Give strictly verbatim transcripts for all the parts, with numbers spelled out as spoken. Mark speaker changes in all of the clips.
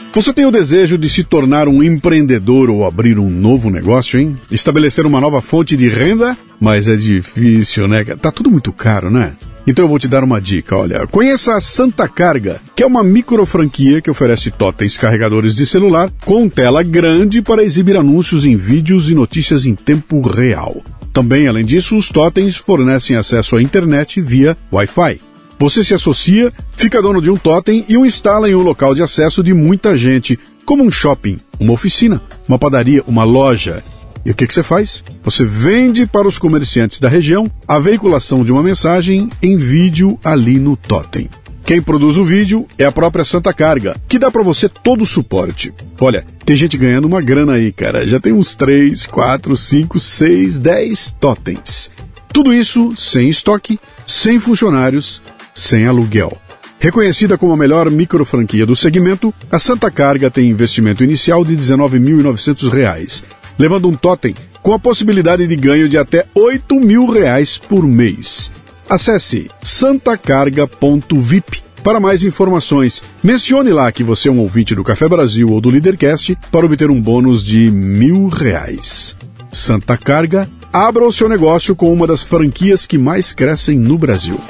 Speaker 1: Você tem o desejo de se tornar um empreendedor ou abrir um novo negócio, hein? Estabelecer uma nova fonte de renda? Mas é difícil, né? Tá tudo muito caro, né? Então eu vou te dar uma dica, olha. Conheça a Santa Carga, que é uma micro franquia que oferece totens carregadores de celular com tela grande para exibir anúncios em vídeos e notícias em tempo real. Também, além disso, os totens fornecem acesso à internet via Wi-Fi. Você se associa, fica dono de um totem e o instala em um local de acesso de muita gente, como um shopping, uma oficina, uma padaria, uma loja. E o que, que você faz? Você vende para os comerciantes da região a veiculação de uma mensagem em vídeo ali no totem. Quem produz o vídeo é a própria Santa Carga, que dá para você todo o suporte. Olha, tem gente ganhando uma grana aí, cara. Já tem uns três, quatro, cinco, seis, dez totens. Tudo isso sem estoque, sem funcionários, sem aluguel. Reconhecida como a melhor micro franquia do segmento, a Santa Carga tem investimento inicial de dezenove mil e novecentos reais, levando um totem com a possibilidade de ganho de até oito mil reais por mês. Acesse santacarga ponto v i p para mais informações. Mencione lá que você é um ouvinte do Café Brasil ou do Leadercast para obter um bônus de mil reais. Santa Carga, abra o seu negócio com uma das franquias que mais crescem no Brasil.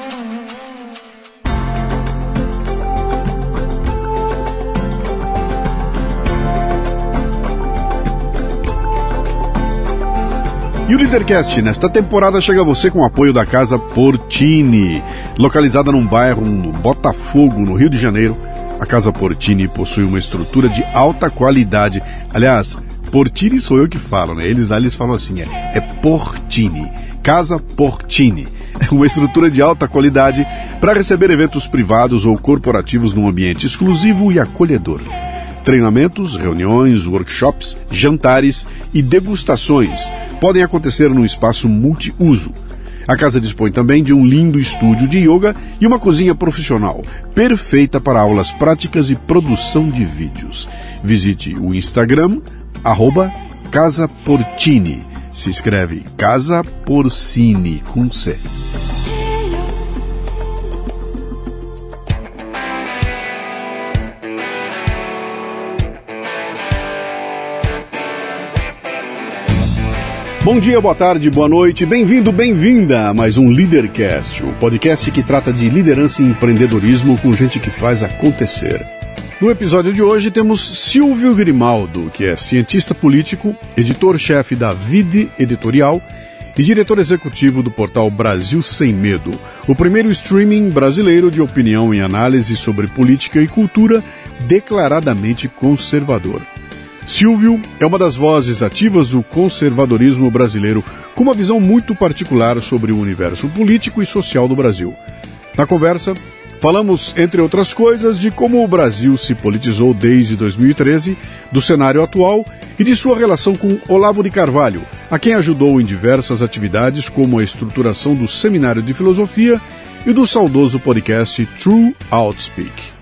Speaker 1: E o Leadercast, nesta temporada, chega a você com o apoio da Casa Portini. Localizada num bairro no Botafogo, no Rio de Janeiro, a Casa Portini possui uma estrutura de alta qualidade. Aliás, Portini sou eu que falo, né? Eles lá eles falam assim, é, é Portini. Casa Portini. É uma estrutura de alta qualidade para receber eventos privados ou corporativos num ambiente exclusivo e acolhedor. Treinamentos, reuniões, workshops, jantares e degustações podem acontecer num espaço multiuso. A casa dispõe também de um lindo estúdio de yoga e uma cozinha profissional, perfeita para aulas práticas e produção de vídeos. Visite o Instagram, arroba Casa Portini. Se escreve Casa Porcini, com C. Bom dia, boa tarde, boa noite, bem-vindo, bem-vinda a mais um Leadercast, o podcast que trata de liderança e empreendedorismo com gente que faz acontecer. No episódio de hoje temos Silvio Grimaldo, que é cientista político, editor-chefe da Vide Editorial e diretor executivo do portal Brasil Sem Medo, o primeiro streaming brasileiro de opinião e análise sobre política e cultura declaradamente conservador. Silvio é uma das vozes ativas do conservadorismo brasileiro, com uma visão muito particular sobre o universo político e social do Brasil. Na conversa, falamos, entre outras coisas, de como o Brasil se politizou desde dois mil e treze, do cenário atual e de sua relação com Olavo de Carvalho, a quem ajudou em diversas atividades como a estruturação do Seminário de Filosofia e do saudoso podcast True Outspeak.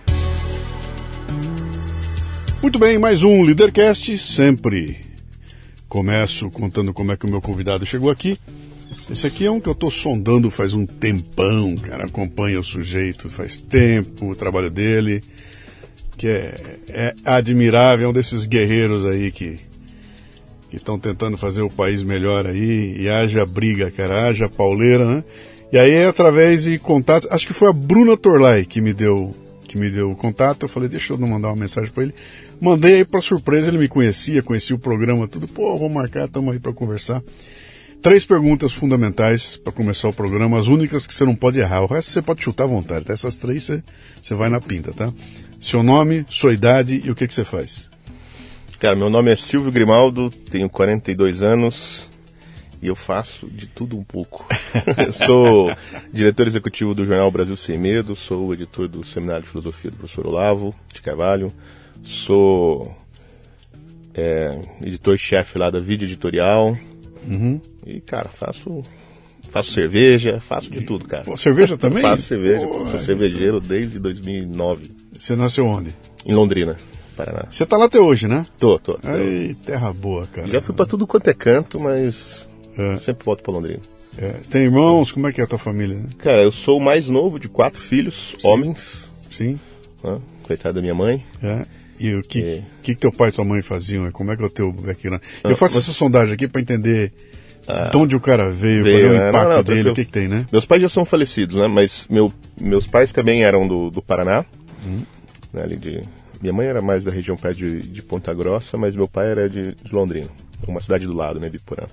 Speaker 1: Muito bem, mais um Leadercast, sempre começo contando como é que o meu convidado chegou aqui. Esse aqui é um que eu estou sondando faz um tempão, cara, acompanha o sujeito faz tempo, o trabalho dele, que é, é admirável, é um desses guerreiros aí que estão tentando fazer o país melhor aí, e haja briga, cara, haja pauleira, né? E aí é através de contatos, acho que foi a Bruna Torlai que me deu... que me deu o contato, eu falei, deixa eu não mandar uma mensagem para ele. Mandei aí para surpresa, ele me conhecia, conhecia o programa, tudo. Pô, vamos marcar, estamos aí para conversar. Três perguntas fundamentais para começar o programa, as únicas que você não pode errar. O resto você pode chutar à vontade, tá? Essas três você, você vai na pinta, tá? Seu nome, sua idade e o que, que você faz?
Speaker 2: Cara, meu nome é Silvio Grimaldo, tenho quarenta e dois anos e eu faço de tudo um pouco. Sou diretor executivo do jornal Brasil Sem Medo, sou o editor do Seminário de Filosofia do professor Olavo de Carvalho, sou é, editor-chefe lá da Vide Editorial. Uhum. E, cara, faço, faço cerveja, faço de tudo, cara.
Speaker 1: Pô, cerveja também?
Speaker 2: Faço cerveja,
Speaker 1: Pô,
Speaker 2: sou cervejeiro desde dois mil e nove.
Speaker 1: Você nasceu onde?
Speaker 2: Em Londrina, Paraná.
Speaker 1: Você tá lá até hoje, né?
Speaker 2: Tô, tô. tô.
Speaker 1: Ai, terra boa, cara.
Speaker 2: Já fui pra tudo quanto é canto, mas é. sempre volto pra Londrina.
Speaker 1: É. Tem irmãos? Como é que é a tua família? Né?
Speaker 2: Cara, eu sou o mais novo de quatro filhos, Sim. homens.
Speaker 1: Sim.
Speaker 2: Né? Coitada da minha mãe.
Speaker 1: É. E o que, é. que, que teu pai e tua mãe faziam? Como é que é o teu background? Eu faço Mas... essa sondagem aqui para entender ah, de onde o cara veio, veio qual é o impacto não, não, dele, o que, que tem, né?
Speaker 2: Meus pais já são falecidos, né? Mas meu, meus pais também eram do, do Paraná, hum. né, ali de... Minha mãe era mais da região pé de, de Ponta Grossa, mas meu pai era de, de Londrina, uma cidade do lado, né, de Biporã.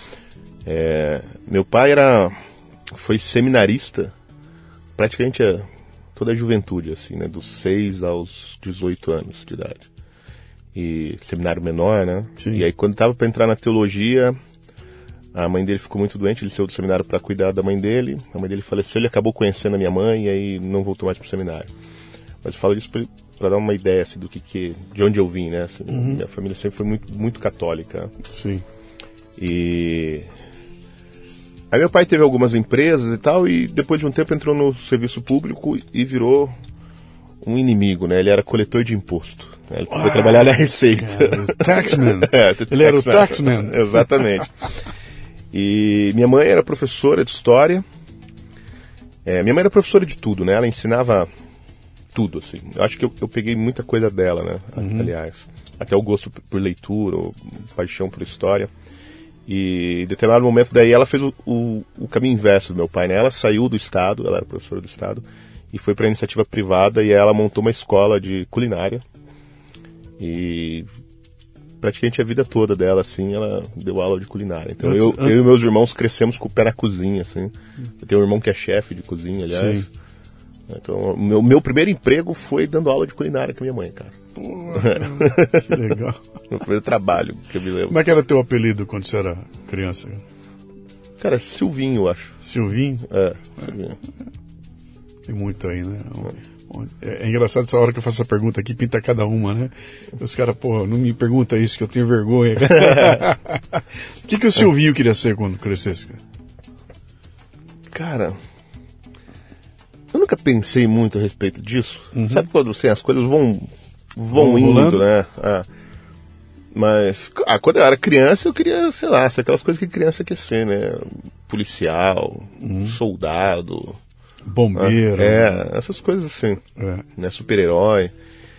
Speaker 2: É, meu pai era, foi seminarista praticamente a, toda a juventude, assim, né, dos seis aos dezoito anos de idade. E seminário menor, né? Sim. E aí quando estava para entrar na teologia, a mãe dele ficou muito doente, ele saiu do seminário para cuidar da mãe dele, a mãe dele faleceu, ele acabou conhecendo a minha mãe e aí não voltou mais para o seminário. Mas eu falo isso pra, para dar uma ideia assim, do que, que de onde eu vim, né? Assim, uhum. Minha família sempre foi muito, muito católica.
Speaker 1: Sim.
Speaker 2: E aí meu pai teve algumas empresas e tal, e depois de um tempo entrou no serviço público e virou um inimigo, né? Ele era coletor de imposto. Né? Ele foi trabalhar na Receita.
Speaker 1: Cara, taxman.
Speaker 2: é,
Speaker 1: Ele era o taxman.
Speaker 2: Exatamente. E minha mãe era professora de história. É, minha mãe era professora de tudo, né? Ela ensinava tudo, assim. Eu acho que eu, eu peguei muita coisa dela, né? Uhum. Aliás. Até o gosto por leitura, ou paixão por história. E em determinado momento daí ela fez o, o, o caminho inverso do meu pai, né? Ela saiu do Estado, ela era professora do Estado, e foi para a iniciativa privada e ela montou uma escola de culinária. E praticamente a vida toda dela, assim, ela deu aula de culinária. Então antes, eu, antes... eu e meus irmãos crescemos com o pé na cozinha, assim. Eu tenho um irmão que é chefe de cozinha, aliás. Sim. Então, o meu, meu primeiro emprego foi dando aula de culinária com a minha mãe, cara.
Speaker 1: Porra, que legal.
Speaker 2: Meu primeiro trabalho, que eu me lembro.
Speaker 1: Como é que era teu apelido quando você era criança?
Speaker 2: Cara, Silvinho, eu acho.
Speaker 1: Silvinho?
Speaker 2: É, Silvinho.
Speaker 1: Tem muito aí, né? É, é engraçado essa hora que eu faço essa pergunta aqui, pinta cada uma, né? Os caras, porra, não me pergunta isso que eu tenho vergonha. O que, que o Silvinho queria ser quando crescesse?
Speaker 2: Cara... Eu nunca pensei muito a respeito disso. Uhum. Sabe quando assim, as coisas vão, vão, vão indo, rolando? Né? Ah, mas ah, quando eu era criança, eu queria, sei lá, ser aquelas coisas que criança quer ser, né? Policial, uhum. soldado.
Speaker 1: Bombeiro.
Speaker 2: Ah, é, essas coisas assim. É. Né? Super-herói.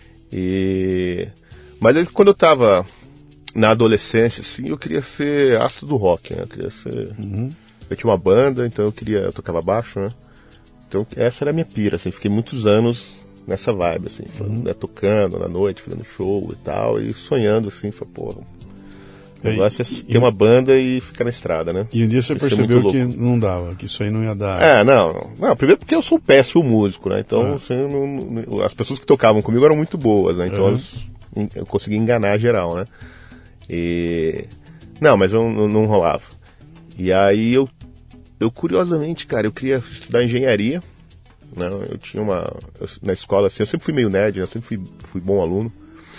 Speaker 2: E... Mas aí, quando eu tava na adolescência, assim, eu queria ser astro do rock, né? Eu queria ser... Uhum. Eu tinha uma banda, então eu queria... Eu tocava baixo, né? Então essa era a minha pira, assim, fiquei muitos anos nessa vibe, assim, uhum. né, tocando na noite, fazendo show e tal, e sonhando, assim, falei, porra, o negócio é ter uma banda e ficar na estrada, né?
Speaker 1: E um dia você Isso percebeu é que não dava, que isso aí não ia dar...
Speaker 2: É, não, não, não primeiro porque eu sou péssimo músico, né, então uhum. assim, não, não, as pessoas que tocavam comigo eram muito boas, né, então uhum. eu, eu consegui enganar geral, né, e... Não, mas eu não, não rolava. E aí eu Eu, curiosamente, cara, eu queria estudar engenharia, né? Eu tinha uma... Eu, na escola, assim, eu sempre fui meio nerd, né? Eu sempre fui, fui bom aluno.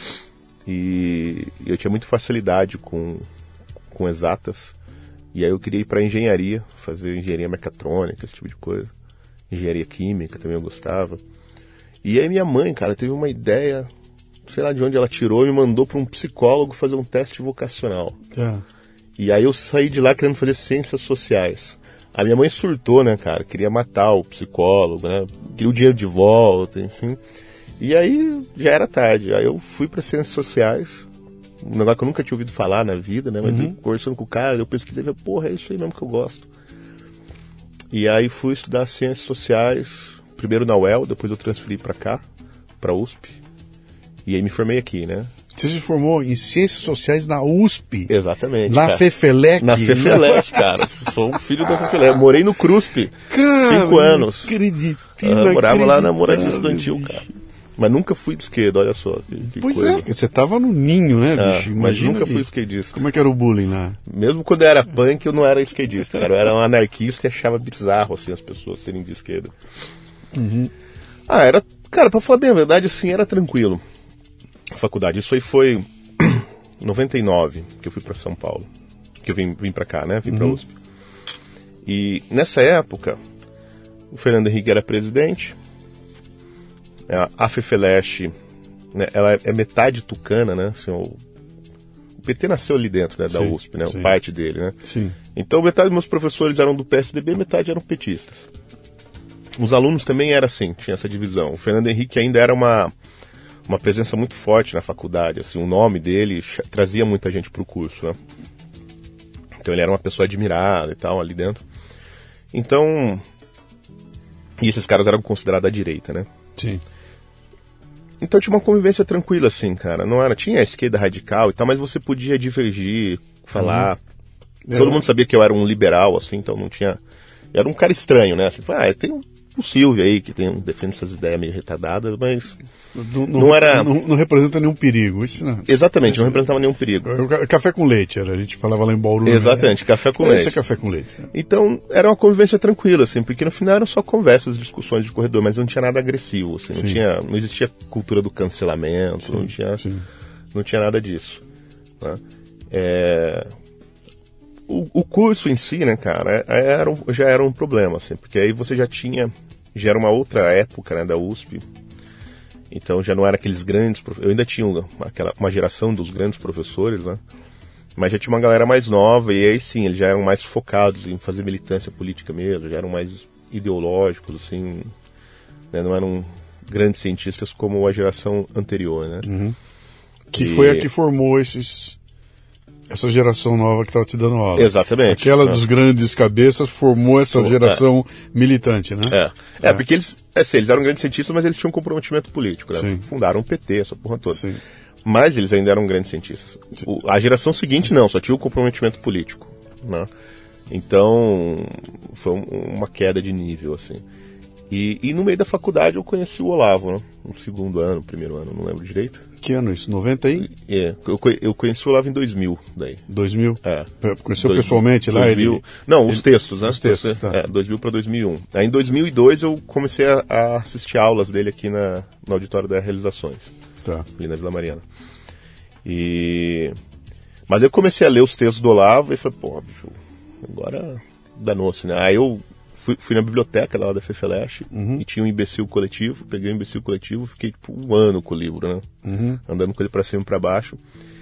Speaker 2: E eu tinha muita facilidade com, com exatas. E aí eu queria ir para engenharia, fazer engenharia mecatrônica, esse tipo de coisa. Engenharia química também eu gostava. E aí minha mãe, cara, teve uma ideia, sei lá de onde ela tirou, e me mandou para um psicólogo fazer um teste vocacional.
Speaker 1: É.
Speaker 2: E aí eu saí de lá querendo fazer ciências sociais. A minha mãe surtou, né, cara? Queria matar o psicólogo, né? Queria o dinheiro de volta, enfim. E aí já era tarde. Aí eu fui para ciências sociais, um negócio que eu nunca tinha ouvido falar na vida, né? Mas uhum. eu, conversando com o cara, eu pesquisei e falei, porra, é isso aí mesmo que eu gosto. E aí fui estudar ciências sociais, primeiro na U E L, depois eu transferi para cá, para U S P. E aí me formei aqui, né?
Speaker 1: Você se formou em Ciências Sociais na U S P?
Speaker 2: Exatamente.
Speaker 1: Na Fefelec?
Speaker 2: Na Fefelec, cara. Sou um filho da Fefelec. Morei no CRUSP.
Speaker 1: Cara,
Speaker 2: cinco anos.
Speaker 1: Acredito.
Speaker 2: Uh, morava lá na moradia estudantil, cara. Mas nunca fui de esquerda, olha só. Que, que
Speaker 1: pois
Speaker 2: coisa.
Speaker 1: é, você tava no ninho, né,
Speaker 2: é,
Speaker 1: bicho?
Speaker 2: Mas nunca
Speaker 1: que...
Speaker 2: fui skatista.
Speaker 1: Como é que era o bullying lá?
Speaker 2: Mesmo quando eu era punk, eu não era skatista, cara. Eu era um anarquista e achava bizarro, assim, as pessoas serem de esquerda.
Speaker 1: Uhum.
Speaker 2: Ah, era... Cara, pra falar bem a verdade, assim, era tranquilo. A faculdade. Isso aí foi... em noventa e nove, que eu fui para São Paulo, que eu vim, vim para cá, né, vim uhum. para U S P. E nessa época, o Fernando Henrique era presidente, a Fefelec, né, ela é metade tucana, né, assim, o, o P T nasceu ali dentro, né, da sim, U S P, né, sim. parte dele, né.
Speaker 1: Sim.
Speaker 2: Então metade dos meus professores eram do P S D B, metade eram petistas. Os alunos também era assim, tinha essa divisão. O Fernando Henrique ainda era uma... uma presença muito forte na faculdade, assim, o nome dele trazia muita gente para o curso, né? Então ele era uma pessoa admirada e tal, ali dentro. Então, e esses caras eram considerados à direita, né?
Speaker 1: Sim.
Speaker 2: Então tinha uma convivência tranquila, assim, cara. Não era, tinha a esquerda radical e tal, mas você podia divergir, falar. Uhum. Todo é. mundo sabia que eu era um liberal, assim, então não tinha... Eu era um cara estranho, né? Assim, ah, tem um o Silvio aí, que tem, defende essas ideias meio retardadas, mas
Speaker 1: não, não,
Speaker 2: não era...
Speaker 1: Não, não representa nenhum perigo, isso não.
Speaker 2: Exatamente, não representava nenhum perigo.
Speaker 1: Café com leite, era, a gente falava lá em Bauru.
Speaker 2: Exatamente, né? Café com leite.
Speaker 1: Esse é café com leite.
Speaker 2: Então, era uma convivência tranquila, assim, porque no final eram só conversas, discussões de corredor, mas não tinha nada agressivo, assim, não, tinha, não existia cultura do cancelamento, sim, não, tinha, não tinha nada disso. Né? É... O, o curso em si, né, cara, era, já era um problema, assim, porque aí você já tinha, já era uma outra época, né, da U S P, então já não era aqueles grandes, eu ainda tinha uma, aquela, uma geração dos grandes professores, né, mas já tinha uma galera mais nova, e aí sim, eles já eram mais focados em fazer militância política mesmo, já eram mais ideológicos, assim, né, não eram grandes cientistas como a geração anterior, né.
Speaker 1: Uhum. Que
Speaker 2: e...
Speaker 1: foi a que formou esses... essa geração nova que estava te dando aula.
Speaker 2: Exatamente.
Speaker 1: Aquela
Speaker 2: é.
Speaker 1: dos grandes cabeças formou essa geração é. militante, né?
Speaker 2: É, é, é. porque eles, é, assim, eles eram grandes cientistas, mas eles tinham um comprometimento político, né?
Speaker 1: Sim.
Speaker 2: Fundaram o P T, essa porra toda.
Speaker 1: Sim.
Speaker 2: Mas eles ainda eram grandes cientistas. O, a geração seguinte não, só tinha o comprometimento político, né? Então, foi um, uma queda de nível, assim. E, e no meio da faculdade eu conheci o Olavo, né? No segundo ano, primeiro ano, não lembro direito.
Speaker 1: Que ano isso? noventa aí?
Speaker 2: É, eu, eu conheci o Olavo em dois mil, daí.
Speaker 1: dois mil?
Speaker 2: É.
Speaker 1: Conheceu
Speaker 2: dois,
Speaker 1: pessoalmente lá?
Speaker 2: dois mil,
Speaker 1: ele...
Speaker 2: Não, os textos, né?
Speaker 1: Os textos, tá.
Speaker 2: É, dois mil para dois mil e um. Aí em dois mil e dois eu comecei a, a assistir aulas dele aqui na, no Auditório das Realizações.
Speaker 1: Tá.
Speaker 2: Ali na Vila Mariana. E... Mas eu comecei a ler os textos do Olavo e falei, pô, bicho, agora danou-se, né? Aí eu fui, fui na biblioteca lá da FEFELESH uhum. e tinha um imbecil coletivo, peguei o um imbecil coletivo, fiquei tipo um ano com o livro, né? Uhum. Andando com ele pra cima e pra baixo.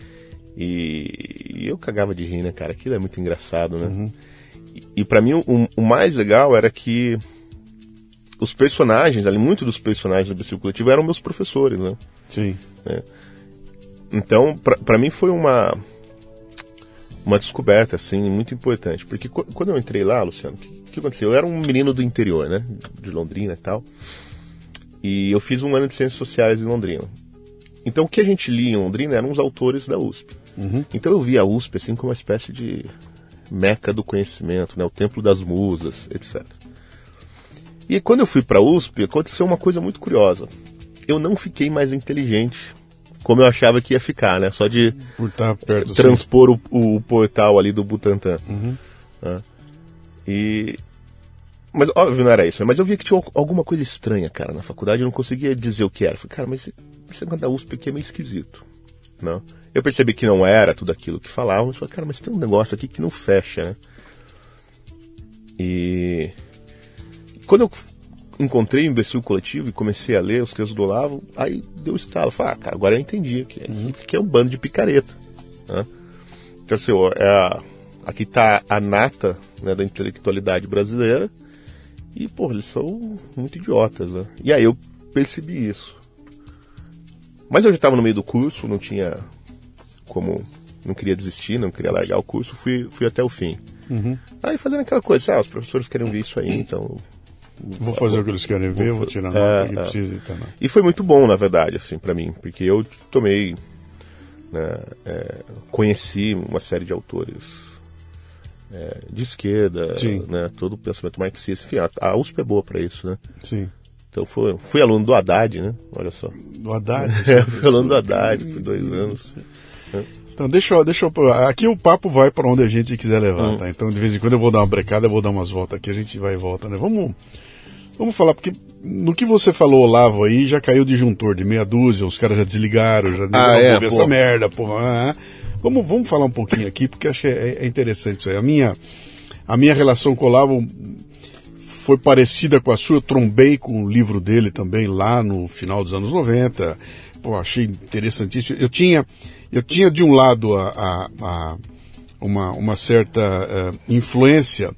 Speaker 2: E, e eu cagava de rir, né, cara? Aquilo é muito engraçado, né? Uhum. E, e pra mim o, o mais legal era que os personagens, ali, muitos dos personagens do imbecil coletivo eram meus professores, né?
Speaker 1: Sim.
Speaker 2: É. Então, pra, pra mim foi uma... uma descoberta, assim, muito importante. Porque quando eu entrei lá, Luciano, o que, que aconteceu? Eu era um menino do interior, né? De Londrina e tal. E eu fiz um ano de Ciências Sociais em Londrina. Então, o que a gente lia em Londrina eram os autores da U S P. Uhum. Então, eu via a U S P, assim, como uma espécie de meca do conhecimento, né? O templo das musas, etcétera. E quando eu fui para a U S P, aconteceu uma coisa muito curiosa. Eu não fiquei mais inteligente como eu achava que ia ficar, né? Só de
Speaker 1: Por estar perto,
Speaker 2: transpor o, o portal ali do Butantã. Uhum. Né? E... Mas óbvio não era isso, né? Mas eu via que tinha alguma coisa estranha, cara, na faculdade. Eu não conseguia dizer o que era. Eu falei, cara, mas esse negócio da U S P aqui é meio esquisito. Não? Eu percebi que não era tudo aquilo que falavam. Mas eu falei, cara, mas tem um negócio aqui que não fecha, né? E... Quando eu encontrei o imbecil coletivo e comecei a ler os textos do Olavo, aí deu estalo. Falei, ah, cara, agora eu entendi que é, uhum. que é um bando de picareta. Né? Então, assim, ó, é a, aqui está a nata, né, da intelectualidade brasileira e, pô, eles são muito idiotas. Né? E aí eu percebi isso. Mas eu já estava no meio do curso, não tinha como... Não queria desistir, não queria largar o curso, fui, fui até o fim. Uhum. Aí fazendo aquela coisa, ah, os professores querem ver isso aí, então...
Speaker 1: Vou fazer o que eles querem ver, vou, vou tirar nota
Speaker 2: é,
Speaker 1: que
Speaker 2: é.
Speaker 1: precisa e tal.
Speaker 2: E foi muito bom, na verdade, assim, pra mim, porque eu tomei, né, é, conheci uma série de autores é, de esquerda, né, todo o pensamento marxista, enfim, a, a U S P é boa pra isso, né?
Speaker 1: Sim.
Speaker 2: Então foi, fui aluno do Haddad, né? Olha só.
Speaker 1: Do Haddad?
Speaker 2: É, fui aluno do Haddad por dois anos.
Speaker 1: É. Então deixa eu, deixa eu... Aqui o papo vai para onde a gente quiser levar, hum. tá? Então de vez em quando eu vou dar uma brecada, eu vou dar umas voltas aqui, a gente vai e volta, né? Vamos... Vamos falar, porque no que você falou, Olavo, aí já caiu o disjuntor de meia dúzia, os caras já desligaram, já
Speaker 2: ah,
Speaker 1: não
Speaker 2: é,
Speaker 1: vou ver essa merda, porra. Ah, vamos, vamos falar um pouquinho aqui, porque acho que é, é interessante isso aí. A minha, a minha relação com o Olavo foi parecida com a sua, eu trombei com o livro dele também lá no final dos anos noventa, pô, achei interessantíssimo. Eu tinha, eu tinha de um lado a, a, a uma, uma certa uh, influência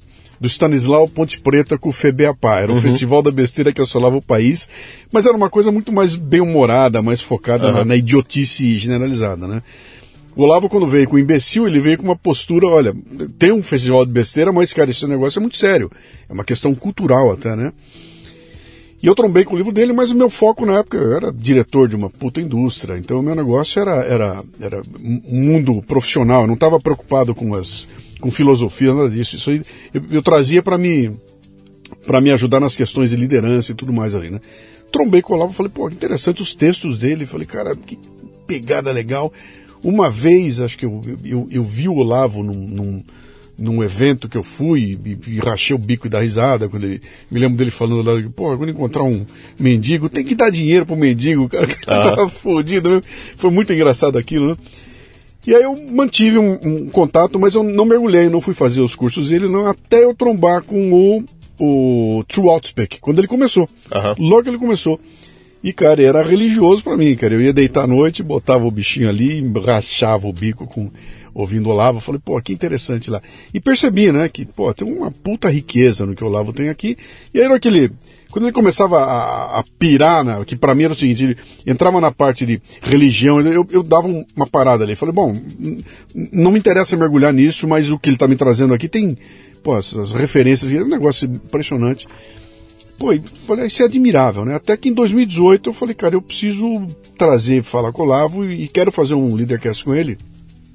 Speaker 1: do Stanislau Ponte Preta com o Febeapá. Era o
Speaker 2: Uhum.
Speaker 1: festival da besteira que assolava o país, mas era uma coisa muito mais bem-humorada, mais focada
Speaker 2: Uhum.
Speaker 1: na, na idiotice generalizada, né? O Olavo, quando veio com o imbecil, ele veio com uma postura, olha, tem um festival de besteira, mas, cara, esse negócio é muito sério. É uma questão cultural até, né? E eu trombei com o livro dele, mas o meu foco na época, eu era diretor de uma puta indústria, então o meu negócio era, era, era um mundo profissional, eu não estava preocupado com as com filosofia, nada disso. Isso aí eu, eu trazia para me, para me ajudar nas questões de liderança e tudo mais ali, né? Trombei com o Olavo, falei, pô, interessante os textos dele, falei, cara, que pegada legal. Uma vez, acho que eu, eu, eu vi o Olavo num, num, num evento que eu fui e, e rachei o bico e dar risada, quando ele, me lembro dele falando lá, pô, quando encontrar um mendigo, tem que dar dinheiro pro mendigo, o cara, o cara
Speaker 2: Ah.
Speaker 1: tava fodido, né? Foi muito engraçado aquilo, né? E aí eu mantive um, um contato, mas eu não mergulhei, não fui fazer os cursos dele, não, até eu trombar com o, o True Outspeak, quando ele começou,
Speaker 2: Aham.
Speaker 1: logo que ele começou. E, cara, era religioso pra mim, cara. Eu ia deitar à noite, botava o bichinho ali, rachava o bico com ouvindo o Olavo. Falei, pô, que interessante lá. E percebi, né, que, pô, tem uma puta riqueza no que o Olavo tem aqui. E aí era aquele... Quando ele começava a, a pirar, né, que pra mim era o seguinte, ele entrava na parte de religião, eu, eu dava um- uma parada ali. Falei, bom, n- não me interessa mergulhar nisso, mas o que ele tá me trazendo aqui tem, pô, essas referências, é um negócio impressionante. Pô, e falei, isso é admirável, né? Até que em dois mil e dezoito eu falei, cara, eu preciso trazer, falar com o Olavo e, e quero fazer um Leadercast com ele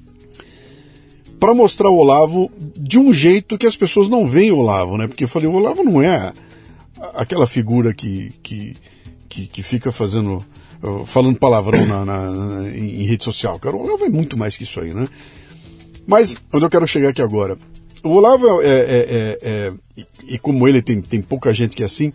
Speaker 1: para mostrar o Olavo de um jeito que as pessoas não veem o Olavo, né? Porque eu falei, o Olavo não é a- aquela figura que, que, que, que fica fazendo, uh, falando palavrão na, na- na- em, em rede social, cara. O Olavo é muito mais que isso aí, né? Mas, onde eu quero chegar aqui agora, o Olavo é, é, é, é e, e como ele tem, tem pouca gente que é assim,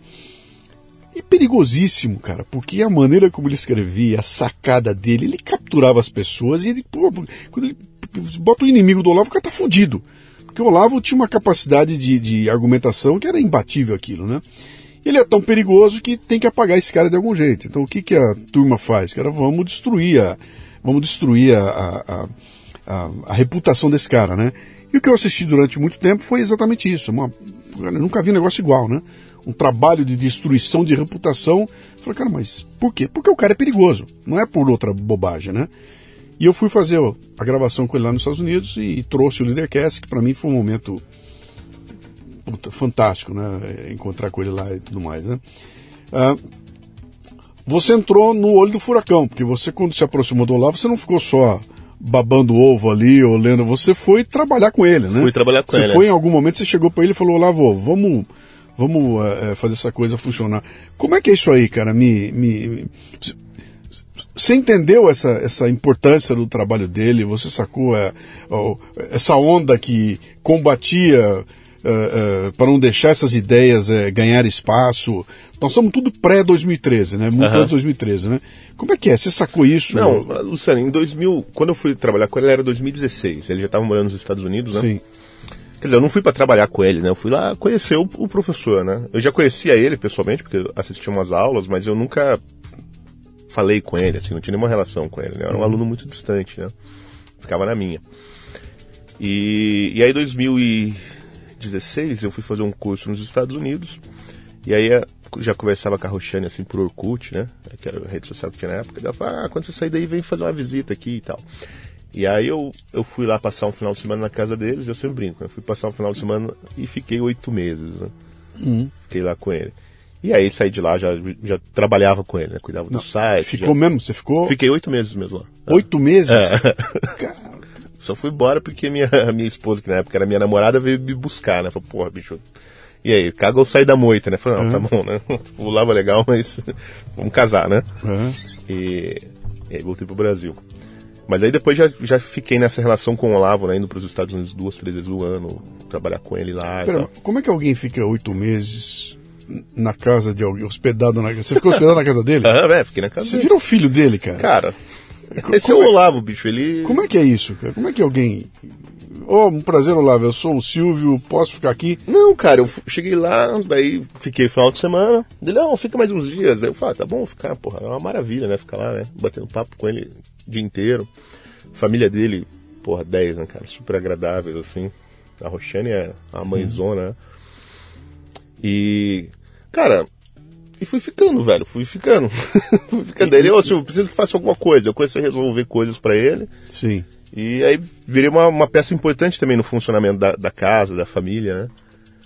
Speaker 1: é perigosíssimo, cara, porque a maneira como ele escrevia, a sacada dele, ele capturava as pessoas e ele, pô, quando ele bota o inimigo do Olavo, o cara tá fudido. Porque o Olavo tinha uma capacidade de, de argumentação que era imbatível aquilo, né? Ele é tão perigoso que tem que apagar esse cara de algum jeito. Então o que, que a turma faz? Cara, vamos destruir a, vamos destruir a, a, a, a reputação desse cara, né? E o que eu assisti durante muito tempo foi exatamente isso. Uma, eu nunca vi um negócio igual, né? Um trabalho de destruição de reputação. Eu falei, cara, mas por quê? Porque o cara é perigoso. Não é por outra bobagem, né? E eu fui fazer ó, a gravação com ele lá nos Estados Unidos e, e trouxe o Leadercast, que para mim foi um momento puta, fantástico, né? Encontrar com ele lá e tudo mais, né? Ah, você entrou no olho do furacão, porque você, quando se aproximou do Olavo, você não ficou só babando ovo ali, ou lendo, você foi trabalhar com ele, né?
Speaker 2: Fui trabalhar com
Speaker 1: você
Speaker 2: ele.
Speaker 1: foi em algum momento, você chegou para ele e falou, Olavo, vamos, vamos é, fazer essa coisa funcionar. Como é que é isso aí, cara? Me, me, me... Você entendeu essa, essa importância do trabalho dele? Você sacou é, ó, essa onda que combatia é, é, para não deixar essas ideias é, ganhar espaço? Nós somos tudo pré-dois mil e treze, né? Muito
Speaker 2: Aham.
Speaker 1: antes de dois mil e treze, né? Como é que é? Você sacou isso?
Speaker 2: Não, Luciano, em dois mil, quando eu fui trabalhar com ele, era dois mil e dezesseis. Ele já estava morando nos Estados Unidos, né?
Speaker 1: Sim.
Speaker 2: Quer dizer, eu não fui para trabalhar com ele, né? Eu fui lá conhecer o, o professor, né? Eu já conhecia ele pessoalmente, porque eu assistia umas aulas, mas eu nunca falei com ele, assim, não tinha nenhuma relação com ele, né? Eu era um aluno muito distante, né? Ficava na minha. E, e aí, em dois mil e dezesseis, eu fui fazer um curso nos Estados Unidos, e aí já conversava com a Roxane, assim, por Orkut, né? Que era a rede social que tinha na época, e ela falava, ah, quando você sair daí, vem fazer uma visita aqui e tal. E aí eu, eu fui lá passar um final de semana na casa deles, eu sempre brinco, né? Eu fui passar um final de semana e fiquei oito meses, né?
Speaker 1: Uhum.
Speaker 2: Fiquei lá com ele. E aí saí de lá, já, já trabalhava com ele, né? Cuidava
Speaker 1: Não,
Speaker 2: do site.
Speaker 1: ficou
Speaker 2: já...
Speaker 1: mesmo? Você ficou
Speaker 2: Fiquei oito meses mesmo lá.
Speaker 1: oito meses?
Speaker 2: É.
Speaker 1: Cara,
Speaker 2: Só fui embora porque minha, a minha esposa, que na época era minha namorada, veio me buscar, né? Falei, porra, bicho. E aí, caga ou sai da moita, né? Falei, não, tá bom, né? O Olavo é legal, mas vamos casar, né?
Speaker 1: uhum.
Speaker 2: E, e aí voltei pro Brasil. Mas aí depois já, já fiquei nessa relação com o Olavo, né? Indo pros Estados Unidos duas, três vezes no ano, trabalhar com ele lá. e
Speaker 1: Pera,
Speaker 2: tal.
Speaker 1: como é que alguém fica oito meses na casa de alguém, hospedado na casa? Você ficou hospedado na casa dele?
Speaker 2: Ah, velho, fiquei na casa
Speaker 1: Você
Speaker 2: dele.
Speaker 1: virou filho dele, cara.
Speaker 2: Cara,
Speaker 1: Co-
Speaker 2: esse é
Speaker 1: como
Speaker 2: o
Speaker 1: é-
Speaker 2: Olavo, bicho, ele...
Speaker 1: Como é que é isso, cara? Como é que alguém... Oh, um prazer, Olavo, eu sou o Silvio, posso ficar aqui?
Speaker 2: Não, cara, eu f- cheguei lá, daí fiquei final de semana. Ele, não, fica mais uns dias. Aí eu falei, ah, tá bom, vou ficar, porra, é uma maravilha, né? Ficar lá, né? Batendo papo com ele o dia inteiro. Família dele, porra, dez, né, cara? Super agradável, assim. A Roxane é a mãezona, né? E, cara, e fui ficando, velho, fui ficando. fui ficando. Daí ele, ô, Silvio, preciso que faça alguma coisa. Eu comecei a resolver coisas pra ele.
Speaker 1: Sim.
Speaker 2: E aí virei uma, uma peça importante também no funcionamento da, da casa, da família, né?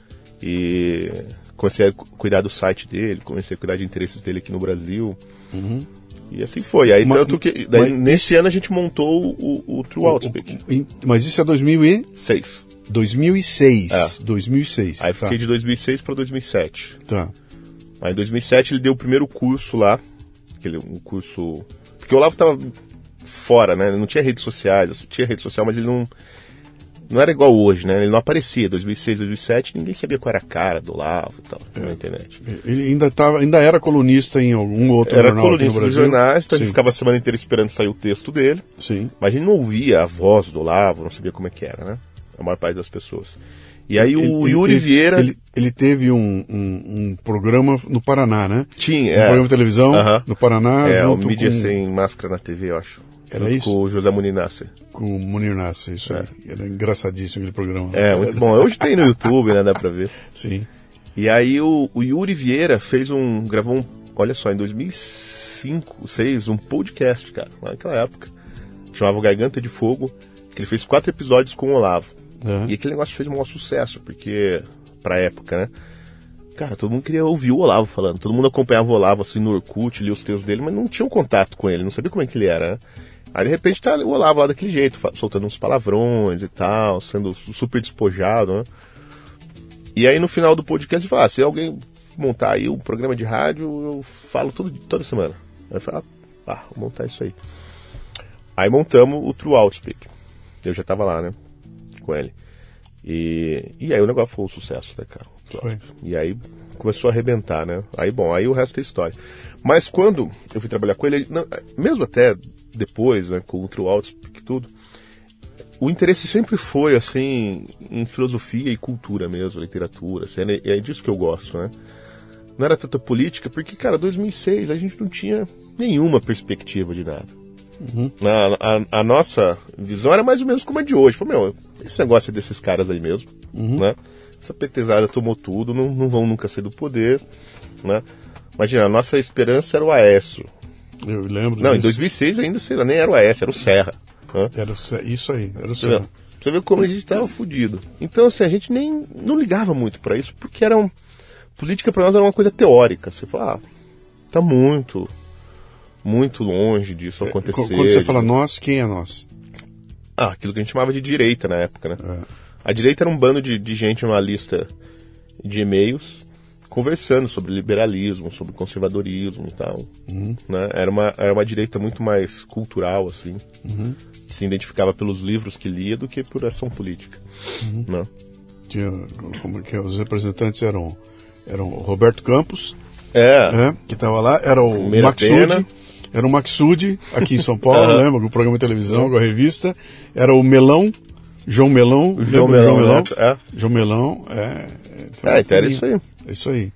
Speaker 2: E comecei a cuidar do site dele, comecei a cuidar de interesses dele aqui no Brasil.
Speaker 1: Uhum.
Speaker 2: E assim foi. Aí,
Speaker 1: mas,
Speaker 2: tanto que, daí,
Speaker 1: mas,
Speaker 2: nesse ano a gente montou o, o True Outspeak.
Speaker 1: Mas isso é dois mil e
Speaker 2: seis.
Speaker 1: dois mil e seis.
Speaker 2: É.
Speaker 1: dois mil e seis.
Speaker 2: Aí
Speaker 1: tá.
Speaker 2: fiquei de dois mil e seis para dois mil e sete.
Speaker 1: Tá.
Speaker 2: Aí em dois mil e sete ele deu o primeiro curso lá, aquele um curso... Porque o Olavo tava fora, né? Ele não tinha redes sociais, assim, tinha rede social, mas ele não... Não era igual hoje, né? Ele não aparecia. dois mil e seis, dois mil e sete, ninguém sabia qual era a cara do Olavo e tal, é. na internet.
Speaker 1: Ele ainda, tava, ainda era colunista em algum outro
Speaker 2: era
Speaker 1: jornal aqui no Brasil. Era
Speaker 2: colunista dos jornais, então
Speaker 1: Sim.
Speaker 2: a gente ficava a semana inteira esperando sair o texto dele.
Speaker 1: Sim.
Speaker 2: Mas a gente não ouvia a voz do Olavo, não sabia como é que era, né? A maior parte das pessoas. E aí o
Speaker 1: ele,
Speaker 2: Yuri
Speaker 1: ele,
Speaker 2: Vieira...
Speaker 1: Ele, ele teve um, um, um programa no Paraná, né?
Speaker 2: Tinha,
Speaker 1: um
Speaker 2: é.
Speaker 1: programa de televisão
Speaker 2: uh-huh.
Speaker 1: no Paraná.
Speaker 2: É,
Speaker 1: junto
Speaker 2: o Mídia
Speaker 1: com...
Speaker 2: Sem Máscara na T V, eu acho.
Speaker 1: Era
Speaker 2: junto
Speaker 1: isso?
Speaker 2: Com o José Munir Nasser.
Speaker 1: Com o Munir Nasser, isso
Speaker 2: é.
Speaker 1: aí. Era engraçadíssimo aquele programa.
Speaker 2: É, muito bom. Hoje tem no YouTube, né? Dá pra ver.
Speaker 1: Sim.
Speaker 2: E aí o, o Yuri Vieira fez um... Gravou um... Olha só, em dois mil e cinco, dois mil e seis, um podcast, cara. Naquela época. Chamava o Garganta de Fogo. Que ele fez quatro episódios com o Olavo. Uhum. E aquele negócio fez um maior sucesso, porque... Pra época, né? Cara, todo mundo queria ouvir o Olavo falando. Todo mundo acompanhava o Olavo, assim, no Orkut, lia os textos dele, mas não tinha um contato com ele. Não sabia como é que ele era, né? Aí, de repente, tá o Olavo lá daquele jeito, soltando uns palavrões e tal, sendo super despojado, né? E aí, no final do podcast, ele fala, ah, se alguém montar aí um programa de rádio, eu falo tudo, toda semana. Aí eu falo, ah, vou montar isso aí. Aí montamos o True Outspeak. Eu já tava lá, né? Com ele. E, e aí o negócio foi um sucesso, né, cara?
Speaker 1: Foi.
Speaker 2: E aí começou a arrebentar, né? Aí, bom, aí o resto é história. Mas quando eu fui trabalhar com ele, ele não, mesmo até depois, né, com o True Outspeak e tudo, o interesse sempre foi, assim, em filosofia e cultura mesmo, literatura, assim, é, é disso que eu gosto, né? Não era tanta política, porque, cara, dois mil e seis a gente não tinha nenhuma perspectiva de nada. Uhum. A, a, a nossa visão era mais ou menos como a de hoje. Falei, meu, esse negócio é desses caras aí mesmo, uhum. né? Essa petezada tomou tudo, não, não vão nunca ser do poder, né? Imagina, a nossa esperança era o Aécio.
Speaker 1: Eu lembro
Speaker 2: Não,
Speaker 1: disso.
Speaker 2: em dois mil e seis ainda, sei lá, nem era o Aécio, era o Serra. Né?
Speaker 1: Era o, isso aí, era o Serra.
Speaker 2: Você vê como a gente tava fudido. Então, assim, a gente nem não ligava muito pra isso, porque era um, política pra nós era uma coisa teórica. Você fala, ah, tá muito... muito longe disso acontecer.
Speaker 1: Quando você fala nós, quem é nós?
Speaker 2: Ah, aquilo que a gente chamava de direita na época, né?
Speaker 1: É.
Speaker 2: A direita era um bando de, de gente numa lista de e-mails conversando sobre liberalismo, sobre conservadorismo e tal. Uhum. Né? Era, uma, era uma direita muito mais cultural, assim. Uhum. Que se identificava pelos livros que lia do que por ação política. Uhum. Né?
Speaker 1: Tinha, como que os representantes eram, eram o Roberto Campos,
Speaker 2: é.
Speaker 1: É, que estava lá, era o Maxud, era o Maxud, aqui em São Paulo, uhum. lembra? O programa de televisão, uhum. com a revista. Era o Melão, João Melão.
Speaker 2: O João Melão, João Melão,
Speaker 1: é. João Melão, é.
Speaker 2: Então, é, então era isso aí.
Speaker 1: É isso aí.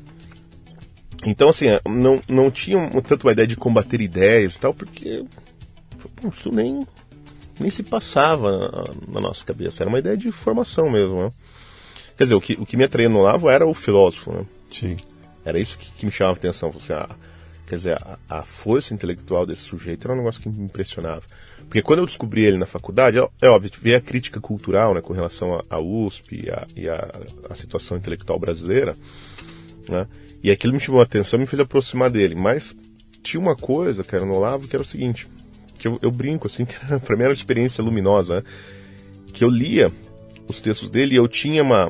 Speaker 2: Então, assim, não, não tinha tanto uma ideia de combater ideias e tal, porque pô, isso nem, nem se passava na, na nossa cabeça. Era uma ideia de formação mesmo, né? Quer dizer, o que, o que me atraía no Olavo era o filósofo, né?
Speaker 1: Sim.
Speaker 2: Era isso que, que me chamava a atenção. Assim, a, quer dizer, a, a força intelectual desse sujeito era um negócio que me impressionava. Porque quando eu descobri ele na faculdade, é, é óbvio, veio a crítica cultural, né, com relação à U S P e a, e a, a situação intelectual brasileira, né? E aquilo me chamou a atenção e me fez aproximar dele. Mas tinha uma coisa, cara, no Olavo, que era o seguinte, que eu, eu brinco, assim, que era, pra mim era uma experiência luminosa, né? Que eu lia os textos dele e eu tinha uma...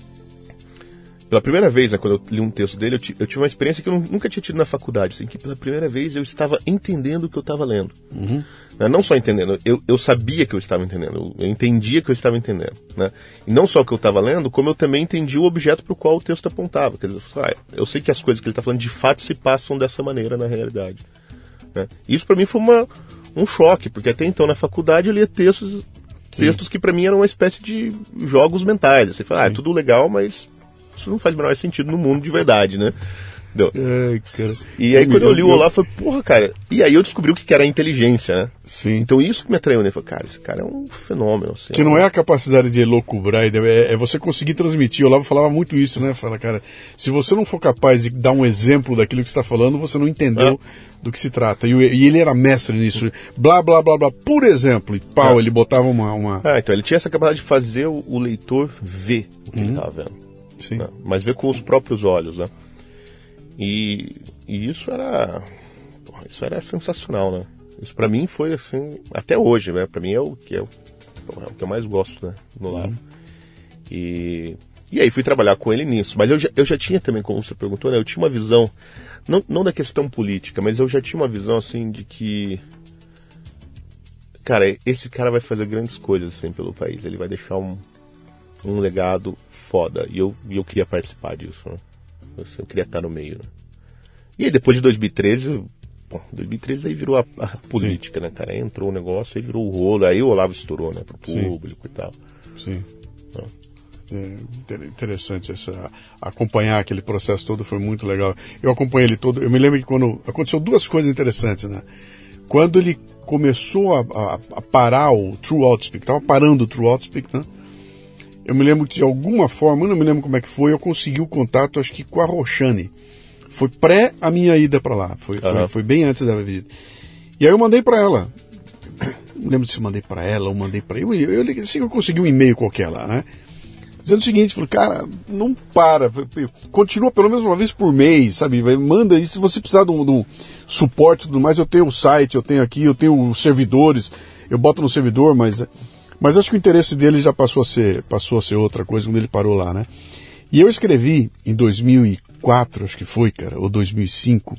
Speaker 2: Pela primeira vez, né, quando eu li um texto dele, eu, t- eu tive uma experiência que eu nunca tinha tido na faculdade, assim, que pela primeira vez eu estava entendendo o que eu estava lendo. Uhum. Né? Não só entendendo, eu, eu sabia que eu estava entendendo, eu, eu entendia que eu estava entendendo. Né? E não só o que eu estava lendo, como eu também entendi o objeto para o qual o texto apontava. Quer dizer, ah, eu sei que as coisas que ele está falando de fato se passam dessa maneira na realidade. Né? Isso para mim foi uma, um choque, porque até então na faculdade eu lia textos, textos que para mim eram uma espécie de jogos mentais. Você fala, ah, é tudo legal, mas... isso não faz o menor sentido no mundo de verdade, né? Deu.
Speaker 1: É, cara.
Speaker 2: E aí, eu quando eu li o Olavo, eu falei, porra, cara. E aí eu descobri o que era a inteligência, né?
Speaker 1: Sim.
Speaker 2: Então isso que me atraiu, né? Eu falei, cara, esse cara é um fenômeno. Assim,
Speaker 1: que não é a capacidade de elocubrar, é, é você conseguir transmitir. O Olavo falava muito isso, né? Fala, cara, se você não for capaz de dar um exemplo daquilo que você está falando, você não entendeu é. do que se trata. E, e ele era mestre nisso. Blá, blá, blá, blá. Por exemplo, e pau, é. ele botava uma... uma...
Speaker 2: Ah, então ele tinha essa capacidade de fazer o, o leitor ver o que uhum. ele estava vendo.
Speaker 1: Sim.
Speaker 2: Né? Mas ver com os próprios olhos, né? E, e isso era porra, isso era sensacional, né? Isso pra mim foi assim, até hoje, né? Pra mim é o que, é o, é o que eu mais gosto, né? No Olavo. Uhum. E, e aí fui trabalhar com ele nisso. Mas eu já, eu já tinha também, como você perguntou, né? Eu tinha uma visão, não, não da questão política, mas eu já tinha uma visão assim de que, cara, esse cara vai fazer grandes coisas assim pelo país. Ele vai deixar um, um legado foda. E eu, e eu queria participar disso, né? Eu queria estar no meio, né? E aí depois de dois mil e treze, bom, dois mil e treze aí virou a, a política, Sim. né, cara? Aí entrou o negócio, aí virou o rolo, aí o Olavo estourou, né, pro público Sim. e tal.
Speaker 1: Sim. Ah. É interessante essa, acompanhar aquele processo todo, foi muito legal. Eu acompanhei ele todo, eu me lembro que quando aconteceu duas coisas interessantes, né? Quando ele começou a, a, a parar o True Outspeak, tava parando o True Outspeak, né? Eu me lembro que de alguma forma, eu não me lembro como é que foi, eu consegui o contato, acho que com a Roxane. Foi pré a minha ida para lá, foi, uhum. foi, foi bem antes da visita. E aí eu mandei para ela. Não lembro se eu mandei para ela ou mandei para ele. Eu, eu, eu, assim, eu consegui um e-mail qualquer lá, né? Dizendo o seguinte, falei, cara, não para, continua pelo menos uma vez por mês, sabe? Manda aí, se você precisar de um, de um suporte e tudo mais, eu tenho o site, eu tenho aqui, eu tenho os servidores, eu boto no servidor, mas... Mas acho que o interesse dele já passou a ser, passou a ser outra coisa quando ele parou lá, né? E eu escrevi em dois mil e quatro, acho que foi, cara, ou dois mil e cinco,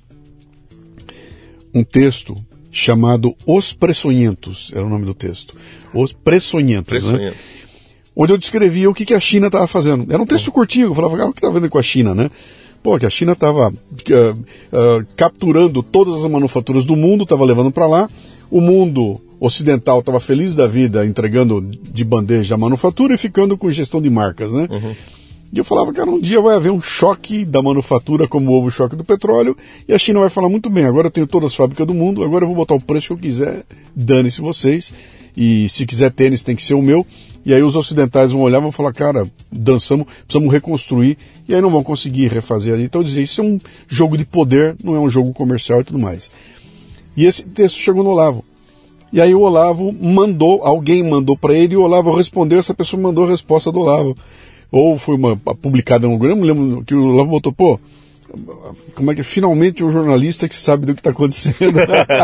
Speaker 1: um texto chamado Os Pressonhentos, era o nome do texto. Os Pressonhentos, né? Onde eu descrevia o que, que a China estava fazendo. Era um texto curtinho, eu falava, cara, o que estava vendo com a China, né? Pô, que a China estava uh, uh, capturando todas as manufaturas do mundo, estava levando para lá, o mundo ocidental estava feliz da vida entregando de bandeja a manufatura e ficando com gestão de marcas, né? Uhum. E eu falava, cara, um dia vai haver um choque da manufatura como houve o choque do petróleo e a China vai falar, muito bem, agora eu tenho todas as fábricas do mundo, agora eu vou botar o preço que eu quiser, dane-se vocês, e se quiser tênis tem que ser o meu. E aí os ocidentais vão olhar e vão falar, cara, dançamos, precisamos reconstruir, e aí não vão conseguir refazer ali. Então eu dizia, isso é um jogo de poder, não é um jogo comercial e tudo mais. E esse texto chegou no Olavo. E aí o Olavo mandou, alguém mandou para ele, e o Olavo respondeu, essa pessoa mandou a resposta do Olavo. Ou foi uma publicada no programa, não lembro, que o Olavo botou, pô, como é que é? Finalmente um jornalista que sabe do que está acontecendo.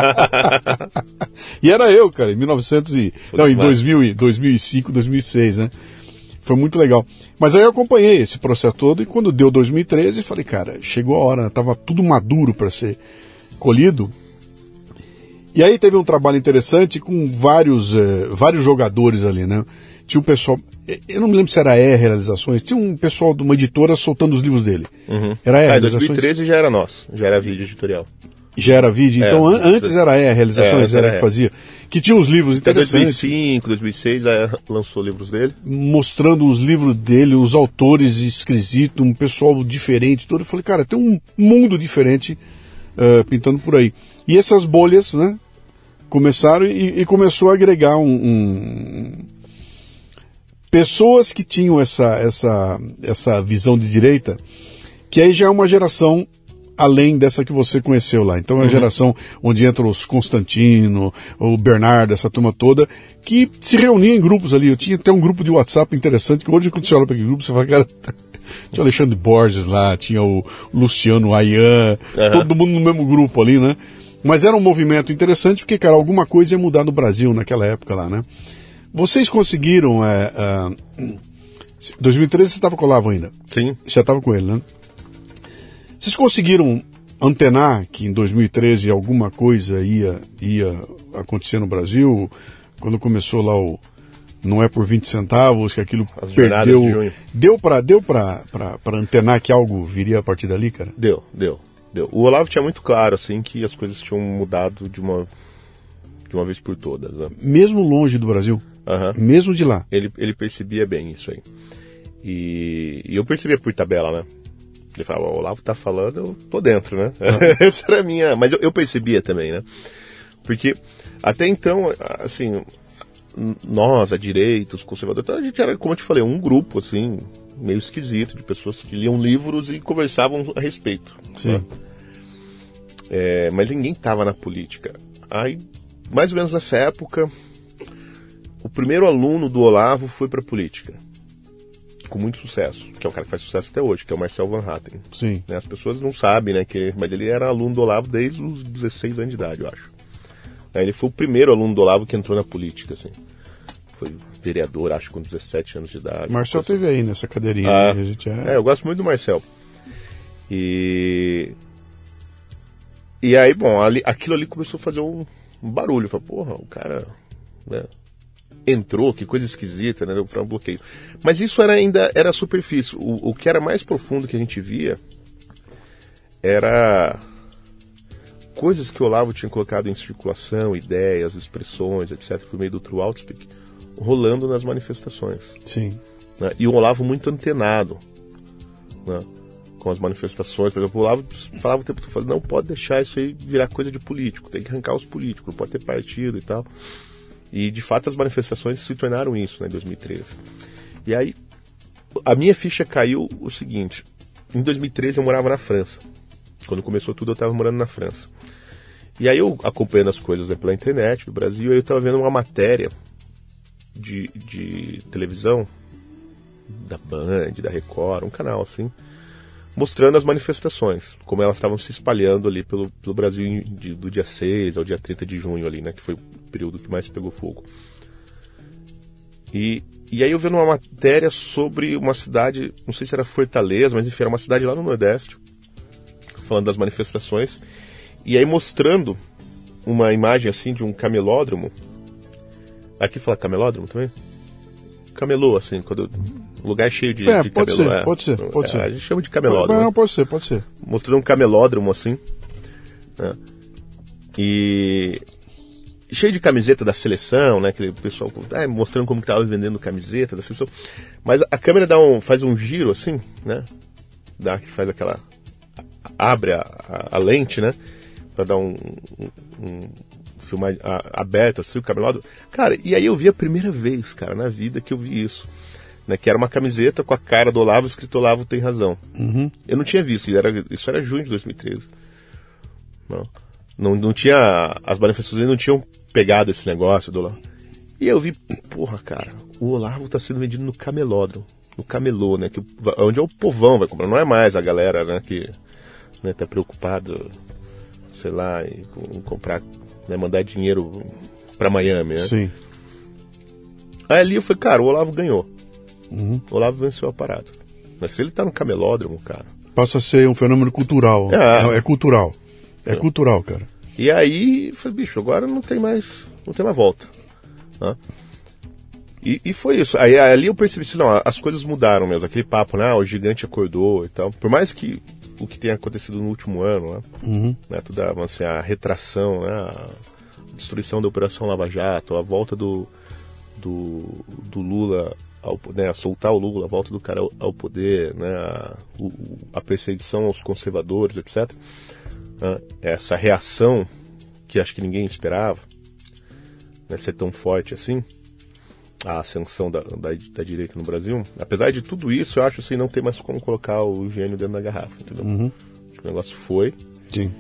Speaker 1: E era eu, cara, em mil e novecentos e... Não, em dois mil, dois mil e cinco, dois mil e seis, né? Foi muito legal. Mas aí eu acompanhei esse processo todo e quando deu dois mil e treze, falei, cara, chegou a hora, estava tudo maduro para ser colhido. E aí teve um trabalho interessante com vários, eh, vários jogadores ali, né? Tinha um pessoal, eu não me lembro se era E Realizações, tinha um pessoal de uma editora soltando os livros dele.
Speaker 2: Uhum.
Speaker 1: Era E
Speaker 2: ah,
Speaker 1: Realizações?
Speaker 2: dois mil e treze já era nosso, já era vídeo editorial.
Speaker 1: Já era vídeo? Então é, an- antes era E Realizações,
Speaker 2: é,
Speaker 1: era
Speaker 2: é.
Speaker 1: que fazia. Que tinha uns livros interessantes.
Speaker 2: Até dois mil e cinco, dois mil e seis, aí lançou livros dele.
Speaker 1: Mostrando os livros dele, os autores esquisitos, um pessoal diferente, todo. Eu falei, cara, tem um mundo diferente uh, pintando por aí. E essas bolhas, né, começaram e, e começou a agregar um... um pessoas que tinham essa, essa, essa visão de direita, que aí já é uma geração além dessa que você conheceu lá. Então é uma uhum. geração onde entram os Constantino, o Bernardo, essa turma toda, que se reunia em grupos ali. Eu tinha até um grupo de WhatsApp interessante, que hoje quando você olha para aquele grupo, você fala, cara, tinha o Alexandre Borges lá, tinha o Luciano Ayan, uhum. todo mundo no mesmo grupo ali, né? Mas era um movimento interessante, porque, cara, alguma coisa ia mudar no Brasil naquela época lá, né? Vocês conseguiram... É, é, dois mil e treze você estava com o Olavo ainda?
Speaker 2: Sim.
Speaker 1: Já estava com ele, né? Vocês conseguiram antenar que em dois mil e treze alguma coisa ia, ia acontecer no Brasil? Quando começou lá o... Não é por vinte centavos, que aquilo
Speaker 2: As
Speaker 1: perdeu...
Speaker 2: de junho.
Speaker 1: Deu para deu pra, pra, pra antenar que algo viria a partir dali, cara?
Speaker 2: Deu, deu, deu. O Olavo tinha muito claro, assim, que as coisas tinham mudado de uma, de uma vez por todas, né?
Speaker 1: Mesmo longe do Brasil?
Speaker 2: Uhum.
Speaker 1: Mesmo de lá?
Speaker 2: Ele, ele percebia bem isso aí. E, e eu percebia por tabela, né? Ele falava, o Olavo tá falando, eu tô dentro, né? Ah. Essa era a minha... Mas eu, eu percebia também, né? Porque até então, assim, nós, a direita, os conservadores, a gente era, como eu te falei, um grupo, assim, meio esquisito, de pessoas que liam livros e conversavam a respeito.
Speaker 1: Sim.
Speaker 2: Né? É, mas ninguém tava na política. Aí, mais ou menos nessa época, o primeiro aluno do Olavo foi pra política. Com muito sucesso, que é o cara que faz sucesso até hoje, que é o Marcel Van Hatten.
Speaker 1: Sim.
Speaker 2: Né, as pessoas não sabem, né, que, mas ele era aluno do Olavo desde os dezesseis anos de idade, eu acho. Aí ele foi o primeiro aluno do Olavo que entrou na política, assim. Foi vereador, acho, com dezessete anos de idade.
Speaker 1: Marcel teve aí nessa cadeirinha.
Speaker 2: Ah,
Speaker 1: a gente é...
Speaker 2: é, eu gosto muito do Marcel. E... E aí, bom, ali, aquilo ali começou a fazer um, um barulho. Eu falei, porra, o cara... Né, entrou, que coisa esquisita, né? Foi um bloqueio. Mas isso era ainda era superfície. O, o que era mais profundo que a gente via era coisas que o Olavo tinha colocado em circulação, ideias, expressões, etcétera, por meio do True Outspeak, rolando nas manifestações.
Speaker 1: Sim.
Speaker 2: Né? E o Olavo muito antenado, né, com as manifestações. Por exemplo, o Olavo falava o tempo todo, não pode deixar isso aí virar coisa de político, tem que arrancar os políticos, não pode ter partido e tal. E, de fato, as manifestações se tornaram isso, né, em dois mil e treze. E aí, a minha ficha caiu o seguinte. Em dois mil e treze, eu morava na França. Quando começou tudo, eu estava morando na França. E aí, eu acompanhando as coisas, né, pela internet do Brasil, aí eu estava vendo uma matéria de, de televisão, da Band, da Record, um canal assim, mostrando as manifestações, como elas estavam se espalhando ali pelo, pelo Brasil de, do dia seis ao dia trinta de junho ali, né, que foi o período que mais pegou fogo. E, e aí eu vendo uma matéria sobre uma cidade, não sei se era Fortaleza, mas enfim, era uma cidade lá no Nordeste, falando das manifestações, e aí mostrando uma imagem assim de um camelódromo. Aqui fala camelódromo também? Camelô, assim, quando um lugar cheio de,
Speaker 1: é,
Speaker 2: de
Speaker 1: pode
Speaker 2: camelô.
Speaker 1: Ser,
Speaker 2: é,
Speaker 1: pode ser, pode
Speaker 2: é,
Speaker 1: ser.
Speaker 2: A gente chama de camelódromo.
Speaker 1: Não, não, pode ser, pode ser.
Speaker 2: Mostrando um camelódromo, assim. Né? E... cheio de camiseta da seleção, né? Aquele pessoal ah, mostrando como que tava vendendo camiseta da seleção. Mas a câmera dá um, faz um giro, assim, né? Dá, faz aquela... abre a, a, a lente, né? Pra dar um... um, um filmar a, aberto, assim, o camelódromo. Cara, e aí eu vi a primeira vez, cara, na vida que eu vi isso. Né, que era uma camiseta com a cara do Olavo, escrito Olavo tem razão.
Speaker 1: Uhum.
Speaker 2: Eu não tinha visto, isso era, isso era junho de dois mil e treze. Não, não, não tinha, as manifestações não tinham pegado esse negócio do Olavo. E eu vi, porra, cara, o Olavo tá sendo vendido no camelódromo, no camelô, né, que, onde é o povão vai comprar, não é mais a galera, né, que né, tá preocupado, sei lá, em, em comprar, né, mandar dinheiro pra Miami, né?
Speaker 1: Sim.
Speaker 2: Aí ali eu falei, cara, o Olavo ganhou.
Speaker 1: Uhum.
Speaker 2: O Olavo venceu a parada. Mas se ele tá no camelódromo, cara...
Speaker 1: Passa a ser um fenômeno cultural. É, é cultural. É, é cultural, cara.
Speaker 2: E aí, eu falei, bicho, agora não tem mais, não tem mais volta. Né? E, e foi isso. Aí ali eu percebi assim, não, as coisas mudaram mesmo. Aquele papo, né, o gigante acordou e tal. Por mais que o que tenha acontecido no último ano, né,
Speaker 1: uhum.
Speaker 2: né toda assim, a retração, né, a destruição da Operação Lava Jato, a volta do, do, do Lula... Ao, né, a soltar o Lula, a volta do cara ao, ao poder, né, a, o, a perseguição aos conservadores, etcétera. Né, essa reação que acho que ninguém esperava, né, ser tão forte assim, a ascensão da, da, da direita no Brasil. Apesar de tudo isso, eu acho assim, não tem mais como colocar o gênio dentro da garrafa, entendeu? Uhum. Acho que o negócio foi.
Speaker 1: Sim.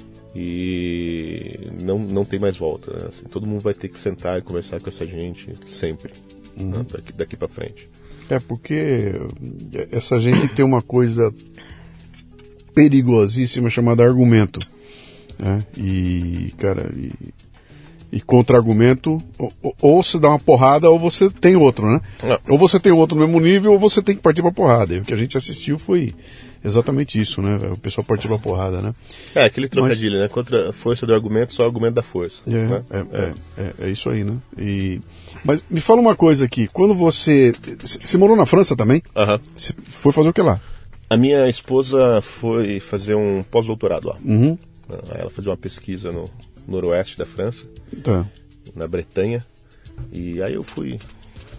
Speaker 2: E não, não tem mais volta. Né? Assim, todo mundo vai ter que sentar e conversar com essa gente sempre. Uhum. Né, daqui, daqui pra frente.
Speaker 1: É porque essa gente tem uma coisa perigosíssima chamada argumento, né? E, cara, e, e contra-argumento, ou, ou se dá uma porrada ou você tem outro, né? Não. Ou você tem outro no mesmo nível ou você tem que partir pra porrada. E o que a gente assistiu foi exatamente isso, né? O pessoal partiu pra porrada, né?
Speaker 2: É, aquele trocadilho, Mas, né? Contra a força do argumento, só o argumento da força.
Speaker 1: É,
Speaker 2: né?
Speaker 1: é, é, é, é isso aí, né? E... Mas me fala uma coisa aqui, quando você... Você morou na França também?
Speaker 2: Aham. Uhum.
Speaker 1: Você foi fazer o que lá?
Speaker 2: A minha esposa foi fazer um pós-doutorado lá.
Speaker 1: Uhum.
Speaker 2: Ela fazia uma pesquisa no noroeste da França,
Speaker 1: tá.
Speaker 2: na Bretanha, e aí eu fui...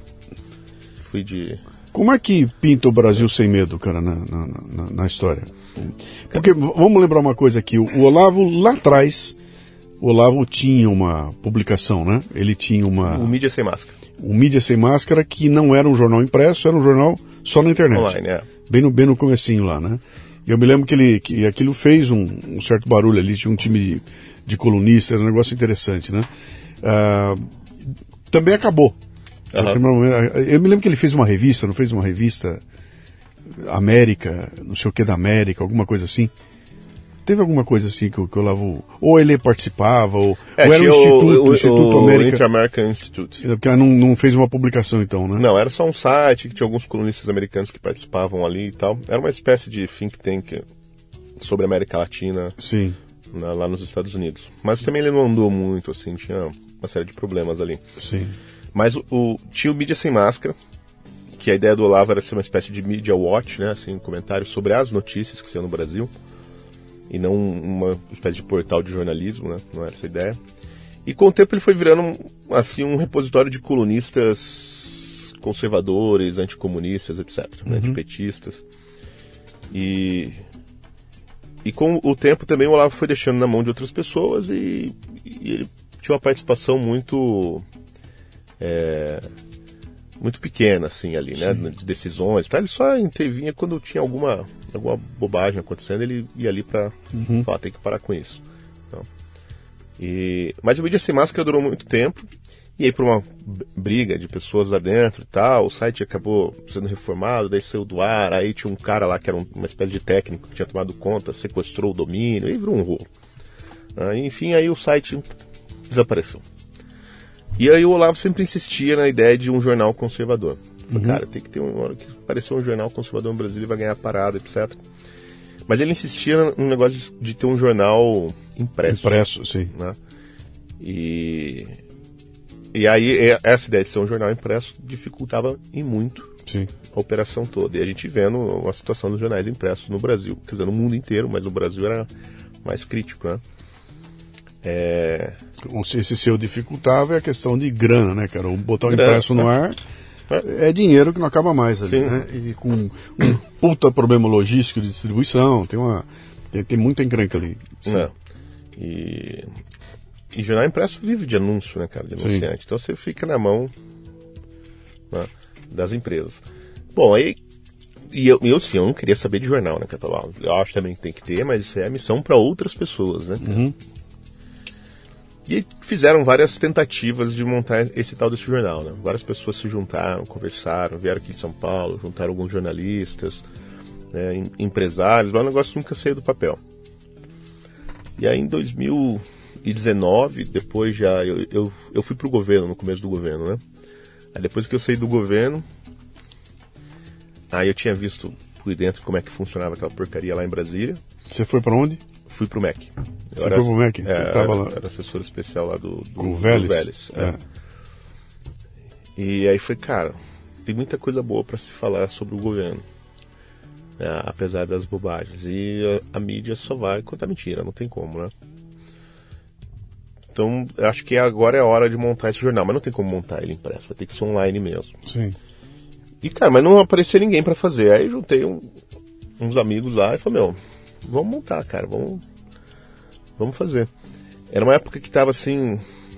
Speaker 2: Fui de...
Speaker 1: Como é que pinta o Brasil sem medo, cara, na, na, na, na história? Porque, vamos lembrar uma coisa aqui, o Olavo lá atrás, o Olavo tinha uma publicação, né? Ele tinha uma...
Speaker 2: O Mídia Sem Máscara.
Speaker 1: O Mídia Sem Máscara, que não era um jornal impresso, era um jornal só na internet.
Speaker 2: Online, é.
Speaker 1: Bem no, bem no comecinho lá, né? E eu me lembro que, ele, que aquilo fez um, um certo barulho ali, tinha um time de, de colunistas, era um negócio interessante, né? Uh, também acabou. Uhum. Eu me lembro que ele fez uma revista, não fez uma revista América, não sei o que da América, alguma coisa assim. Teve alguma coisa assim que, que o Olavo... Ou ele participava, ou,
Speaker 2: é,
Speaker 1: ou era o Instituto, o, o, Instituto
Speaker 2: o
Speaker 1: América...
Speaker 2: Inter-American Institute.
Speaker 1: Porque não, não fez uma publicação então, né?
Speaker 2: Não, era só um site que tinha alguns colunistas americanos que participavam ali e tal. Era uma espécie de think tank sobre a América Latina.
Speaker 1: Sim.
Speaker 2: Na, lá nos Estados Unidos. Mas também ele não andou muito, assim, tinha uma série de problemas ali.
Speaker 1: Sim.
Speaker 2: Mas o, o, tinha o Mídia Sem Máscara, que a ideia do Olavo era ser uma espécie de media watch, né? Assim, comentários sobre as notícias que saiam no Brasil. E não uma espécie de portal de jornalismo, né? Não era essa a ideia. E com o tempo ele foi virando, assim, um repositório de colunistas conservadores, anticomunistas, etcétera. Uhum. Né? Antipetistas. E... E com o tempo também o Olavo foi deixando na mão de outras pessoas e, e ele tinha uma participação muito é, muito pequena, assim, ali, né? Sim. De decisões. Tá? Ele só intervinha quando tinha alguma, alguma bobagem acontecendo, ele ia ali para uhum. falar, tem que parar com isso. Então, e, mas o Mídia Sem Máscara durou muito tempo. E aí, por uma briga de pessoas lá dentro e tal, o site acabou sendo reformado, daí saiu do ar, aí tinha um cara lá que era uma espécie de técnico que tinha tomado conta, sequestrou o domínio, e virou um rolo. Ah, enfim, aí o site desapareceu. E aí o Olavo sempre insistia na ideia de um jornal conservador. Falei, uhum. Cara, tem que ter uma hora que aparecer um jornal conservador no Brasil e vai ganhar parada, etcétera. Mas ele insistia no negócio de, de ter um jornal impresso.
Speaker 1: Impresso, sim.
Speaker 2: Né? E... E aí, essa ideia de ser um jornal impresso dificultava e muito
Speaker 1: Sim.
Speaker 2: a operação toda. E a gente vendo a situação dos jornais impressos no Brasil. Quer dizer, no mundo inteiro, mas no Brasil era mais crítico, né? É...
Speaker 1: Esse seu dificultava é a questão de grana, né, cara? O botar o impresso no ar é, é dinheiro que não acaba mais ali, Sim. né? E com um puta problema logístico de distribuição, tem uma... Tem, tem muita encrenca ali.
Speaker 2: Sim. E... E jornal impresso vive de anúncio, né, cara, de anunciante. Sim. Então você fica na mão, né, das empresas. Bom, aí... E eu, eu, sim, eu não queria saber de jornal, né, cara? Eu acho também que tem que ter, mas isso é a missão para outras pessoas, né?
Speaker 1: Uhum.
Speaker 2: E fizeram várias tentativas de montar esse tal desse jornal, né? Várias pessoas se juntaram, conversaram, vieram aqui de São Paulo, juntaram alguns jornalistas, né, empresários, mas o negócio nunca saiu do papel. E aí em dois mil e dezenove, depois já, eu, eu, eu fui pro governo, no começo do governo, né? Aí depois que eu saí do governo, aí eu tinha visto por dentro como é que funcionava aquela porcaria lá em Brasília.
Speaker 1: Você foi para onde?
Speaker 2: Fui pro M E C.
Speaker 1: Você era, foi pro M E C?
Speaker 2: É,
Speaker 1: Você tava
Speaker 2: era,
Speaker 1: lá?
Speaker 2: Era assessor especial lá do, do,
Speaker 1: do Vélez.
Speaker 2: Do Vélez é.
Speaker 1: É.
Speaker 2: E aí foi, cara, tem muita coisa boa para se falar sobre o governo, né, apesar das bobagens. E a, a mídia só vai contar mentira, não tem como, né? Então, eu acho que agora é a hora de montar esse jornal, mas não tem como montar ele impresso, vai ter que ser online mesmo.
Speaker 1: Sim.
Speaker 2: E, cara, mas não aparecia ninguém para fazer. Aí juntei um, uns amigos lá e falei, meu, vamos montar, cara, vamos, vamos fazer. Era uma época que tava assim,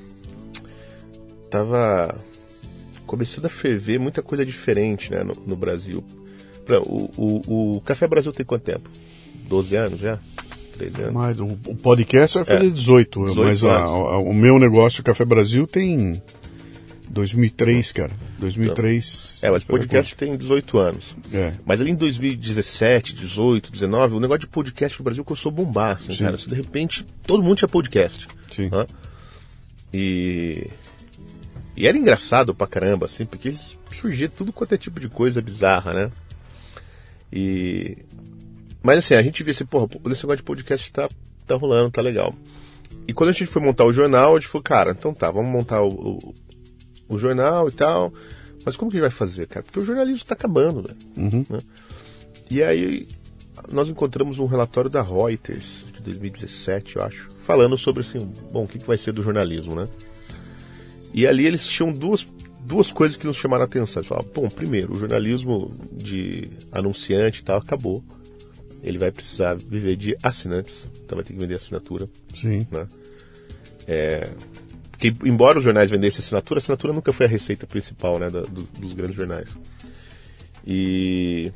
Speaker 2: tava começando a ferver muita coisa diferente, né, no, no Brasil. O, o, o Café Brasil tem quanto tempo? doze anos já? treze anos?
Speaker 1: Mas o, o podcast vai fazer é, dezoito, dezoito, mas a, a, o meu negócio, o Café Brasil, tem dois mil e três, cara. dois mil e três.
Speaker 2: É, mas o podcast tem dezoito anos.
Speaker 1: É.
Speaker 2: Mas ali em dois mil e dezessete, dezoito, dezenove, o negócio de podcast no Brasil começou a bombar, assim, cara. De repente, todo mundo tinha podcast.
Speaker 1: Sim.
Speaker 2: Né? E... E era engraçado pra caramba, assim, porque surgia tudo quanto é tipo de coisa bizarra, né? E... Mas assim, a gente via assim, porra, esse negócio de podcast tá, tá rolando, tá legal. E quando a gente foi montar o jornal, a gente falou, cara, então tá, vamos montar o, o, o jornal e tal, mas como que a gente vai fazer, cara? Porque o jornalismo tá acabando, velho.
Speaker 1: Uhum.
Speaker 2: Né? E aí nós encontramos um relatório da Reuters, de dois mil e dezessete, eu acho, falando sobre assim, bom, o que, que vai ser do jornalismo, né? E ali eles tinham duas, duas coisas que nos chamaram a atenção. Eles falavam, bom, primeiro, o jornalismo de anunciante e tal acabou. ele vai precisar viver de assinantes, então vai ter que vender assinatura.
Speaker 1: Sim.
Speaker 2: Né? É, porque, embora os jornais vendessem assinatura, a assinatura nunca foi a receita principal, né, da, do, dos grandes jornais. E,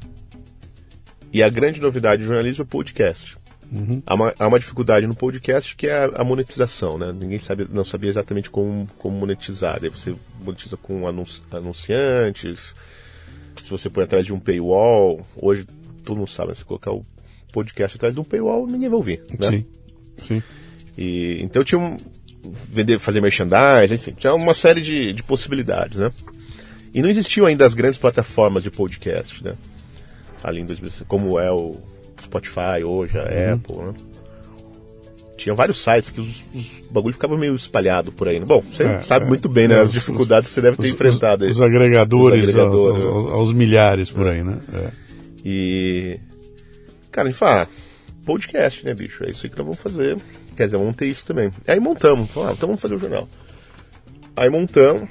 Speaker 2: e a grande novidade do jornalismo é o podcast. Uhum. Há, uma, há uma dificuldade no podcast que é a, a monetização, né? Ninguém sabe, não sabia exatamente como, como monetizar. Daí você monetiza com anunci, anunciantes, se você põe atrás de um paywall. Hoje todo mundo sabe, né? Se colocar o podcast atrás de um paywall, ninguém vai ouvir, né?
Speaker 1: Sim, sim.
Speaker 2: E, então tinha um, vender, fazer merchandising, enfim, tinha uma série de, de possibilidades, né? E não existiam ainda as grandes plataformas de podcast, né? Ali em dois mil e cinco, como é o Spotify hoje, a uhum. Apple, né? Tinha vários sites que os, os bagulho ficava meio espalhado por aí. Né? Bom, você é, sabe é, muito bem, né? É, as dificuldades os, que você deve ter
Speaker 1: os,
Speaker 2: enfrentado aí.
Speaker 1: Os agregadores, os agregadores aos, aos, aos milhares por aí, né? É.
Speaker 2: E... Cara, a gente fala, ah, podcast, né, bicho? É isso aí que nós vamos fazer. Quer dizer, vamos ter isso também. Aí montamos, falamos, ah, então vamos fazer o jornal. Aí montamos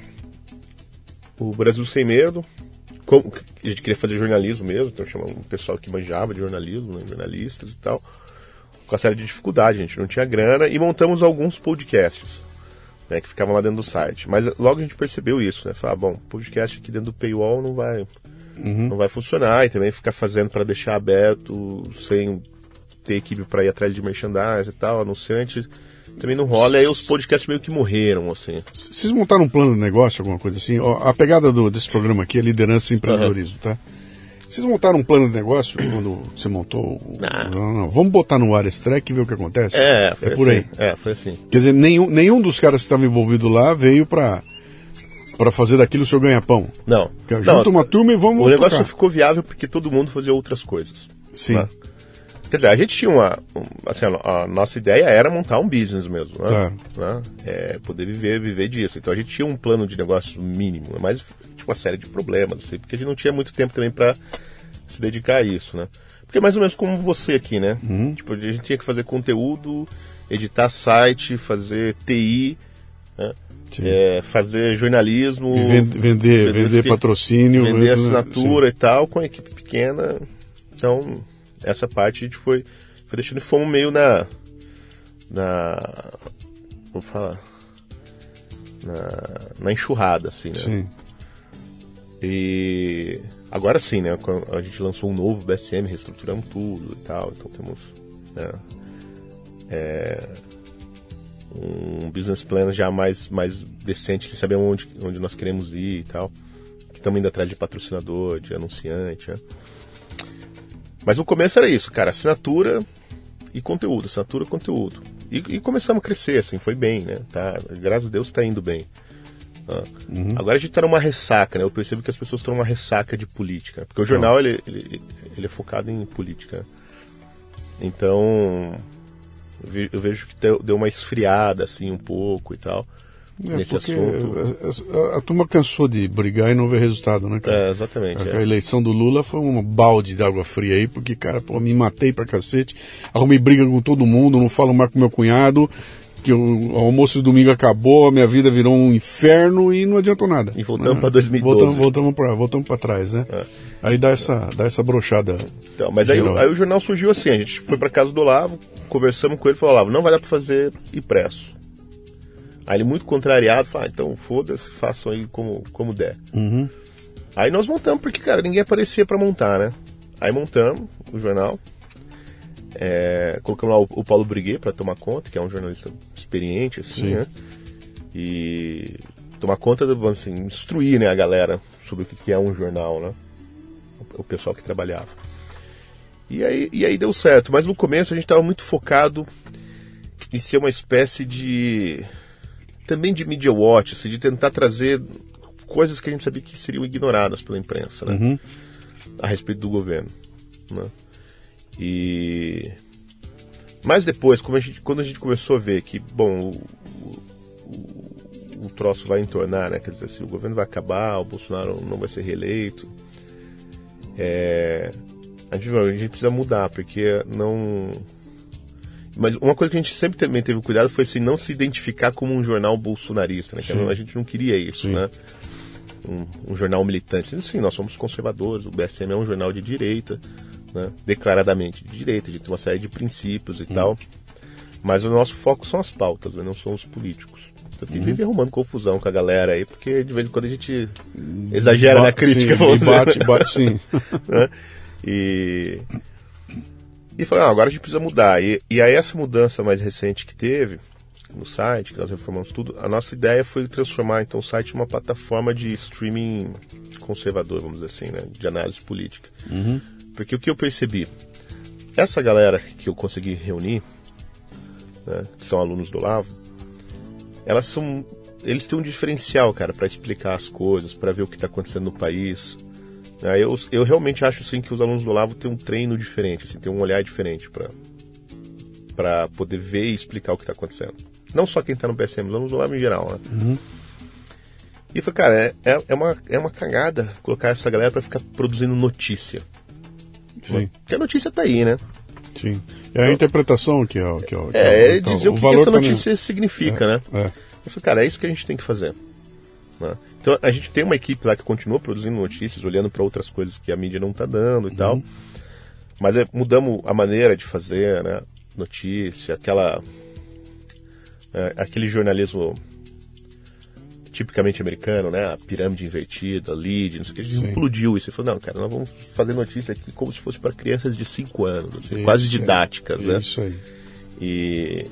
Speaker 2: o Brasil Sem Medo. Como, a gente queria fazer jornalismo mesmo, então chamamos um pessoal que manjava de jornalismo, né, jornalistas e tal. Com a série de dificuldade, a gente não tinha grana, e montamos alguns podcasts, né, que ficavam lá dentro do site. Mas logo a gente percebeu isso, né? Falar, bom, podcast aqui dentro do paywall não vai, uhum. não vai funcionar, e também ficar fazendo para deixar aberto, sem ter equipe para ir atrás de merchandising e tal, anunciante, também não rola, e aí os podcasts meio que morreram, assim.
Speaker 1: Vocês montaram um plano de negócio, alguma coisa assim? A pegada do, desse programa aqui é liderança e empreendedorismo, uhum. tá? Vocês montaram um plano de negócio quando você montou?
Speaker 2: Não.
Speaker 1: Não, não. Vamos botar no ar esse track e ver o que acontece?
Speaker 2: É, foi
Speaker 1: é por
Speaker 2: assim.
Speaker 1: aí.
Speaker 2: É, foi assim.
Speaker 1: Quer dizer, nenhum, nenhum dos caras que estavam envolvidos lá veio pra, pra fazer daquilo o seu ganha-pão.
Speaker 2: Não.
Speaker 1: Junta
Speaker 2: não,
Speaker 1: uma turma e vamos
Speaker 2: O negócio
Speaker 1: tocar.
Speaker 2: só ficou viável porque todo mundo fazia outras coisas.
Speaker 1: Sim.
Speaker 2: Né? Quer dizer, a gente tinha uma... Assim, a, a nossa ideia era montar um business mesmo, né?
Speaker 1: Claro.
Speaker 2: Né? É, poder viver, viver disso. Então a gente tinha um plano de negócio mínimo, mas tinha uma série de problemas, assim, porque a gente não tinha muito tempo também pra se dedicar a isso, né? Porque é mais ou menos como você aqui, né? Uhum. Tipo, a gente tinha que fazer conteúdo, editar site, fazer T I, né? É, fazer jornalismo,
Speaker 1: e vender, vender, vender patrocínio,
Speaker 2: vender assinatura, sim, e tal, com a equipe pequena. Então, essa parte a gente foi, foi deixando, e fomos meio na, na, vou falar, na, na enxurrada, assim, né?
Speaker 1: Sim.
Speaker 2: E agora sim, né? A gente lançou um novo B S M, reestruturamos tudo e tal, então temos, né, é, um business plan já mais, mais decente, que sabemos onde, onde nós queremos ir e tal. Estamos indo atrás de patrocinador, de anunciante, né? Mas no começo era isso, cara, assinatura e conteúdo, assinatura e conteúdo. E, e começamos a crescer, assim, foi bem, né? Tá, graças a Deus está indo bem. Ah. Uhum. Agora a gente está numa ressaca, né? Eu percebo que as pessoas estão numa ressaca de política. Porque o jornal, ele, ele, ele é focado em política. Então, eu vejo que deu uma esfriada, assim, um pouco e tal,
Speaker 1: é,
Speaker 2: nesse assunto.
Speaker 1: A, a, a turma cansou de brigar e não ver resultado, né, cara?
Speaker 2: É, exatamente.
Speaker 1: A,
Speaker 2: é.
Speaker 1: a eleição do Lula foi um balde de água fria aí, porque, cara, pô, me matei pra cacete, arrumei briga com todo mundo, não falo mais com meu cunhado, que o, o almoço de domingo acabou, a minha vida virou um inferno e não adiantou nada.
Speaker 2: E voltamos né? para dois mil e doze.
Speaker 1: Voltamos, voltamos para voltamos para trás, né? É. Aí dá essa, dá essa brochada.
Speaker 2: Então, mas aí, aí o jornal surgiu assim, a gente foi para casa do Olavo, conversamos com ele e falou, Olavo, não vai dar para fazer impresso. Aí ele muito contrariado, falou, ah, então foda-se, façam aí como, como der.
Speaker 1: Uhum.
Speaker 2: Aí nós montamos, porque, cara, ninguém aparecia para montar, né? Aí montamos o jornal. É, colocamos lá o, o Paulo Briguet para tomar conta, que é um jornalista experiente, assim, sim, né? E tomar conta, de, assim, instruir, né, a galera sobre o que é um jornal, né? O, o pessoal que trabalhava. E aí, e aí deu certo, mas no começo a gente estava muito focado em ser uma espécie de... também de media watch, assim, de tentar trazer coisas que a gente sabia que seriam ignoradas pela imprensa, né? Uhum. A respeito do governo, né? E... Mas depois, como a gente, quando a gente começou a ver que, bom, o, o, o troço vai entornar, né? Quer dizer, se o governo vai acabar, o Bolsonaro não vai ser reeleito, é, a, gente, a gente precisa mudar, porque não... Mas uma coisa que a gente sempre também teve cuidado foi assim, não se identificar como um jornal bolsonarista, né? Que a gente não queria isso, sim, né? Um, um jornal militante. Sim, nós somos conservadores, o B S M é um jornal de direita, né, declaradamente de direita, a gente tem uma série de princípios e hum. tal, mas o nosso foco são as pautas, né, não são os políticos. Então tem que viver arrumando confusão com a galera aí, porque de vez em quando a gente exagera bate, na crítica.
Speaker 1: Sim, bate, bate sim.
Speaker 2: né? E... E falei, ah, agora a gente precisa mudar. E, e aí essa mudança mais recente que teve no site, que nós reformamos tudo, a nossa ideia foi transformar então o site em uma plataforma de streaming conservador, vamos dizer assim, né, de análise política.
Speaker 1: Uhum.
Speaker 2: Porque o que eu percebi, essa galera que eu consegui reunir, né, que são alunos do Olavo, elas são, eles têm um diferencial, cara, para explicar as coisas, para ver o que está acontecendo no país. Eu, eu realmente acho assim, que os alunos do Olavo têm um treino diferente, assim, têm um olhar diferente para para poder ver e explicar o que está acontecendo. Não só quem está no P S M, os alunos do Olavo em geral, né?
Speaker 1: Uhum.
Speaker 2: E foi, cara, é, é, é, uma, é uma cagada colocar essa galera para ficar produzindo notícia.
Speaker 1: Sim.
Speaker 2: Porque a notícia tá aí, né?
Speaker 1: Sim. É a então, interpretação que é... Que é, que
Speaker 2: é,
Speaker 1: é
Speaker 2: então, dizer
Speaker 1: o,
Speaker 2: o que,
Speaker 1: valor
Speaker 2: que essa notícia
Speaker 1: também
Speaker 2: significa,
Speaker 1: é,
Speaker 2: né?
Speaker 1: É.
Speaker 2: Eu falei, cara, é isso que a gente tem que fazer. Né? Então a gente tem uma equipe lá que continua produzindo notícias, olhando para outras coisas que a mídia não está dando e uhum. tal. Mas é, mudamos a maneira de fazer, né? Notícia, aquela, é, aquele jornalismo tipicamente americano, né? A pirâmide invertida, lead, não sei o que. A gente Sim. implodiu isso. E falou, não, cara, nós vamos fazer notícia aqui como se fosse para crianças de cinco anos, assim, quase didáticas,
Speaker 1: aí.
Speaker 2: né?
Speaker 1: Isso aí.
Speaker 2: E...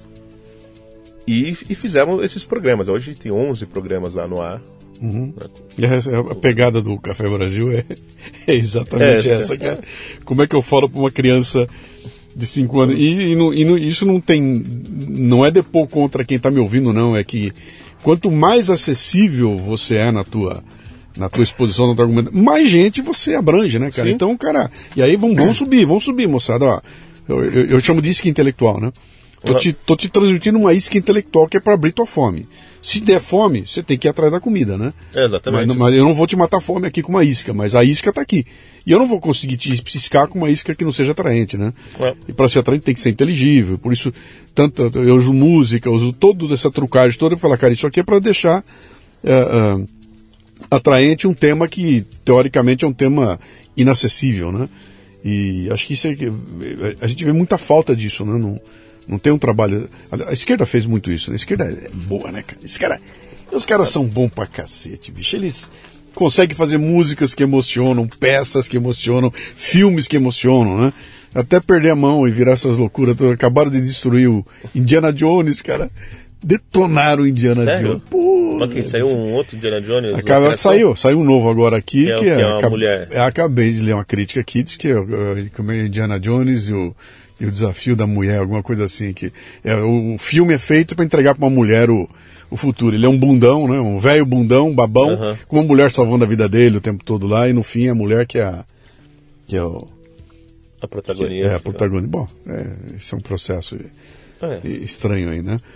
Speaker 2: E, e fizemos esses programas. Hoje tem onze programas lá no ar.
Speaker 1: Uhum. E a, a pegada do Café Brasil é, é exatamente é, essa, cara. Como é que eu falo para uma criança de cinco anos? E, e, no, e no, isso não tem... Não é depor contra quem está me ouvindo, não. É que quanto mais acessível você é na tua, na tua exposição, no teu argumento, mais gente você abrange, né, cara? Sim. Então, cara... E aí vamos, vamos subir, vamos subir, moçada. Ó, eu, eu, eu chamo de isca intelectual, né? Tô te, tô te transmitindo uma isca intelectual que é para abrir tua fome. Se der fome, você tem que ir atrás da comida, né?
Speaker 2: É, exatamente.
Speaker 1: Mas, mas eu não vou te matar a fome aqui com uma isca, mas a isca tá aqui. E eu não vou conseguir te ciscar com uma isca que não seja atraente, né? É. E para ser atraente tem que ser inteligível. Por isso, tanto eu uso música, eu uso toda essa trucagem toda para falar, cara, isso aqui é para deixar é, é, atraente um tema que, teoricamente, é um tema inacessível, né? E acho que isso é, a gente vê muita falta disso, né? Não, Não tem um trabalho... A esquerda fez muito isso, né? A esquerda é boa, né, cara? Esse cara... Os caras são bons pra cacete, bicho. Eles conseguem fazer músicas que emocionam, peças que emocionam, filmes que emocionam, né? Até perder a mão e virar essas loucuras. Acabaram de destruir o Indiana Jones, cara. Detonaram o Indiana
Speaker 2: Sério?
Speaker 1: Jones. Pô,
Speaker 2: Mas quem saiu um outro Indiana Jones?
Speaker 1: Acaba, saiu, saiu um novo agora aqui.
Speaker 2: Que é,
Speaker 1: que é,
Speaker 2: que é uma
Speaker 1: acab...
Speaker 2: mulher.
Speaker 1: Eu acabei de ler uma crítica aqui, diz que é, é Indiana Jones e o... E o desafio da mulher, alguma coisa assim. Que é, o filme é feito para entregar para uma mulher o, o futuro. Ele é um bundão, né? Um velho bundão, um babão, uhum. com uma mulher salvando a vida dele o tempo todo lá. E no fim a mulher que é a... Que é o,
Speaker 2: a protagonista.
Speaker 1: É, a protagonista. Bom, é, esse é um processo é. estranho aí, né?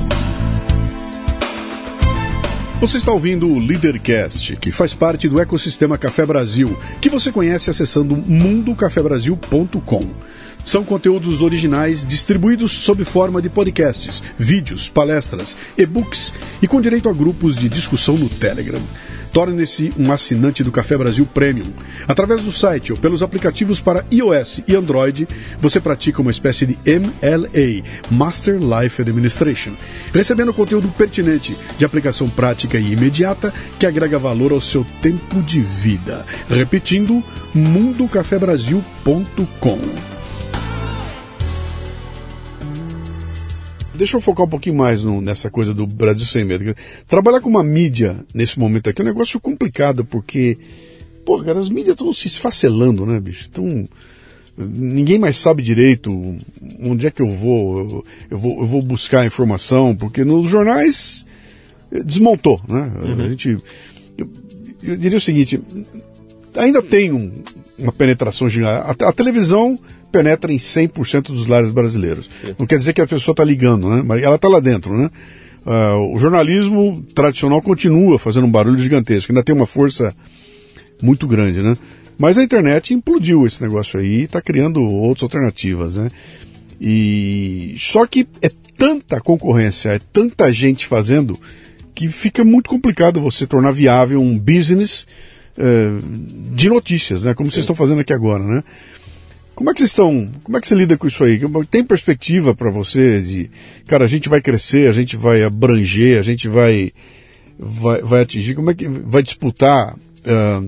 Speaker 1: Você está ouvindo o Leadercast, que faz parte do ecossistema Café Brasil, que você conhece acessando mundo café brasil ponto com. São conteúdos originais distribuídos sob forma de podcasts, vídeos, palestras, e-books e com direito a grupos de discussão no Telegram. Torne-se um assinante do Café Brasil Premium. Através do site ou pelos aplicativos para iOS e Android, você pratica uma espécie de M L A, Master Life Administration, recebendo conteúdo pertinente, de aplicação prática e imediata, que agrega valor ao seu tempo de vida. Repetindo, mundo café brasil ponto com. Deixa eu focar um pouquinho mais no, nessa coisa do Brasil Sem Medo. Trabalhar com uma mídia nesse momento aqui é um negócio complicado, porque, pô, cara, as mídias estão se esfacelando, né, bicho? Então, ninguém mais sabe direito onde é que eu vou, eu, eu vou, eu vou buscar a informação, porque nos jornais desmontou, né? Uhum. A gente, eu, eu diria o seguinte, ainda tem um, uma penetração gigante. A, a televisão penetra em cem por cento dos lares brasileiros. Sim. Não quer dizer que a pessoa está ligando, né? Mas ela está lá dentro, né? Uh, o jornalismo tradicional continua fazendo um barulho gigantesco, ainda tem uma força muito grande, né? Mas a internet implodiu esse negócio aí e está criando outras alternativas, né? E só que é tanta concorrência, é tanta gente fazendo, que fica muito complicado você tornar viável um business uh, de notícias, né? Como Sim. vocês estão fazendo aqui agora, né? Como é que vocês estão, como é que você lida com isso aí? Tem perspectiva para você de, cara, a gente vai crescer, a gente vai abranger, a gente vai, vai, vai atingir, como é que vai disputar? Uh,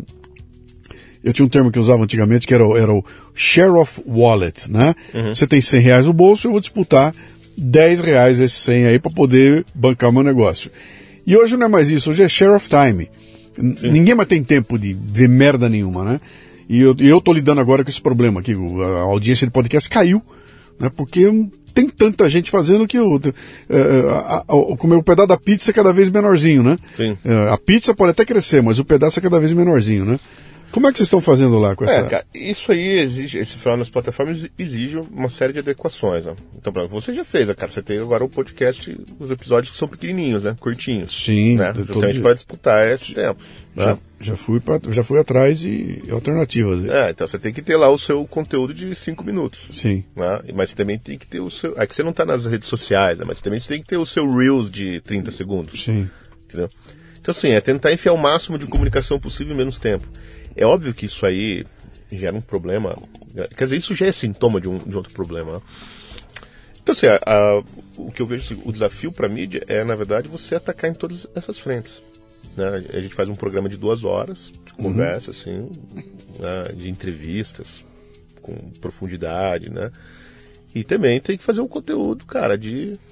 Speaker 1: eu tinha um termo que eu usava antigamente que era, era o share of wallet, né? Uhum. Você tem cem reais no bolso, eu vou disputar dez reais esses cem aí para poder bancar o meu negócio. E hoje não é mais isso, hoje é share of time. Sim. Ninguém mais tem tempo de ver merda nenhuma, né? E eu, eu tô lidando agora com esse problema aqui, a audiência de podcast caiu, né? Porque tem tanta gente fazendo que o, a, a, a, o pedaço da pizza é cada vez menorzinho, né?
Speaker 2: Sim.
Speaker 1: A pizza pode até crescer, mas o pedaço é cada vez menorzinho, né? Como é que vocês estão fazendo lá com essa...
Speaker 2: É, cara, isso aí exige, esse final nas plataformas exige uma série de adequações, né? Então, pra, você já fez, né, cara? Você tem agora o podcast, os episódios que são pequenininhos, né? Curtinhos.
Speaker 1: Sim.
Speaker 2: Né? Justamente para disputar esse tempo.
Speaker 1: Já,
Speaker 2: né?
Speaker 1: já, fui pra, já fui atrás de alternativas.
Speaker 2: É, então você tem que ter lá o seu conteúdo de cinco minutos.
Speaker 1: Sim.
Speaker 2: Né? Mas você também tem que ter o seu... É que você não tá nas redes sociais, né? Mas também você tem que ter o seu Reels de trinta segundos.
Speaker 1: Sim.
Speaker 2: Entendeu? Então, assim, é tentar enfiar o máximo de comunicação possível em menos tempo. É óbvio que isso aí gera um problema. Quer dizer, isso já é sintoma de um de outro problema. Né? Então, assim, a, a, o que eu vejo, assim, o desafio para a mídia é, na verdade, você atacar em todas essas frentes. Né? A gente faz um programa de duas horas de conversa, uhum. assim, né? De entrevistas com profundidade, né? E também tem que fazer um conteúdo, cara, de, de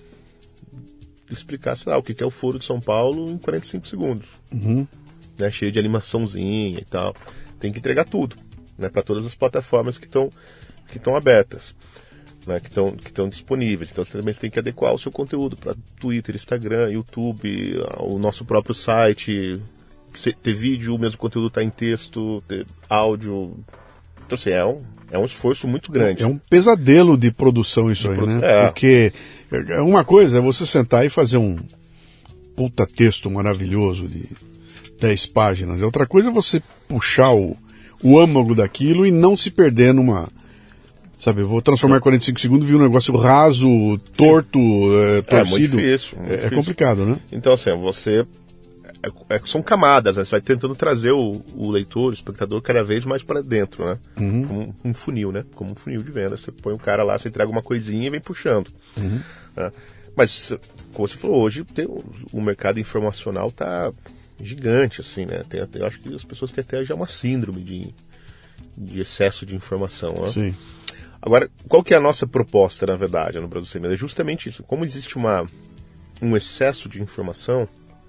Speaker 2: explicar, sei lá, o que é o Foro de São Paulo em quarenta e cinco segundos.
Speaker 1: Uhum.
Speaker 2: Né, cheio de animaçãozinha e tal. Tem que entregar tudo, né, para todas as plataformas que estão que estão abertas, né, que estão que estão disponíveis. Então você também tem que adequar o seu conteúdo para Twitter, Instagram, YouTube, o nosso próprio site, ter vídeo, o mesmo conteúdo tá em texto, ter áudio. Então assim, é um, é um esforço muito grande.
Speaker 1: É um pesadelo de produção isso de aí, produ... né? É. Porque uma coisa é você sentar e fazer um puta texto maravilhoso de dez páginas. Outra coisa é você puxar o, o âmago daquilo e não se perder numa... Sabe, eu vou transformar em quarenta e cinco segundos e vi um negócio raso, torto, é, torcido.
Speaker 2: É muito difícil. Muito
Speaker 1: é,
Speaker 2: difícil.
Speaker 1: É complicado, né?
Speaker 2: Então, assim, você... É, é, são camadas, né? Você vai tentando trazer o, o leitor, o espectador, cada vez mais para dentro, né?
Speaker 1: Uhum.
Speaker 2: Como um funil, né? Como um funil de venda. Você põe o cara lá, você entrega uma coisinha e vem puxando.
Speaker 1: Uhum.
Speaker 2: Né? Mas, como você falou, hoje tem, o, o mercado informacional tá... gigante, assim, né? Tem, eu acho que as pessoas têm até já uma síndrome de, de excesso de informação, né?
Speaker 1: Sim.
Speaker 2: Agora, qual que é a nossa proposta, na verdade, no Brasil Sem Medo? É justamente isso. Como existe uma, um excesso de informação,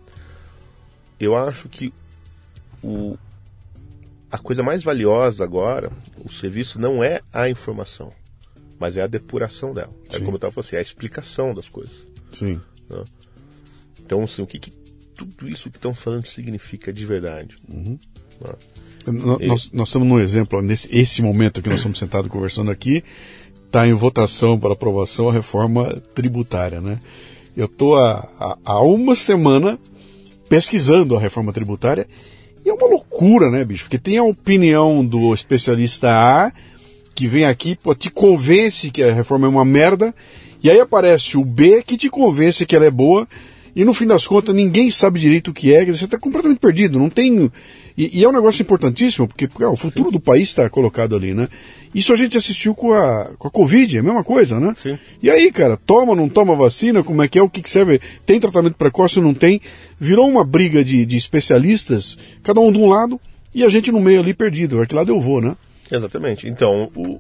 Speaker 2: eu acho que o, a coisa mais valiosa agora, o serviço não é a informação, mas é a depuração dela. Sim. É como eu estava falando assim, é a explicação das coisas.
Speaker 1: Sim.
Speaker 2: Né? Então, assim, o que, que tudo isso que estão falando significa de verdade?
Speaker 1: Uhum.
Speaker 2: Né?
Speaker 1: E... Nós, nós estamos num exemplo, nesse esse momento que nós estamos sentados conversando aqui, está em votação para aprovação a reforma tributária, né? Eu estou há, há, há uma semana pesquisando a reforma tributária e é uma loucura, né, bicho? Porque tem a opinião do especialista A, que vem aqui, pô, te convence que a reforma é uma merda, e aí aparece o B que te convence que ela é boa, e no fim das contas ninguém sabe direito o que é, você está completamente perdido, não tem... E, e é um negócio importantíssimo, porque, porque ah, o futuro do país está colocado ali, né? Isso a gente assistiu com a, com a Covid, é a mesma coisa, né?
Speaker 2: Sim.
Speaker 1: E aí, cara, toma, não toma vacina, como é que é, o que, que serve? Tem tratamento precoce ou não tem? Virou uma briga de, de especialistas, cada um de um lado, e a gente no meio ali perdido, a que lado eu vou, né?
Speaker 2: Exatamente. Então, o,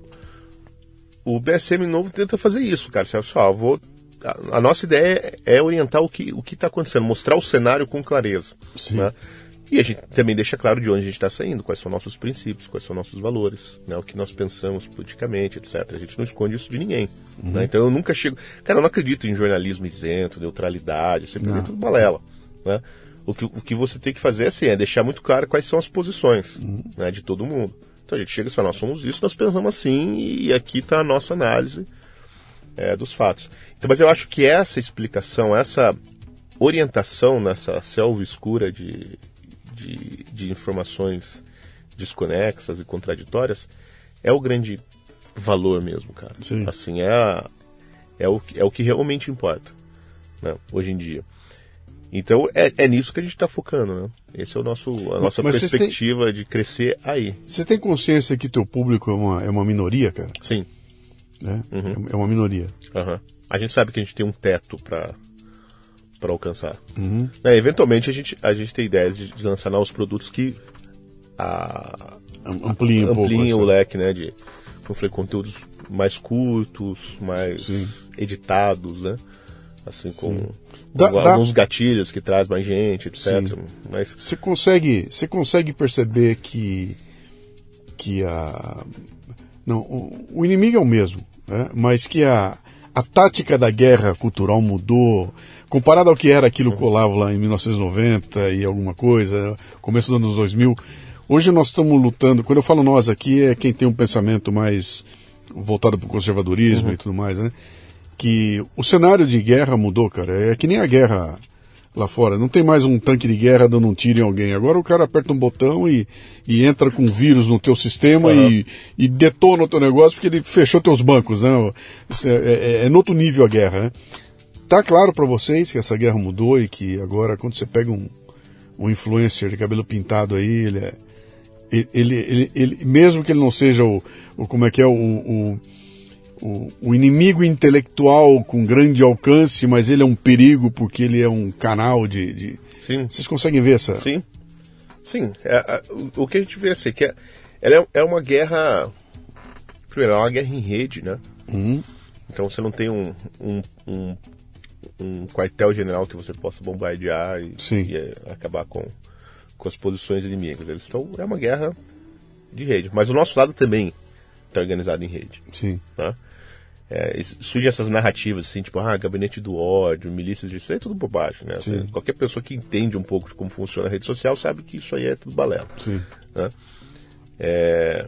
Speaker 2: o B S M novo tenta fazer isso, cara. Só, vou... A nossa ideia é orientar o que o está acontecendo, mostrar o cenário com clareza.
Speaker 1: Sim.
Speaker 2: Né? E a gente também deixa claro de onde a gente está saindo, quais são nossos princípios, quais são nossos valores, né? O que nós pensamos politicamente, etcétera. A gente não esconde isso de ninguém. Uhum. Né? Então eu nunca chego... Cara, eu não acredito em jornalismo isento, neutralidade, sempre é tudo balela. Né? O, que, o que você tem que fazer assim, é deixar muito claro quais são as posições uhum. né, de todo mundo. Então a gente chega e fala, nós somos isso, nós pensamos assim, e aqui está a nossa análise É, dos fatos. Então, mas eu acho que essa explicação, essa orientação nessa selva escura de, de, de informações desconexas e contraditórias é o grande valor mesmo, cara.
Speaker 1: Sim.
Speaker 2: Assim, é, a, é, o, é o que realmente importa, né, hoje em dia. Então é, é nisso que a gente está focando, né? Esse é o nosso, a nossa
Speaker 1: Mas
Speaker 2: perspectiva
Speaker 1: têm...
Speaker 2: de crescer aí.
Speaker 1: Você tem consciência que teu público é uma, é uma minoria, cara?
Speaker 2: Sim.
Speaker 1: É,
Speaker 2: Uhum.
Speaker 1: é uma minoria.
Speaker 2: Uhum. A gente sabe que a gente tem um teto para para alcançar.
Speaker 1: Uhum.
Speaker 2: É, eventualmente a gente, a gente tem ideias de, de lançar novos produtos que a,
Speaker 1: ampliem, um
Speaker 2: ampliem
Speaker 1: pouco,
Speaker 2: o leque, né? De conteúdos mais curtos, mais Sim. editados, né? Assim, com, com
Speaker 1: dá,
Speaker 2: alguns
Speaker 1: dá...
Speaker 2: gatilhos que traz mais gente, etcétera. Mas...
Speaker 1: Você consegue, você consegue perceber que, que a... Não, o, o inimigo é o mesmo, né? Mas que a, a tática da guerra cultural mudou, comparado ao que era aquilo que colava lá em mil novecentos e noventa e alguma coisa, começo dos anos dois mil. Hoje nós estamos lutando, quando eu falo nós aqui, é quem tem um pensamento mais voltado para o conservadorismo uhum. e tudo mais, né? Que o cenário de guerra mudou, cara. É que nem a guerra lá fora. Não tem mais um tanque de guerra dando um tiro em alguém. Agora o cara aperta um botão e, e entra com vírus no teu sistema uhum. e, e detona o teu negócio porque ele fechou teus bancos, né? É, é, é no outro nível a guerra, né? Tá claro para vocês que essa guerra mudou e que agora quando você pega um, um influencer de cabelo pintado aí, ele é... Ele, ele, ele, ele, mesmo que ele não seja o, o como é que é, o, o, o, o inimigo intelectual com grande alcance, mas ele é um perigo porque ele é um canal de... de...
Speaker 2: Sim.
Speaker 1: Vocês conseguem ver essa...
Speaker 2: Sim, sim. É, é, o, o que a gente vê assim, que é, ela é, é uma guerra... Primeiro, é uma guerra em rede, né?
Speaker 1: Uhum.
Speaker 2: Então você não tem um, um, um, um quartel-general que você possa bombardear e, e é, acabar com... com as posições inimigas. Eles estão, é uma guerra de rede. Mas o nosso lado também está organizado em rede.
Speaker 1: Sim.
Speaker 2: Né? É, surgem essas narrativas assim, tipo, ah, gabinete do ódio, milícias disso, é tudo bobagem, né? Assim, qualquer pessoa que entende um pouco de como funciona a rede social sabe que isso aí é tudo balela.
Speaker 1: Sim.
Speaker 2: Né? É...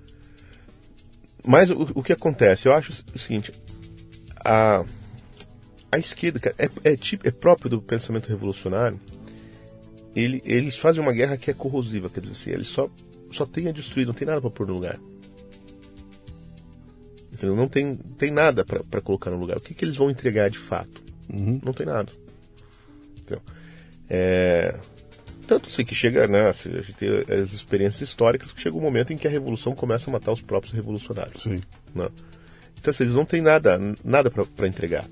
Speaker 2: Mas o, o que acontece? Eu acho o seguinte, a, a esquerda, cara, é, é, tipo, é próprio do pensamento revolucionário. Ele, eles fazem uma guerra que é corrosiva, quer dizer assim, eles só, só têm a destruir, não tem nada para pôr no lugar. Entendeu? Não tem, tem nada para colocar no lugar. O que, que eles vão entregar de fato?
Speaker 1: Uhum.
Speaker 2: Não tem nada. Entendeu? É, tanto assim que chega, né, assim, a gente tem as experiências históricas, que chega um momento em que a revolução começa a matar os próprios revolucionários.
Speaker 1: Sim.
Speaker 2: Né? Então assim, eles não têm nada, nada para entregar.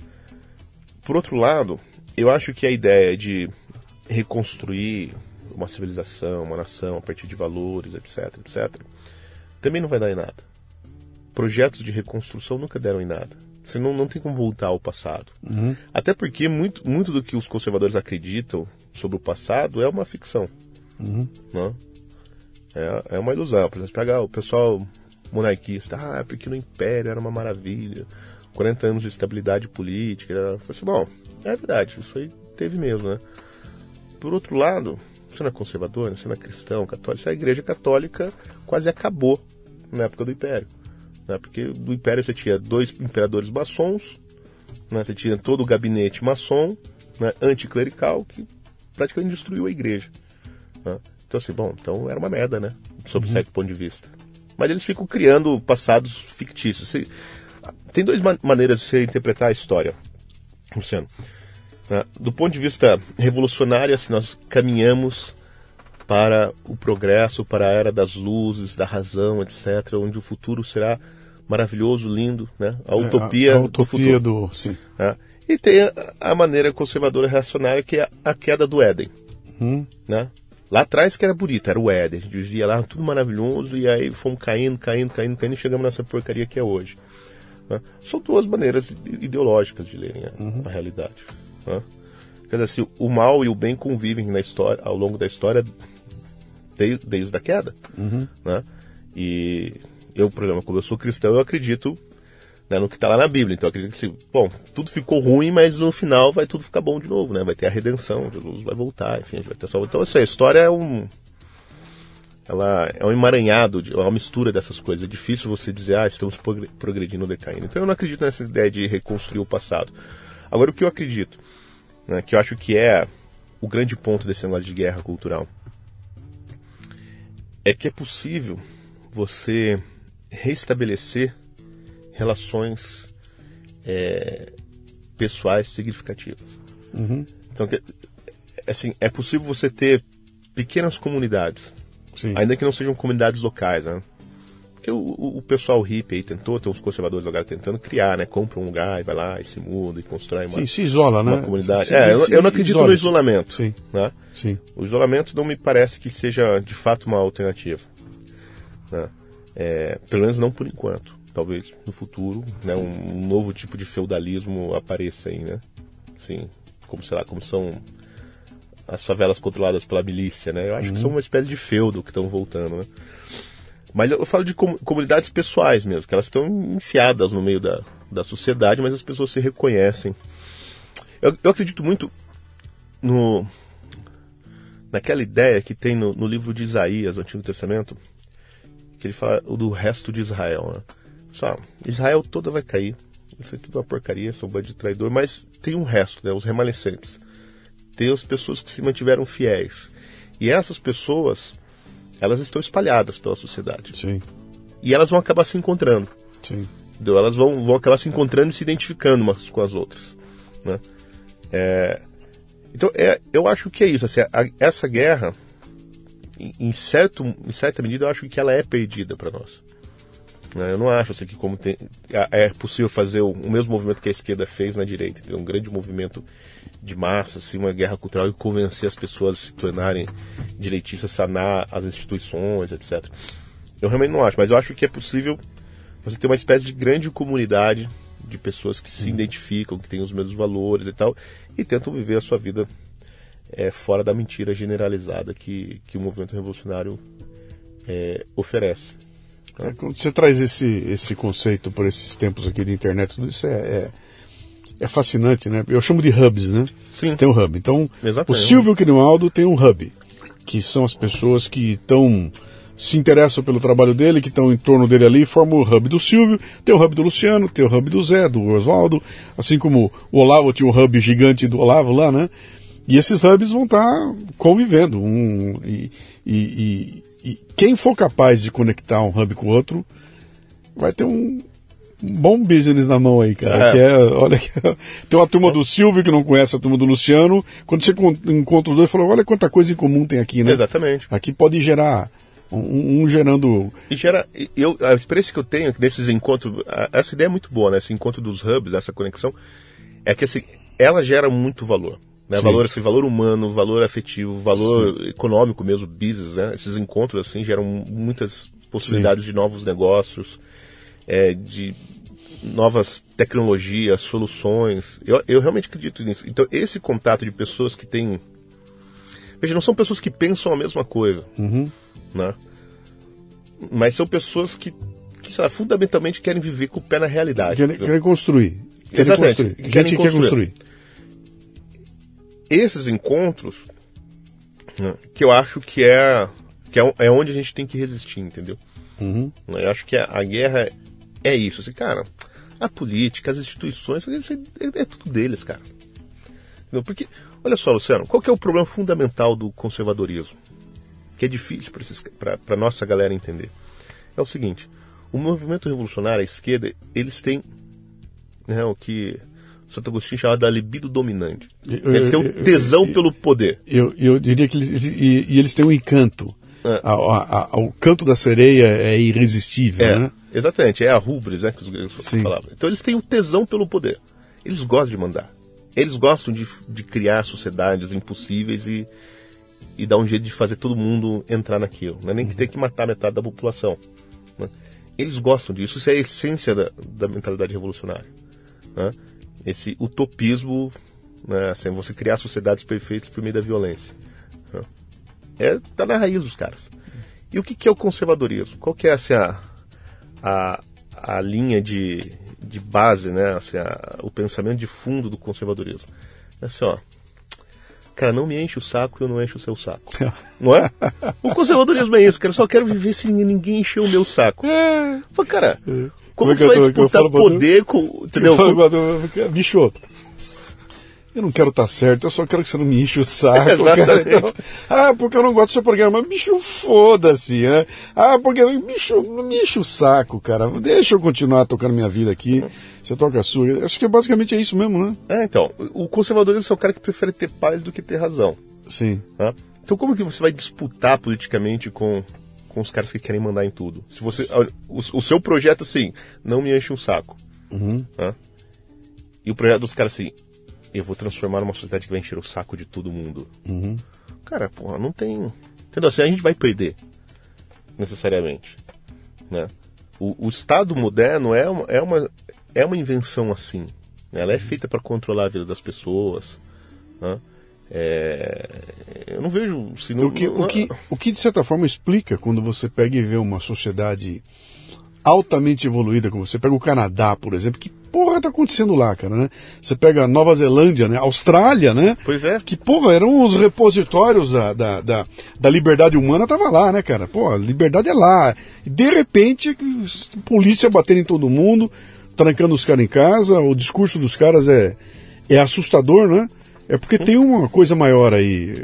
Speaker 2: Por outro lado, eu acho que a ideia de reconstruir uma civilização, uma nação a partir de valores, etc, etcétera, também não vai dar em nada. Projetos de reconstrução nunca deram em nada. Você não, não tem como voltar ao passado.
Speaker 1: Uhum.
Speaker 2: Até porque muito, muito do que os conservadores acreditam sobre o passado é uma ficção.
Speaker 1: Uhum.
Speaker 2: Né? É, é uma ilusão. Por exemplo, pegar o pessoal monarquista, ah, é porque no Império era uma maravilha, quarenta anos de estabilidade política. Era... Assim, bom, é verdade, isso aí teve mesmo, né? Por outro lado, você não é conservador, você não é cristão, católico, a Igreja Católica quase acabou na época do Império. Né? Porque do Império você tinha dois imperadores maçons, né? Você tinha todo o gabinete maçom, né? Anticlerical, que praticamente destruiu a Igreja. Né? Então assim, bom, então era uma merda, né? Sob uhum. certo ponto de vista. Mas eles ficam criando passados fictícios. Você... Tem duas man- maneiras de você interpretar a história, Luciano. Do ponto de vista revolucionário, assim, nós caminhamos para o progresso, para a era das luzes, da razão, etcétera, onde o futuro será maravilhoso, lindo, né? A utopia,
Speaker 1: é, a, a utopia
Speaker 2: do futuro.
Speaker 1: Do, sim.
Speaker 2: Né? E tem a, a maneira conservadora reacionária, que é a queda do Éden.
Speaker 1: Hum.
Speaker 2: Né? Lá atrás que era bonito, era o Éden. A gente vivia lá, tudo maravilhoso, e aí fomos caindo, caindo, caindo, caindo, e chegamos nessa porcaria que é hoje. Né? São duas maneiras ideológicas de lerem a, uhum. a realidade. Né? Quer dizer, assim, o mal e o bem convivem na história, ao longo da história desde, desde a queda.
Speaker 1: Uhum.
Speaker 2: Né? E eu, por exemplo, como eu sou cristão, eu acredito, né, no que está lá na Bíblia. Então eu acredito que, assim, bom, tudo ficou ruim, mas no final vai tudo ficar bom de novo, né? Vai ter a redenção, Jesus vai voltar, enfim, a gente vai ter salvação. Então, assim, a história é um... Ela é um emaranhado, é uma mistura dessas coisas. É difícil você dizer, ah, estamos progredindo ou decaindo. Então eu não acredito nessa ideia de reconstruir o passado. Agora, o que eu acredito, né, que eu acho que é o grande ponto desse negócio de guerra cultural, é que é possível você restabelecer relações é, pessoais significativas.
Speaker 1: Uhum.
Speaker 2: Então, assim, é possível você ter pequenas comunidades,
Speaker 1: Sim.
Speaker 2: ainda que não sejam comunidades locais, né? Porque o, o, o pessoal hippie aí tentou, tem uns conservadores agora tentando criar, né? Compra um lugar e vai lá e se muda e constrói uma,
Speaker 1: Sim, se isola,
Speaker 2: uma
Speaker 1: né?
Speaker 2: comunidade.
Speaker 1: Se,
Speaker 2: é,
Speaker 1: se,
Speaker 2: eu, eu não acredito
Speaker 1: isola,
Speaker 2: no isolamento.
Speaker 1: Sim.
Speaker 2: Né?
Speaker 1: Sim.
Speaker 2: O isolamento não me parece que seja de fato uma alternativa. Né? É, pelo menos não por enquanto. Talvez no futuro, né, um, um novo tipo de feudalismo apareça aí, né? Assim, como, sei lá, como são as favelas controladas pela milícia, né? Eu acho uhum. que são uma espécie de feudo que estão voltando, né? Mas eu falo de com, comunidades pessoais mesmo, que elas estão enfiadas no meio da, da sociedade, mas as pessoas se reconhecem. Eu, eu acredito muito no, naquela ideia que tem no, no livro de Isaías, do Antigo Testamento, que ele fala do resto de Israel, né? Só, Israel toda vai cair, isso é tudo uma porcaria, são um bando de traidor, mas tem um resto, né, os remanescentes. Tem as pessoas que se mantiveram fiéis. E essas pessoas, elas estão espalhadas pela sociedade.
Speaker 1: Sim.
Speaker 2: E elas vão acabar se encontrando.
Speaker 1: Sim.
Speaker 2: Entendeu? Elas vão, vão acabar se encontrando e se identificando umas com as outras. Né? É, então, é, eu acho que é isso. Assim, a, essa guerra, em, em, certo, em certa medida, eu acho que ela é perdida para nós. Eu não acho assim, que como tem, é possível fazer o, o mesmo movimento que a esquerda fez na direita, entendeu? Um grande movimento de massa, assim, uma guerra cultural e convencer as pessoas a se tornarem direitistas, sanar as instituições, etcétera. Eu realmente não acho, mas eu acho que é possível você ter uma espécie de grande comunidade de pessoas que se hum. identificam, que têm os mesmos valores e tal, e tentam viver a sua vida é, fora da mentira generalizada que, que o movimento revolucionário é, oferece.
Speaker 1: É, quando você traz esse, esse conceito por esses tempos aqui de internet, tudo isso é, é, é fascinante, né? Eu chamo de hubs, né?
Speaker 2: Sim.
Speaker 1: Tem um hub. Então,
Speaker 2: exatamente.
Speaker 1: O Silvio Grimaldo tem um hub, que são as pessoas que estão se interessam pelo trabalho dele, que estão em torno dele ali, formam o hub do Silvio, tem o hub do Luciano, tem o hub do Zé, do Oswaldo, assim como o Olavo tinha um hub gigante do Olavo lá, né? E esses hubs vão estar convivendo. Um, e, e, e E quem for capaz de conectar um hub com o outro, vai ter um, um bom business na mão aí, cara. É. Que é, olha, que é, tem uma turma do Silvio que não conhece a turma do Luciano. Quando você encontra os dois, fala, olha quanta coisa em comum tem aqui, né?
Speaker 2: Exatamente.
Speaker 1: Aqui pode gerar, um, um gerando...
Speaker 2: E gera, eu, a experiência que eu tenho desses encontros, essa ideia é muito boa, né? Esse encontro dos hubs, essa conexão, é que assim, ela gera muito valor. Né, valor, assim, valor humano, valor afetivo, valor Sim. econômico mesmo, business, né? Esses encontros assim geram muitas possibilidades Sim. de novos negócios, é, de novas tecnologias, soluções. Eu, eu realmente acredito nisso. Então, esse contato de pessoas que têm... Veja, não são pessoas que pensam a mesma coisa,
Speaker 1: uhum.
Speaker 2: né? Mas são pessoas que, que sei lá, fundamentalmente querem viver com o pé na realidade.
Speaker 1: Querem, querem construir.
Speaker 2: Querem Exatamente.
Speaker 1: Construir.
Speaker 2: Querem,
Speaker 1: querem
Speaker 2: construir.
Speaker 1: construir.
Speaker 2: Esses encontros, né, que eu acho que é, que é, é onde a gente tem que resistir, entendeu?
Speaker 1: Uhum.
Speaker 2: Eu acho que a, a guerra é isso. Assim, cara, a política, as instituições, é, é, é tudo deles, cara. Entendeu? Porque, olha só, Luciano, qual que é o problema fundamental do conservadorismo? Que é difícil para a nossa galera entender. É o seguinte, o movimento revolucionário, a esquerda, eles têm, né, o que... Santo Agostinho chamava da libido dominante. Eles têm um tesão eu, pelo poder.
Speaker 1: Eu, eu diria que eles, e, e eles têm um encanto. É. A, a, a, o canto da sereia é irresistível,
Speaker 2: é,
Speaker 1: né?
Speaker 2: Exatamente, é a rubris, né, que os gregos falavam. Então eles têm um tesão pelo poder. Eles gostam de mandar. Eles gostam de, de criar sociedades impossíveis e, e dar um jeito de fazer todo mundo entrar naquilo. Não é nem que tem que matar metade da população. Né? Eles gostam disso. Isso é a essência da, da mentalidade revolucionária. Né? Esse utopismo, né, assim, você criar sociedades perfeitas por meio da violência. Né? É, tá na raiz dos caras. E o que, que é o conservadorismo? Qual que é assim, a, a, a linha de, de base, né, assim, a, o pensamento de fundo do conservadorismo? É assim, ó, cara, não me enche o saco e eu não encho o seu saco. Não é? O conservadorismo é isso, cara, eu só quero viver sem ninguém encher o meu saco. Fala, cara... Como que você vai disputar poder com... Entendeu?
Speaker 1: Bicho, eu não quero estar certo, eu só quero que você não me enche o saco. Cara, então, ah, porque eu não gosto do seu programa. Mas, bicho, foda-se, né? Ah, porque, bicho, não me enche o saco, cara. Deixa eu continuar tocando minha vida aqui. você toca a sua. Acho que basicamente é isso mesmo, né?
Speaker 2: É, então, o conservadorismo é o cara que prefere ter paz do que ter razão.
Speaker 1: Sim.
Speaker 2: Tá? Então como que você vai disputar politicamente com, com os caras que querem mandar em tudo? Se você, o, o seu projeto, assim, não me enche um saco.
Speaker 1: Uhum.
Speaker 2: Tá? E o projeto dos caras, assim, eu vou transformar numa sociedade que vai encher o saco de todo mundo.
Speaker 1: Uhum.
Speaker 2: Cara, porra, não tem... Entendeu? Assim, a gente vai perder, necessariamente. Né? O, o Estado moderno é uma, é, uma, é uma invenção assim. Né? Ela é feita para controlar a vida das pessoas. Né? É, eu não vejo... Se não,
Speaker 1: o, que,
Speaker 2: não,
Speaker 1: o, que, o que, de certa forma, explica quando você pega e vê uma sociedade altamente evoluída, como você pega o Canadá, por exemplo, que porra tá acontecendo lá, cara, né? Você pega Nova Zelândia, né? Austrália, né?
Speaker 2: Pois é.
Speaker 1: Que, porra, eram os repositórios da, da, da, da liberdade humana, tava lá, né, cara? Pô, a liberdade é lá. E, de repente, polícia batendo em todo mundo, trancando os caras em casa, o discurso dos caras é, é assustador, né? É porque tem uma coisa maior aí.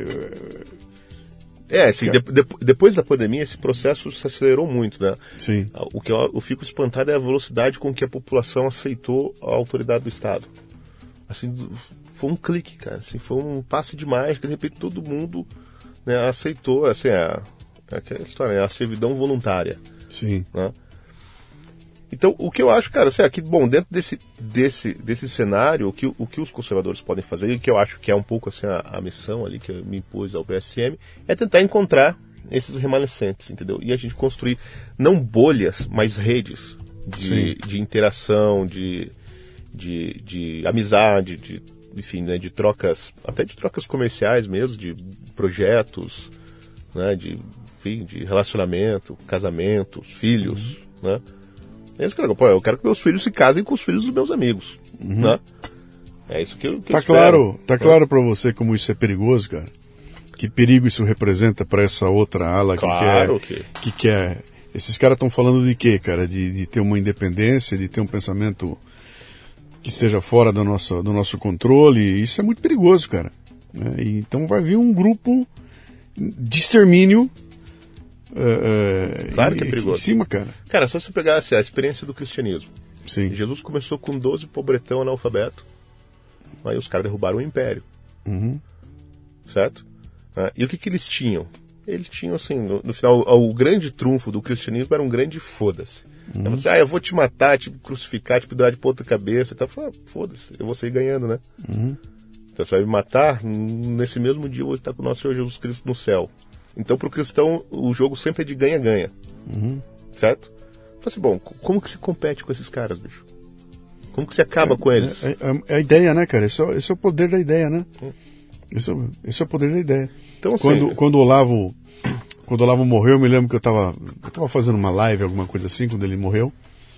Speaker 2: É, assim, de, de, depois da pandemia esse processo se acelerou muito, né?
Speaker 1: Sim.
Speaker 2: O que eu, eu fico espantado é a velocidade com que a população aceitou a autoridade do Estado. Assim, foi um clique, cara. Assim, foi um passe de mágica, de repente todo mundo, né, aceitou, assim, a, aquela história, né, a servidão voluntária.
Speaker 1: Sim.
Speaker 2: Né? Então, o que eu acho, cara, assim, aqui, bom, dentro desse, desse, desse cenário, o que, o que os conservadores podem fazer, e o que eu acho que é um pouco assim, a, a missão ali que me impôs ao P S M, é tentar encontrar esses remanescentes, entendeu? E a gente construir, não bolhas, mas redes de, de interação, de, de, de amizade, de, enfim, né, de trocas, até de trocas comerciais mesmo, de projetos, né, de, enfim, de relacionamento, casamentos, filhos, uhum. né? É isso que eu, pô, eu quero que meus filhos se casem com os filhos dos meus amigos, uhum. né? É isso que eu, que
Speaker 1: tá
Speaker 2: eu
Speaker 1: claro, tá
Speaker 2: é.
Speaker 1: claro para você como isso é perigoso, cara? Que perigo isso representa para essa outra ala
Speaker 2: claro
Speaker 1: que quer,
Speaker 2: que...
Speaker 1: que quer... Esses caras estão falando de quê, cara? De, de ter uma independência, de ter um pensamento que seja fora do nosso, do nosso controle. Isso é muito perigoso, cara. Né? E então vai vir um grupo de extermínio. Uh, uh,
Speaker 2: claro que é perigoso.
Speaker 1: Em cima, cara.
Speaker 2: Cara, só você pegar assim, a experiência do cristianismo.
Speaker 1: Sim.
Speaker 2: Jesus começou com doze pobretão analfabeto. Aí os caras derrubaram o império.
Speaker 1: Uhum.
Speaker 2: Certo? Ah, e o que, que eles tinham? Eles tinham, assim, no, no final, o, o grande trunfo do cristianismo era um grande foda-se. Uhum. Eu assim, ah, eu vou te matar, te crucificar, te pegar de ponta cabeça. Então, eu falei, ah, foda-se, eu vou sair ganhando, né?
Speaker 1: Uhum.
Speaker 2: Então você vai me matar, nesse mesmo dia eu vou estar com o nosso Senhor Jesus Cristo no céu. Então, para o cristão, o jogo sempre é de ganha-ganha.
Speaker 1: Uhum.
Speaker 2: Certo? Eu falei assim, bom, como que se compete com esses caras, bicho? Como que se acaba
Speaker 1: é,
Speaker 2: com eles?
Speaker 1: É, é, é a ideia, né, cara? Esse é, esse é o poder da ideia, né? Hum. Esse, é, esse é o poder da ideia.
Speaker 2: Então, assim,
Speaker 1: quando, quando o Olavo, quando o Olavo morreu, eu me lembro que eu estava eu tava fazendo uma live, alguma coisa assim, quando ele morreu.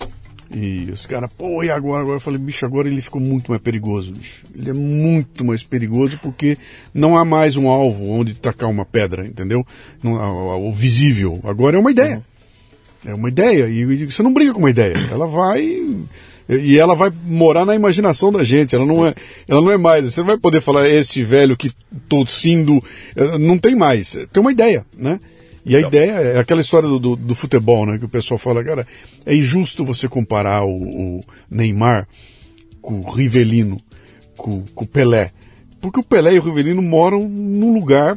Speaker 1: E os caras, pô, e agora? Agora eu falei, bicho, agora ele ficou muito mais perigoso, bicho. Ele é muito mais perigoso porque não há mais um alvo onde tacar uma pedra, entendeu? Não, o visível. Agora é uma ideia. Uhum. É uma ideia. E você não briga com uma ideia. Ela vai... E ela vai morar na imaginação da gente. Ela não é, ela não é mais... Você não vai poder falar, esse velho que tossindo... Não tem mais. Tem uma ideia, né? E a não. ideia é aquela história do, do, do futebol, né? Que o pessoal fala, cara, é injusto você comparar o, o Neymar com o Rivelino, com, com o Pelé. Porque o Pelé e o Rivelino moram num lugar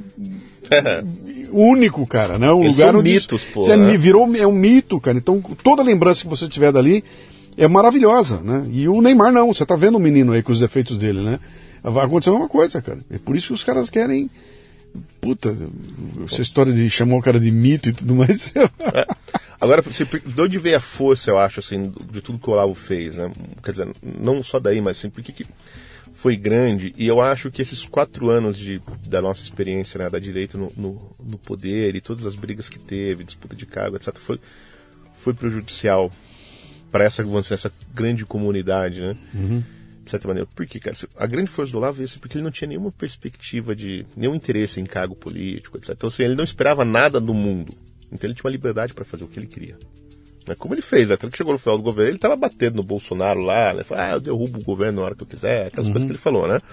Speaker 1: único, cara, né? Um
Speaker 2: Eles
Speaker 1: lugar
Speaker 2: são
Speaker 1: onde
Speaker 2: mitos, pô,
Speaker 1: é,
Speaker 2: né?
Speaker 1: virou, é um mito, cara. Então, toda lembrança que você tiver dali é maravilhosa, né? E o Neymar não, você tá vendo o menino aí com os defeitos dele, né? Vai acontecer a mesma coisa, cara. É por isso que os caras querem... Puta, essa história de chamar o cara de mito e tudo mais.
Speaker 2: É. Agora, de onde veio a força, eu acho, assim, de tudo que o Olavo fez, né? Quer dizer, não só daí, mas assim, porque que foi grande. E eu acho que esses quatro anos de, da nossa experiência, né, da direita no, no, no poder e todas as brigas que teve, disputa de cargo, etcétera, foi, foi prejudicial para essa, essa grande comunidade, né? Uhum. De certa maneira. Por quê, cara? A grande força do Olavo é isso, porque ele não tinha nenhuma perspectiva de... nenhum interesse em cargo político, etcétera. Então, assim, ele não esperava nada do mundo. Então, ele tinha uma liberdade para fazer o que ele queria. Como ele fez, até que chegou no final do governo, ele estava batendo no Bolsonaro lá, né? Falou, ah, eu derrubo o governo na hora que eu quiser, aquelas uhum. coisas que ele falou, né?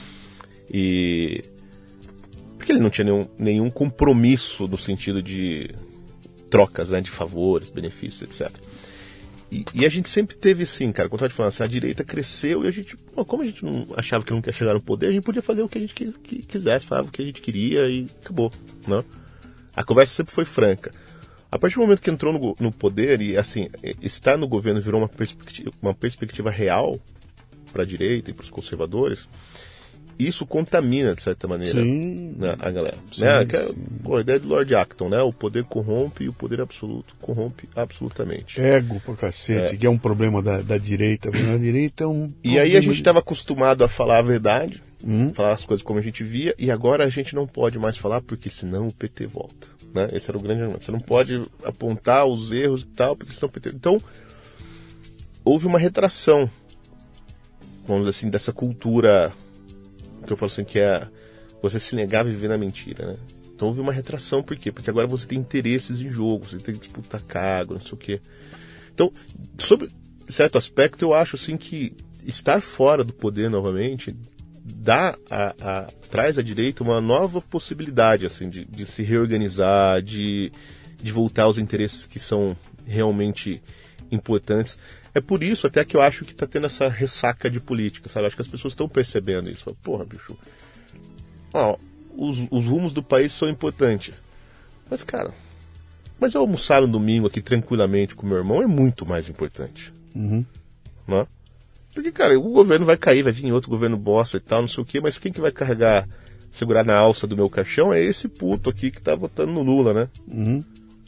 Speaker 2: E... porque ele não tinha nenhum, nenhum compromisso no sentido de trocas, né? De favores, benefícios, etcétera. E, e a gente sempre teve assim, cara, quando a gente falando assim, a direita cresceu e a gente, pô, como a gente não achava que não quer chegar no poder, a gente podia fazer o que a gente que, que quisesse, falava o que a gente queria e acabou, né? A conversa sempre foi franca. A partir do momento que entrou no, no poder e, assim, estar no governo virou uma perspectiva, uma perspectiva real para a direita e para os conservadores, isso contamina, de certa maneira, né, a galera. Sim, né? Que é, pô, a ideia do Lord Acton, né? O poder corrompe e o poder absoluto corrompe absolutamente.
Speaker 1: Ego pra cacete, é. Que é um problema da, da direita. A direita é um...
Speaker 2: E aí a gente estava acostumado a falar a verdade, hum? falar as coisas como a gente via, e agora a gente não pode mais falar porque senão o P T volta. Né? Esse era o grande argumento. Você não pode apontar os erros e tal, porque senão o P T... Então, houve uma retração, vamos dizer assim, dessa cultura... que eu falo assim, que é você se negar a viver na mentira, né? Então houve uma retração, por quê? Porque agora você tem interesses em jogo, você tem que disputar cargo, não sei o quê. Então, sobre certo aspecto, eu acho assim que estar fora do poder novamente dá a, a, traz à direita uma nova possibilidade assim, de, de se reorganizar, de, de voltar aos interesses que são realmente importantes. É por isso até que eu acho que está tendo essa ressaca de política, sabe? Acho que as pessoas estão percebendo isso. Porra, bicho, ó, os, os rumos do país são importantes. Mas, cara, mas eu almoçar no domingo aqui tranquilamente com meu irmão é muito mais importante.
Speaker 1: Uhum.
Speaker 2: Não é? Porque, cara, o governo vai cair, vai vir outro governo bosta e tal, não sei o quê, mas quem que vai carregar, segurar na alça do meu caixão é esse puto aqui que tá votando no Lula, né?
Speaker 1: Uhum.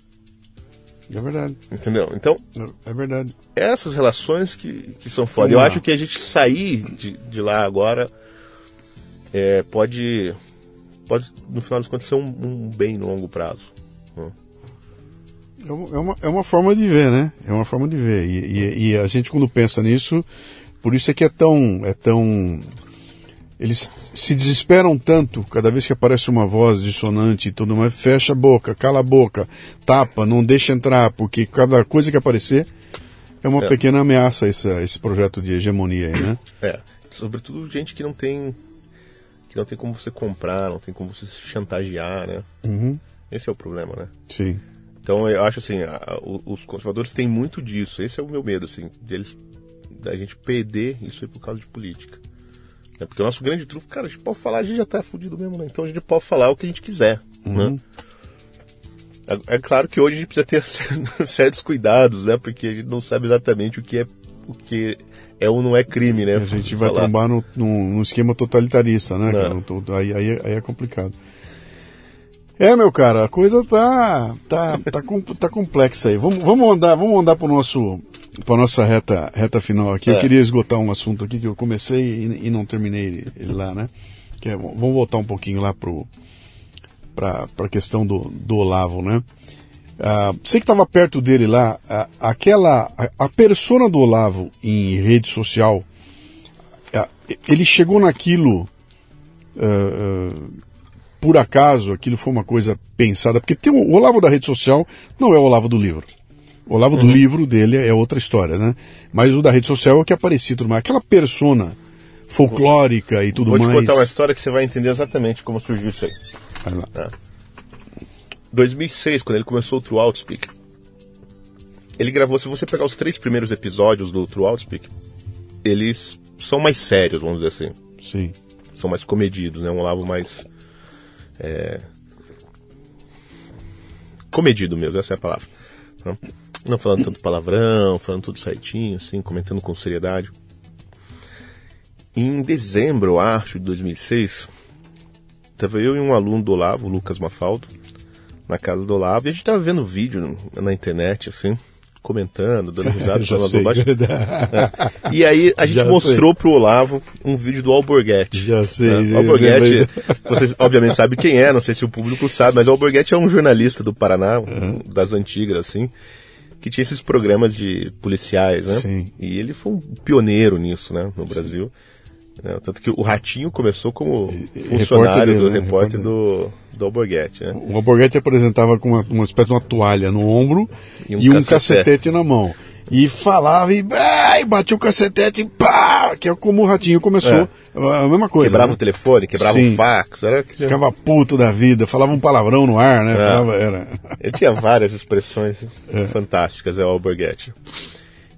Speaker 1: É verdade.
Speaker 2: Entendeu? Então,
Speaker 1: é verdade.
Speaker 2: Essas relações que, que são foda. Eu acho que a gente sair de, de lá agora é, pode, pode, no final das contas, ser um, um bem no longo prazo. Né?
Speaker 1: É uma, é uma forma de ver, né? É uma forma de ver. E, e, e a gente, quando pensa nisso, por isso é que é tão, é tão... Eles se desesperam tanto cada vez que aparece uma voz dissonante e tudo mais. Fecha a boca, cala a boca, tapa, não deixa entrar, porque cada coisa que aparecer é uma é. pequena ameaça a esse, esse projeto de hegemonia aí, né?
Speaker 2: É, sobretudo gente que não tem que não tem como você comprar, não tem como você chantagear, né?
Speaker 1: Uhum.
Speaker 2: Esse é o problema, né?
Speaker 1: Sim.
Speaker 2: Então eu acho assim, a, a, os conservadores têm muito disso. Esse é o meu medo, assim, deles, da gente perder isso aí por causa de política. É porque o nosso grande trunfo, cara, a gente pode falar, a gente já tá fudido mesmo, né? Então a gente pode falar o que a gente quiser,
Speaker 1: uhum.
Speaker 2: né? É, é claro que hoje a gente precisa ter certos cuidados, né? Porque a gente não sabe exatamente o que é, o que é ou não é crime, né?
Speaker 1: A gente vai falar. Trombar no, no, no esquema totalitarista, né? Cara? Aí, aí, aí é complicado. É, meu cara, a coisa tá, tá, tá, tá complexa aí. Vamos, vamos andar, vamos andar pro nosso... para a nossa reta, reta final aqui. É. Eu queria esgotar um assunto aqui que eu comecei e, e não terminei ele lá, né? Que é, vamos voltar um pouquinho lá para a questão do, do Olavo, né? Ah, você que estava perto dele lá, a, aquela, a, a persona do Olavo em rede social, a, ele chegou naquilo uh, uh, por acaso, aquilo foi uma coisa pensada, porque tem o, o Olavo da rede social não é o Olavo do livro. O Olavo uhum. do livro dele é outra história, né? Mas o da rede social é o que aparecia tudo mais. Aquela persona folclórica e tudo mais...
Speaker 2: Vou te contar uma história que você vai entender exatamente como surgiu isso aí.
Speaker 1: Vai lá.
Speaker 2: É. dois mil e seis, quando ele começou o True Outspeak, ele gravou, se você pegar os três primeiros episódios do True Outspeak, eles são mais sérios, vamos dizer assim.
Speaker 1: Sim.
Speaker 2: São mais comedidos, né? Um Olavo mais... É... comedido mesmo, essa é a palavra. Não? Não falando tanto palavrão, falando tudo certinho, assim, comentando com seriedade. Em dezembro, eu acho, de dois mil e seis, estava eu e um aluno do Olavo, o Lucas Mafaldo, na casa do Olavo, e a gente estava vendo vídeo na internet, assim, comentando, dando risada, falando bobagem. É. E aí a gente Já mostrou sei. pro Olavo um vídeo do Alborguete.
Speaker 1: Já sei.
Speaker 2: Né? O Alborguete, você obviamente sabe quem é, não sei se o público sabe, mas o Alborguete é um jornalista do Paraná, uhum. das antigas, assim, que tinha esses programas de policiais, né?
Speaker 1: Sim.
Speaker 2: E ele foi um pioneiro nisso, né, no Brasil. É, tanto que o Ratinho começou como funcionário dele, do né? repórter do, do Alborguete. Né?
Speaker 1: O Alborguete apresentava com uma, uma espécie de uma toalha no ombro e um, e um cacetete. cacetete na mão. E falava e, e batia o cacetete e pá! Que é como o Ratinho começou, é. a mesma coisa.
Speaker 2: Quebrava
Speaker 1: né?
Speaker 2: o telefone, quebrava Sim. o fax. Era que...
Speaker 1: Ficava puto da vida, falava um palavrão no ar, né? É. Falava, era...
Speaker 2: Ele tinha várias expressões é. fantásticas, é o Alborguete.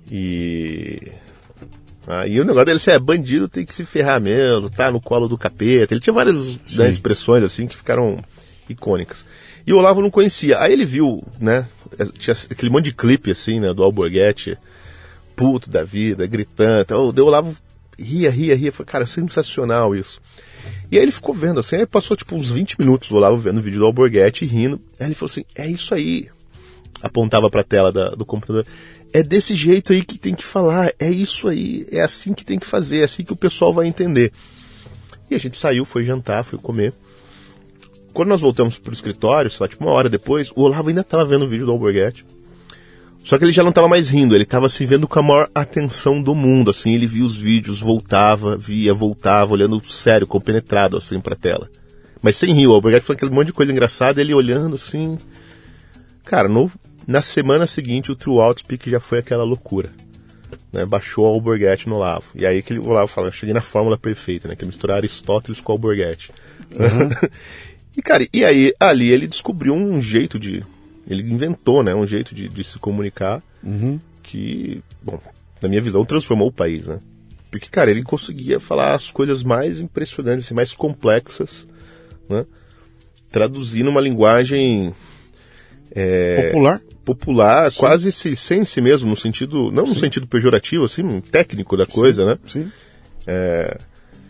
Speaker 2: E... Ah, e o negócio dele assim, é bandido tem que se ferrar mesmo, tá no colo do capeta. Ele tinha várias né, expressões assim que ficaram icônicas. E o Olavo não conhecia. Aí ele viu, né, tinha aquele monte de clipe assim, né, do Alborguete, puto da vida, gritando. Então, o Olavo ria, ria, ria. Falei, cara, sensacional isso. E aí ele ficou vendo assim, aí passou tipo uns vinte minutos o Olavo vendo o vídeo do Alborguete e rindo. Aí ele falou assim, é isso aí. Apontava pra tela da, do computador. É desse jeito aí que tem que falar, é isso aí, é assim que tem que fazer, é assim que o pessoal vai entender. E a gente saiu, foi jantar, foi comer. Quando nós voltamos pro escritório, sei lá, tipo uma hora depois, o Olavo ainda estava vendo o vídeo do Alborguete. Só que ele já não estava mais rindo, ele estava assim, vendo com a maior atenção do mundo, assim, ele via os vídeos, voltava, via, voltava, olhando sério, compenetrado, assim, pra tela. Mas sem rir, o Alborguete falou aquele monte de coisa engraçada, ele olhando, assim... Cara, no, na semana seguinte, o True Outspeak já foi aquela loucura, né? Baixou o Alborguete no Olavo. E aí que o Olavo fala, eu cheguei na fórmula perfeita, né? Que é misturar Aristóteles com o Alborguete. Uhum. E, cara, e aí, ali ele descobriu um jeito de... Ele inventou, né, um jeito de, de se comunicar
Speaker 1: uhum.
Speaker 2: que, bom, na minha visão, transformou o país, né? Porque, cara, ele conseguia falar as coisas mais impressionantes, assim, mais complexas, né? Traduzindo uma linguagem... É,
Speaker 1: popular.
Speaker 2: Popular, sim. Quase sense mesmo, no sentido... Não no sim. sentido pejorativo, assim, técnico da coisa,
Speaker 1: sim.
Speaker 2: né?
Speaker 1: Sim.
Speaker 2: É,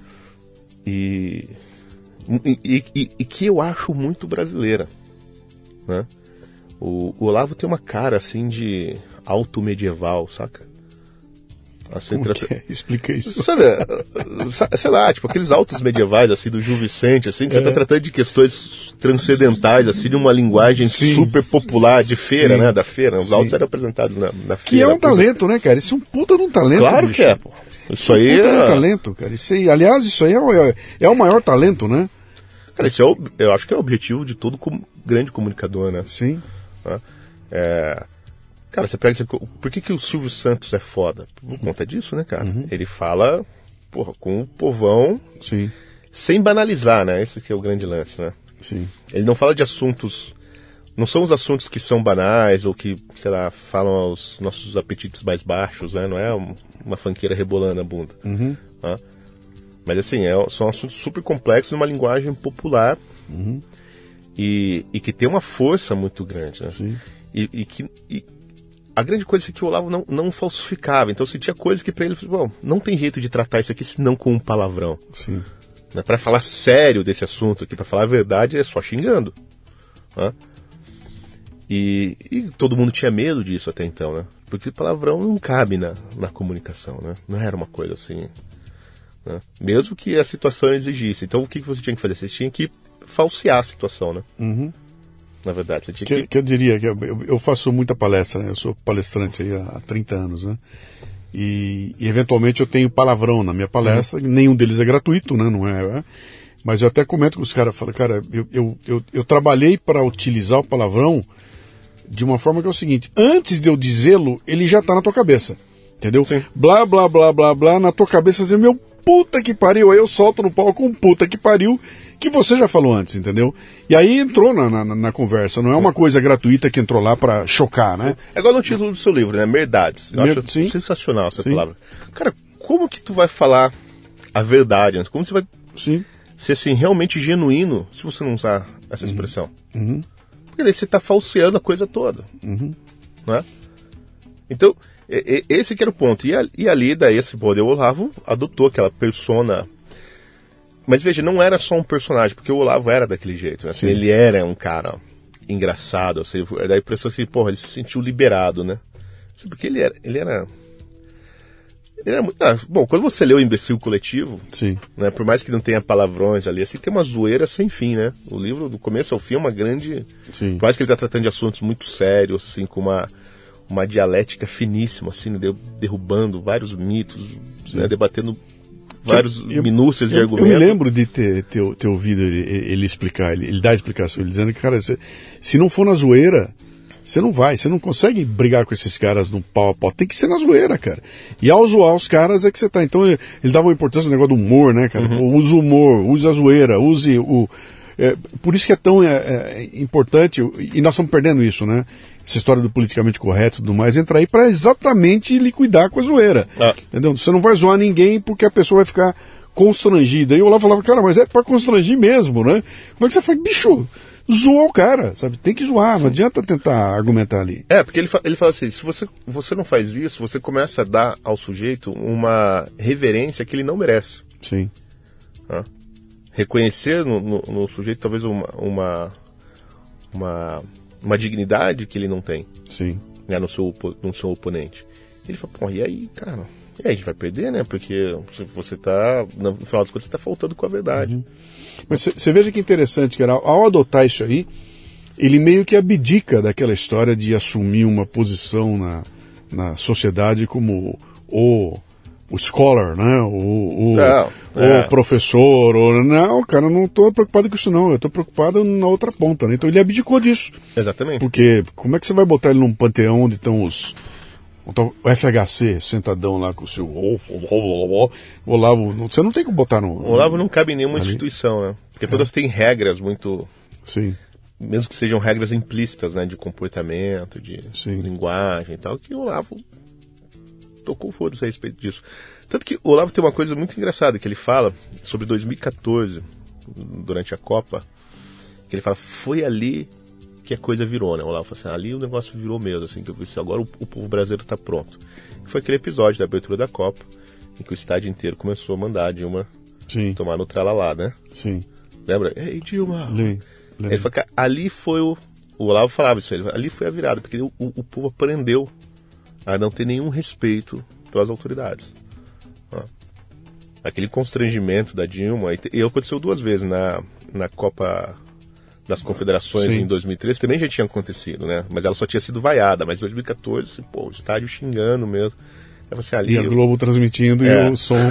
Speaker 2: e, e, e, e que eu acho muito brasileira, né? O, o Olavo tem uma cara, assim, de alto medieval, saca? Assim,
Speaker 1: Como
Speaker 2: trata...
Speaker 1: que é? Explica isso.
Speaker 2: Sabe, sei lá, tipo, aqueles altos medievais, assim, do Gil Vicente, assim, que é. Você tá tratando de questões transcendentais, assim, de uma linguagem sim. super popular, de feira, sim. né, da feira. Os sim. altos eram apresentados na, na feira.
Speaker 1: Que é um talento, né, cara? Isso é um puta de um talento,
Speaker 2: claro
Speaker 1: bicho.
Speaker 2: que é, pô. Isso aí
Speaker 1: é um puta
Speaker 2: é...
Speaker 1: de um talento, cara. Isso aí, aliás, isso aí é o, é, é o maior talento, né?
Speaker 2: Cara, isso é o, eu acho que é o objetivo de todo com, grande comunicador, né?
Speaker 1: Sim.
Speaker 2: É, cara, você pega... Por que, que o Silvio Santos é foda? Por conta disso, né, cara? Uhum. Ele fala, porra, com o povão,
Speaker 1: sim.
Speaker 2: sem banalizar, né? Esse que é o grande lance, né?
Speaker 1: Sim.
Speaker 2: Ele não fala de assuntos... Não são os assuntos que são banais ou que, sei lá, falam aos nossos apetites mais baixos, né? Não é uma fanqueira rebolando na bunda.
Speaker 1: Uhum.
Speaker 2: Tá? Mas, assim, é, são assuntos super complexos numa linguagem popular
Speaker 1: uhum.
Speaker 2: e, e que tem uma força muito grande, né?
Speaker 1: Sim.
Speaker 2: E, e que e a grande coisa é que o Olavo não, não falsificava. Então, se tinha coisa que para ele, bom, não tem jeito de tratar isso aqui senão com um palavrão.
Speaker 1: Sim.
Speaker 2: Né? Para falar sério desse assunto aqui, para falar a verdade, é só xingando. Né? E, e todo mundo tinha medo disso até então, né? Porque palavrão não cabe na, na comunicação, né? Não era uma coisa assim, né? Mesmo que a situação exigisse. Então, o que você tinha que fazer? Você tinha que falsear a situação, né?
Speaker 1: Uhum.
Speaker 2: Na verdade, você tinha
Speaker 1: que,
Speaker 2: que...
Speaker 1: que eu diria que eu, eu faço muita palestra, né? Eu sou palestrante aí há trinta anos, né? E, e eventualmente eu tenho palavrão na minha palestra, uhum. Nenhum deles é gratuito, né? Não é, é? Mas eu até comento com os caras, falo, cara, eu, eu, eu, eu trabalhei para utilizar o palavrão de uma forma que é o seguinte, antes de eu dizê-lo, ele já tá na tua cabeça, entendeu?
Speaker 2: Sim.
Speaker 1: Blá, blá, blá, blá, blá, na tua cabeça, assim, meu puta que pariu, aí eu solto no palco um puta que pariu, que você já falou antes, entendeu? E aí entrou na, na, na conversa, não é uma coisa gratuita que entrou lá pra chocar, né?
Speaker 2: É igual no título do seu livro, né? Merdades. Eu Mer- acho sim. sensacional essa sim. palavra. Cara, como que tu vai falar a verdade? Como você vai
Speaker 1: sim.
Speaker 2: ser assim, realmente genuíno se você não usar essa expressão?
Speaker 1: Uhum.
Speaker 2: Porque daí você tá falseando a coisa toda.
Speaker 1: Uhum.
Speaker 2: Né? Então, e, e, esse que era o ponto. E, a, e ali, daí, esse Bode Olavo adotou aquela persona. Mas veja, não era só um personagem, porque o Olavo era daquele jeito. Né? Assim, ele era um cara engraçado. Assim, dá a impressão que, porra, ele se sentiu liberado, né? Porque ele era. Ele era, ele era muito, ah, bom, quando você lê o Imbecil Coletivo,
Speaker 1: sim.
Speaker 2: Né, por mais que não tenha palavrões ali, assim, tem uma zoeira sem fim, né? O livro, do começo ao fim, é uma grande.
Speaker 1: Sim.
Speaker 2: Por mais que ele está tratando de assuntos muito sérios, assim, com uma. uma dialética finíssima, assim, né, derrubando vários mitos, né, debatendo vários eu, minúcias
Speaker 1: eu,
Speaker 2: de argumentos.
Speaker 1: Eu me lembro de ter, ter, ter ouvido ele, ele explicar, ele, ele dá a explicação, ele dizendo que, cara, se, se não for na zoeira, você não vai, você não consegue brigar com esses caras no pau a pau, tem que ser na zoeira, cara. E ao zoar os caras é que você tá. Então ele, ele dava uma importância no negócio do humor, né, cara? Uhum. Use o humor, use a zoeira, use o... É, por isso que é tão é, é, importante, e nós estamos perdendo isso, né? essa história do politicamente correto e tudo mais, entra aí para exatamente liquidar com a zoeira. Ah. Entendeu? Você não vai zoar ninguém porque a pessoa vai ficar constrangida. E o Olavo falava, cara, mas é para constrangir mesmo, né? Como é que você fala, bicho, zoou o cara, sabe? Tem que zoar, não adianta tentar argumentar ali.
Speaker 2: É, porque ele, fa ele fala assim, se você, você não faz isso, você começa a dar ao sujeito uma reverência que ele não merece.
Speaker 1: Sim.
Speaker 2: Ah. Reconhecer no, no, no sujeito talvez uma, uma, uma, uma dignidade que ele não tem.
Speaker 1: Sim.
Speaker 2: Né, no, seu, no seu oponente. Ele fala, pô, e aí, cara? E aí a gente vai perder, né? Porque você tá, no final das contas, você tá faltando com a verdade.
Speaker 1: Uhum. Mas você veja que interessante, cara, ao adotar isso aí, ele meio que abdica daquela história de assumir uma posição na, na sociedade como o, o scholar, né? O, o,
Speaker 2: não,
Speaker 1: o
Speaker 2: é.
Speaker 1: professor. O, não, cara, eu não estou preocupado com isso não, eu estou preocupado na outra ponta, né? Então ele abdicou disso.
Speaker 2: Exatamente.
Speaker 1: Porque como é que você vai botar ele num panteão onde estão os... O F H C sentadão lá com o seu Olavo, você não tem que botar no...
Speaker 2: O Olavo não cabe em nenhuma
Speaker 1: ali.
Speaker 2: instituição, né? Porque todas é. têm regras muito...
Speaker 1: Sim.
Speaker 2: Mesmo que sejam regras implícitas, né? De comportamento, de Sim. linguagem e tal, que o Olavo tocou foda-se a respeito disso. Tanto que o Olavo tem uma coisa muito engraçada que ele fala sobre dois mil e quatorze, durante a Copa, que ele fala, foi ali... que a coisa virou, né? O Olavo falou assim, ali o negócio virou mesmo, assim, que eu disse, agora o, o povo brasileiro está pronto. Foi aquele episódio da abertura da Copa, em que o estádio inteiro começou a mandar a Dilma Sim. tomar no tralalá, né?
Speaker 1: Sim.
Speaker 2: Lembra? Ei, Dilma!
Speaker 1: Lê, lê.
Speaker 2: Ele falou que ali foi o... O Olavo falava isso, ele, ali foi a virada, porque o, o, o povo aprendeu a não ter nenhum respeito pelas autoridades. Ó. Aquele constrangimento da Dilma, e, e aconteceu duas vezes na, na Copa... das Confederações Sim. em dois mil e treze, também já tinha acontecido, né? Mas ela só tinha sido vaiada, mas em dois mil e quatorze, pô, o estádio xingando mesmo. Assim, ali,
Speaker 1: e a Globo eu... transmitindo
Speaker 2: é.
Speaker 1: e o som...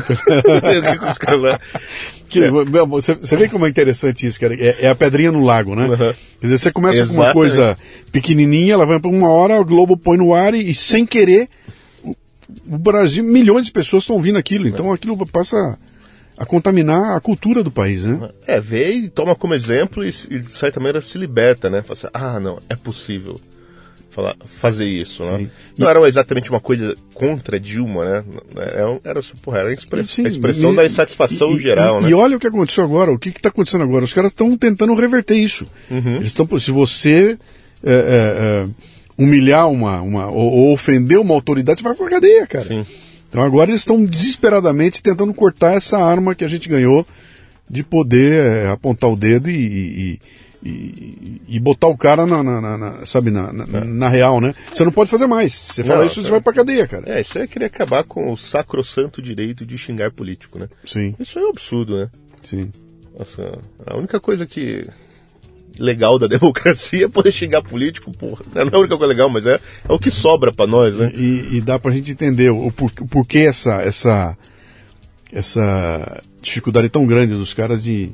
Speaker 1: que, é. você, você vê como é interessante isso, cara? É, é a pedrinha no lago, né? Uhum. Quer dizer, você começa Exatamente. com uma coisa pequenininha, ela vai para uma hora, a Globo põe no ar e, e sem querer, o, o Brasil, milhões de pessoas estão ouvindo aquilo, então aquilo passa... a contaminar a cultura do país, né?
Speaker 2: É, vê e toma como exemplo e, e de certa maneira se liberta, né? Fala assim, ah, não, é possível falar, fazer isso, né?
Speaker 1: Sim.
Speaker 2: Não e... era exatamente uma coisa contra Dilma, né? Era, era, porra, era a, express,
Speaker 1: Sim,
Speaker 2: a expressão
Speaker 1: e,
Speaker 2: da insatisfação
Speaker 1: e,
Speaker 2: geral,
Speaker 1: e,
Speaker 2: né?
Speaker 1: E olha o que aconteceu agora, o que está acontecendo agora? Os caras estão tentando reverter isso.
Speaker 2: Uhum.
Speaker 1: Eles estão, se você é, é, é, humilhar uma, uma ou, ou ofender uma autoridade, você vai pra cadeia, cara.
Speaker 2: Sim.
Speaker 1: Então agora eles estão desesperadamente tentando cortar essa arma que a gente ganhou de poder é, apontar o dedo e, e, e, e botar o cara na, na, na, na sabe, na, na, é. na real, né? Você não pode fazer mais. Você fala isso, cara. Você vai pra cadeia, cara.
Speaker 2: É, isso aí é querer acabar com o sacrossanto direito de xingar político, né?
Speaker 1: Sim.
Speaker 2: Isso é um absurdo, né?
Speaker 1: Sim.
Speaker 2: Nossa, a única coisa que... legal da democracia é poder xingar político, porra. Não é a única coisa legal, mas é, é o que sobra pra nós, né?
Speaker 1: E, e dá pra gente entender o, por, o porquê essa, essa, essa dificuldade tão grande dos caras de,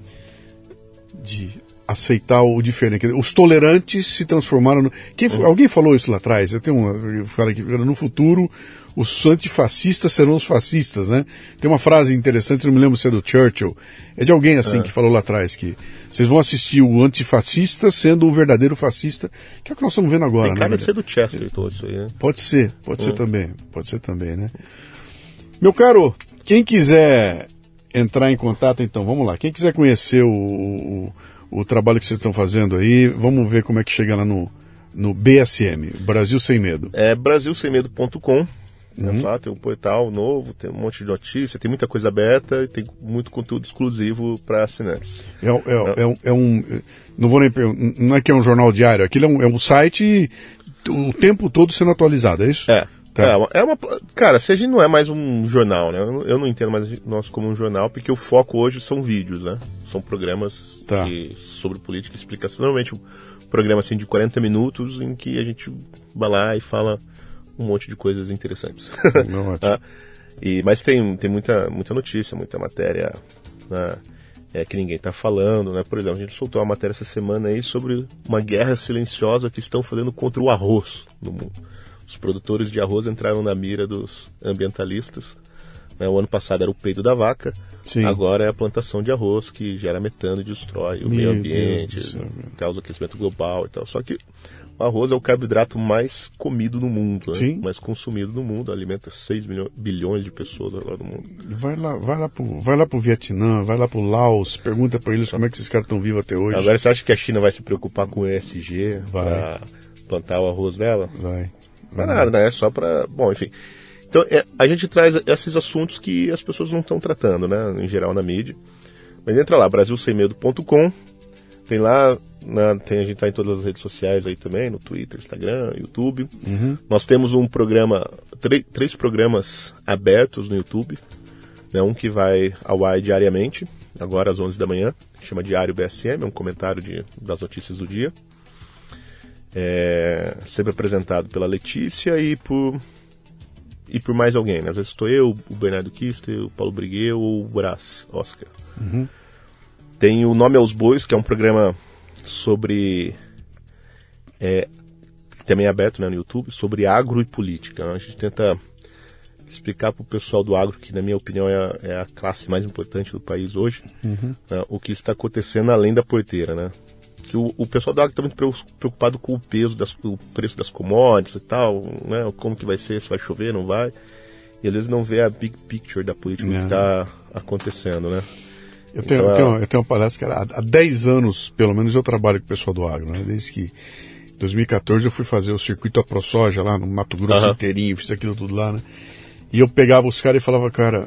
Speaker 1: de aceitar o diferente. Os tolerantes se transformaram... No, quem, uhum. Alguém falou isso lá atrás, eu tenho uma... Eu falo aqui, no futuro... os antifascistas serão os fascistas, né? Tem uma frase interessante, não me lembro se é do Churchill, é de alguém assim é. que falou lá atrás, que vocês vão assistir o antifascista sendo o verdadeiro fascista, que é o que nós estamos vendo agora,
Speaker 2: Tem cara
Speaker 1: né?
Speaker 2: de ser do Chester todo isso aí, né?
Speaker 1: Pode ser, pode é. ser também, pode ser também, né? Meu caro, quem quiser entrar em contato, então, vamos lá, quem quiser conhecer o, o, o trabalho que vocês estão fazendo aí, vamos ver como é que chega lá no, no B S M, Brasil Sem Medo.
Speaker 2: É brasil sem medo ponto com.
Speaker 1: Uhum.
Speaker 2: Lá, tem um portal novo, tem um monte de notícia, tem muita coisa aberta e tem muito conteúdo exclusivo para assinantes.
Speaker 1: É, é, é, um, é um. Não vou nem não é que é um jornal diário, aquilo é um, é um site o tempo todo sendo atualizado, é isso?
Speaker 2: É.
Speaker 1: Tá.
Speaker 2: É, uma, é uma. Cara, se a gente não é mais um jornal, né? Eu não entendo mais nós como um jornal, porque o foco hoje são vídeos, né? São programas
Speaker 1: tá.
Speaker 2: que, sobre política e explicação. Normalmente um programa assim de quarenta minutos em que a gente vai lá e fala um monte de coisas interessantes.
Speaker 1: Não,
Speaker 2: tá? E, mas tem, tem muita, muita notícia, muita matéria, né, é, que ninguém está falando, né? Por exemplo, a gente soltou uma matéria essa semana aí sobre uma guerra silenciosa que estão fazendo contra o arroz no mundo. Os produtores de arroz entraram na mira dos ambientalistas Né? O ano passado era o peido da vaca,
Speaker 1: Sim.
Speaker 2: agora é a plantação de arroz que gera metano e destrói o
Speaker 1: Meu
Speaker 2: meio ambiente,
Speaker 1: Deus do céu,
Speaker 2: causa aquecimento global e tal. Só que o arroz é o carboidrato mais comido no mundo, né? Mais consumido no mundo, alimenta seis bilhões de pessoas agora no mundo.
Speaker 1: Vai lá, vai lá pro, vai lá pro Vietnã, vai lá pro Laos, pergunta para eles como é que esses caras estão vivos até hoje.
Speaker 2: Agora você acha que a China vai se preocupar com o E S G para plantar o arroz dela?
Speaker 1: Vai.
Speaker 2: Não é nada, né? É só para... Bom, enfim. Então, é, a gente traz esses assuntos que as pessoas não estão tratando, né? Em geral, na mídia. Mas entra lá, brasil sem medo ponto com. Tem lá... Na, tem, a gente está em todas as redes sociais aí também, no Twitter, Instagram, YouTube.
Speaker 1: Uhum.
Speaker 2: Nós temos um programa, três programas abertos no YouTube. Né, um que vai ao ar diariamente, agora às onze da manhã, que chama Diário B S M, é um comentário de, das notícias do dia. É, sempre apresentado pela Letícia e por, e por mais alguém. Né? Às vezes estou eu, o Bernardo Kister, o Paulo Briguet ou o Brás, Oscar.
Speaker 1: Uhum.
Speaker 2: Tem o Nome aos Bois, que é um programa sobre, é, também aberto, né, no YouTube, sobre agro e política. Né? A gente tenta explicar para o pessoal do agro, que na minha opinião é a, é a classe mais importante do país hoje, uhum. né, o que está acontecendo além da porteira. Né? Que o, o pessoal do agro está muito preocupado com o peso, das, o preço das commodities e tal, né? Como que vai ser, se vai chover, não vai, e às vezes não vê a big picture da política que está acontecendo, né?
Speaker 1: Eu tenho, então, eu, tenho, eu tenho uma palestra, cara, há dez anos, pelo menos, eu trabalho com o pessoal do agro, né? Desde que em dois mil e quatorze eu fui fazer o circuito AproSoja lá no Mato Grosso uh-huh. inteirinho, fiz aquilo tudo lá, né? E eu pegava os caras e falava, cara,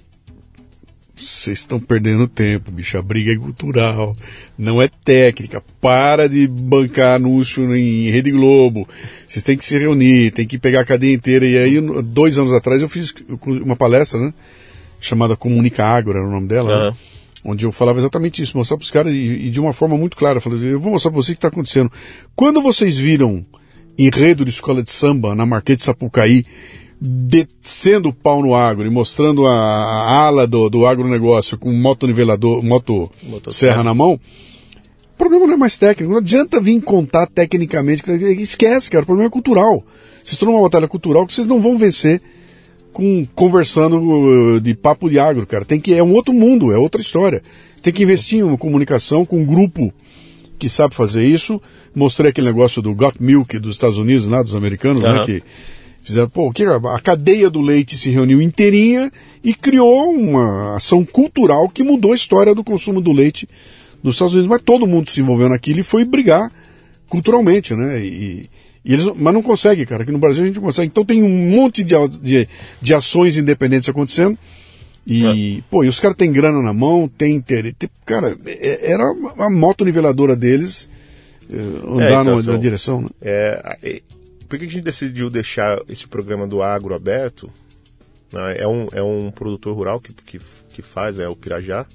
Speaker 1: vocês estão perdendo tempo, bicho, a briga é cultural, não é técnica, para de bancar anúncio em Rede Globo, vocês têm que se reunir, tem que pegar a cadeia inteira. E aí, dois anos atrás, eu fiz uma palestra, né? Chamada Comunica Agro, era o nome dela, uh-huh. né? Onde eu falava exatamente isso, mostrar para os caras e, e de uma forma muito clara. Eu falei, eu vou mostrar para vocês o que está acontecendo. Quando vocês viram enredo de escola de samba na Marquês de Sapucaí, descendo o pau no agro e mostrando a, a ala do, do agronegócio com motonivelador, moto serra na mão, o problema não é mais técnico. Não adianta vir contar tecnicamente. Esquece, cara, o problema é cultural. Vocês estão numa batalha cultural que vocês não vão vencer com, conversando uh, de papo de agro, cara. Tem que, é um outro mundo, é outra história. Tem que investir em uma comunicação com um grupo que sabe fazer isso. Mostrei aquele negócio do Got Milk dos Estados Unidos, né, dos americanos, uhum. né, que fizeram, pô, que a cadeia do leite se reuniu inteirinha e criou uma ação cultural que mudou a história do consumo do leite nos Estados Unidos. Mas todo mundo se envolveu naquilo e foi brigar culturalmente, né, e... E eles, mas não consegue, cara. Aqui no Brasil a gente não consegue. Então tem um monte de, de, de ações independentes acontecendo. E, é. pô, e os caras têm grana na mão, tem interesse. Cara, era a moto niveladora deles andar é, então, na, na direção. Né?
Speaker 2: É, é, por que a gente decidiu deixar esse programa do agro aberto? Né? É, um, é um produtor rural que, que, que faz, é o Pirajá.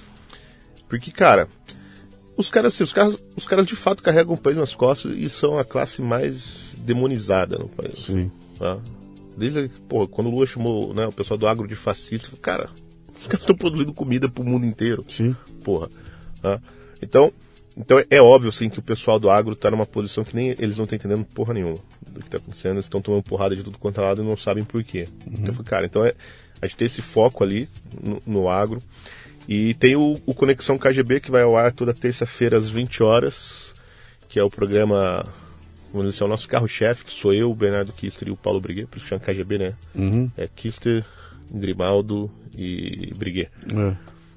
Speaker 2: Porque, cara... Os caras, assim, os, caras, os caras de fato carregam o país nas costas e são a classe mais demonizada no país.
Speaker 1: Sim.
Speaker 2: Tá? Desde, pô, quando o Lula chamou, né, o pessoal do agro de fascista, cara, os caras estão produzindo comida pro mundo inteiro.
Speaker 1: Sim.
Speaker 2: Porra. Tá? Então, então é óbvio assim, que o pessoal do agro está numa posição que nem eles não estão entendendo porra nenhuma do que está acontecendo. Eles estão tomando porrada de tudo quanto é lado e não sabem por quê. Uhum. Então, cara, então é, a gente tem esse foco ali no, no agro. E tem o, o Conexão K G B, que vai ao ar toda terça-feira às vinte horas, que é o programa, vamos dizer, é o nosso carro-chefe, que sou eu, o Bernardo Kister e o Paulo Briguet, por isso chama K G B, né?
Speaker 1: Uhum.
Speaker 2: É Kister, Grimaldo e Briguet.
Speaker 1: É.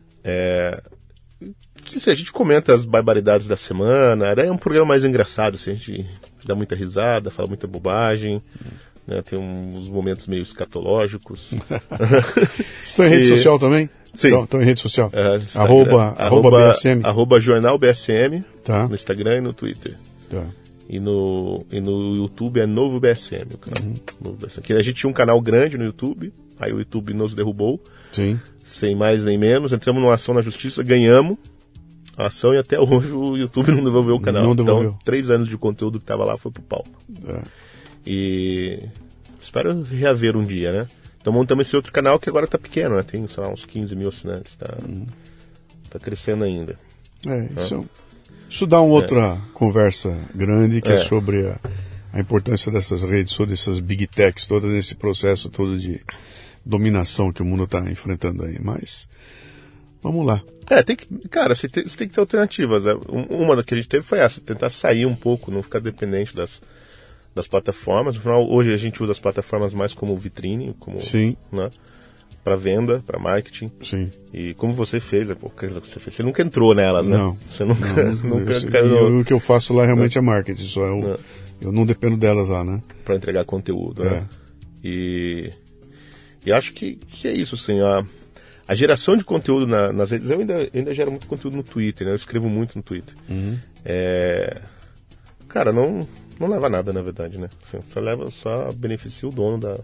Speaker 2: É, que, assim, a gente comenta as barbaridades da semana, é um programa mais engraçado, assim, a gente dá muita risada, fala muita bobagem, né? Tem uns momentos meio escatológicos.
Speaker 1: Estão em rede
Speaker 2: e...
Speaker 1: social também?
Speaker 2: Sim.
Speaker 1: Estão, estão em rede social.
Speaker 2: É,
Speaker 1: arroba, arroba, arroba B S M.
Speaker 2: Arroba Jornal B S M,
Speaker 1: tá.
Speaker 2: No Instagram e no Twitter.
Speaker 1: Tá.
Speaker 2: E no, e no YouTube é Novo B S M. O canal.
Speaker 1: Uhum.
Speaker 2: Novo B S M. Que a gente tinha um canal grande no YouTube, aí o YouTube nos derrubou.
Speaker 1: Sim.
Speaker 2: Sem mais nem menos. Entramos numa ação na justiça, ganhamos a ação e até hoje o YouTube não devolveu o canal.
Speaker 1: Não devolveu.
Speaker 2: Então, três anos de conteúdo que estava lá foi pro pau.
Speaker 1: É.
Speaker 2: E espero reaver um dia, né? Então montamos esse outro canal que agora tá pequeno, né? Tem, sei lá, uns quinze mil assinantes. Tá, uhum. tá crescendo ainda.
Speaker 1: É, isso, ah. isso dá uma outra é. conversa grande, que é, é sobre a, a importância dessas redes, sobre essas big techs, todo esse processo todo de, dominação que o mundo está enfrentando aí, mas vamos lá.
Speaker 2: É, tem que, cara, você tem, você tem que ter alternativas. Né? Uma das que a gente teve foi essa, tentar sair um pouco, não ficar dependente das, das plataformas. No final, hoje a gente usa as plataformas mais como vitrine, como,
Speaker 1: Sim.
Speaker 2: Né, para venda, para marketing.
Speaker 1: Sim.
Speaker 2: E como você fez, né, pô, você, fez, você nunca entrou nelas, né?
Speaker 1: Não.
Speaker 2: Você nunca,
Speaker 1: não,
Speaker 2: nunca
Speaker 1: eu,
Speaker 2: caiu.
Speaker 1: eu, o que eu faço lá realmente é, é marketing, só eu, é. eu não dependo delas lá, né?
Speaker 2: Para entregar conteúdo,
Speaker 1: é.
Speaker 2: né? E, e acho que, que é isso, assim, a, a geração de conteúdo na, nas redes, eu ainda, eu ainda gero muito conteúdo no Twitter, né? Eu escrevo muito no Twitter.
Speaker 1: Uhum.
Speaker 2: É, cara, não, não leva a nada, na verdade, né? Só leva, só beneficia o dono da,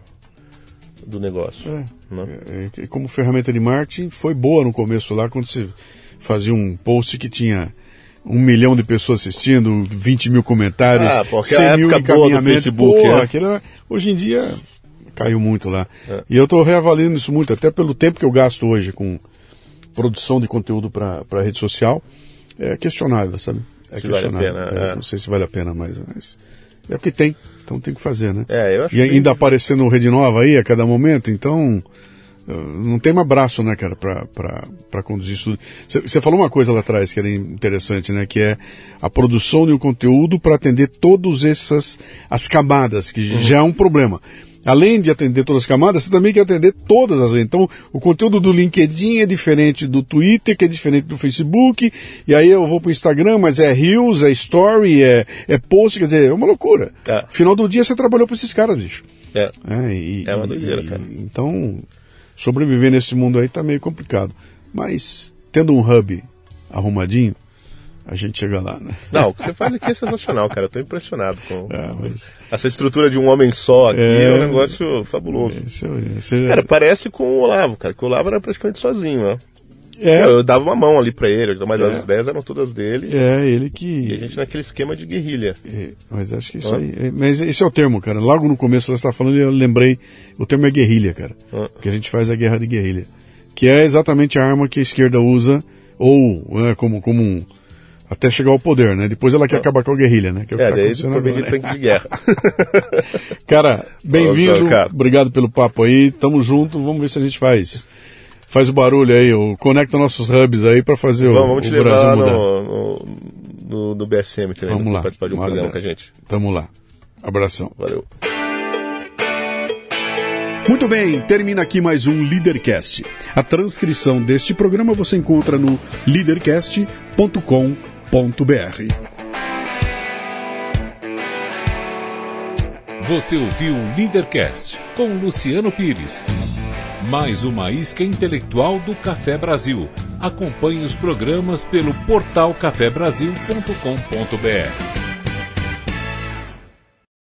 Speaker 2: do negócio.
Speaker 1: É,
Speaker 2: né?
Speaker 1: é, é, como ferramenta de marketing, foi boa no começo lá, quando você fazia um post que tinha um milhão de pessoas assistindo, vinte mil comentários,
Speaker 2: ah,
Speaker 1: cem mil encaminhamentos.
Speaker 2: Facebook,
Speaker 1: Pô,
Speaker 2: é.
Speaker 1: aquilo, hoje em dia caiu muito lá.
Speaker 2: É.
Speaker 1: E eu estou reavaliando isso muito, até pelo tempo que eu gasto hoje com produção de conteúdo para rede social. É questionável, sabe? É
Speaker 2: se
Speaker 1: questionável.
Speaker 2: vale a pena,
Speaker 1: é,
Speaker 2: é.
Speaker 1: Não sei se vale a pena, mas, mas é o que tem. Então tem que fazer, né?
Speaker 2: É, eu acho
Speaker 1: e ainda
Speaker 2: que...
Speaker 1: aparecendo Rede Nova aí a cada momento, então não tem mais braço, né, cara, pra, pra, pra conduzir isso tudo. Você falou uma coisa lá atrás que era interessante, né, que é a produção de um conteúdo para atender todas essas as camadas, que uhum. já é um problema. Além de atender todas as camadas, você também quer atender todas as... Então, o conteúdo do LinkedIn é diferente do Twitter, que é diferente do Facebook, e aí eu vou pro Instagram, mas é Reels, é Story, é, é Post, quer dizer, é uma loucura.
Speaker 2: É.
Speaker 1: Final do dia você trabalhou para esses caras, bicho.
Speaker 2: É,
Speaker 1: é, e,
Speaker 2: é uma doideira, cara.
Speaker 1: E, então, sobreviver nesse mundo aí tá meio complicado. Mas, tendo um hub arrumadinho, a gente chega lá, né?
Speaker 2: Não, o que você faz aqui é sensacional, cara. Eu tô impressionado com
Speaker 1: é, mas...
Speaker 2: essa estrutura de um homem só aqui. É, é um negócio fabuloso.
Speaker 1: Esse, esse...
Speaker 2: Cara, parece com o Olavo, cara. Que o Olavo era praticamente sozinho, né?
Speaker 1: É.
Speaker 2: Eu, eu dava uma mão ali pra ele, mas
Speaker 1: é.
Speaker 2: as ideias eram todas dele.
Speaker 1: É, ele que...
Speaker 2: E a gente naquele esquema de guerrilha.
Speaker 1: É, mas acho que isso ah. aí... É, mas esse é o termo, cara. Logo no começo você estava falando e eu lembrei, o termo é guerrilha, cara. Ah. O que a gente faz é a guerra de guerrilha. Que é exatamente a arma que a esquerda usa, ou né, como, como um... Até chegar ao poder, né? Depois ela quer ah. acabar com a guerrilha, né? Que é, o que
Speaker 2: é
Speaker 1: tá
Speaker 2: daí depois de tanque de guerra.
Speaker 1: Cara, bem-vindo. Obrigado pelo papo aí. Tamo junto. Vamos ver se a gente faz... Faz o barulho aí, ou conecta nossos hubs aí para fazer vamos, o,
Speaker 2: vamos te
Speaker 1: o Brasil
Speaker 2: levar
Speaker 1: mudar.
Speaker 2: No, no, no, no B S M também,
Speaker 1: vamos lá,
Speaker 2: participar de um programa com a gente.
Speaker 1: Tamo lá. Abração.
Speaker 2: Valeu.
Speaker 1: Muito bem, termina aqui mais um Leadercast. A transcrição deste programa você encontra no leadercast ponto com ponto b r.
Speaker 3: Você ouviu o Leadercast com Luciano Pires. Mais uma isca intelectual do Café Brasil. Acompanhe os programas pelo portal café brasil ponto com ponto b r.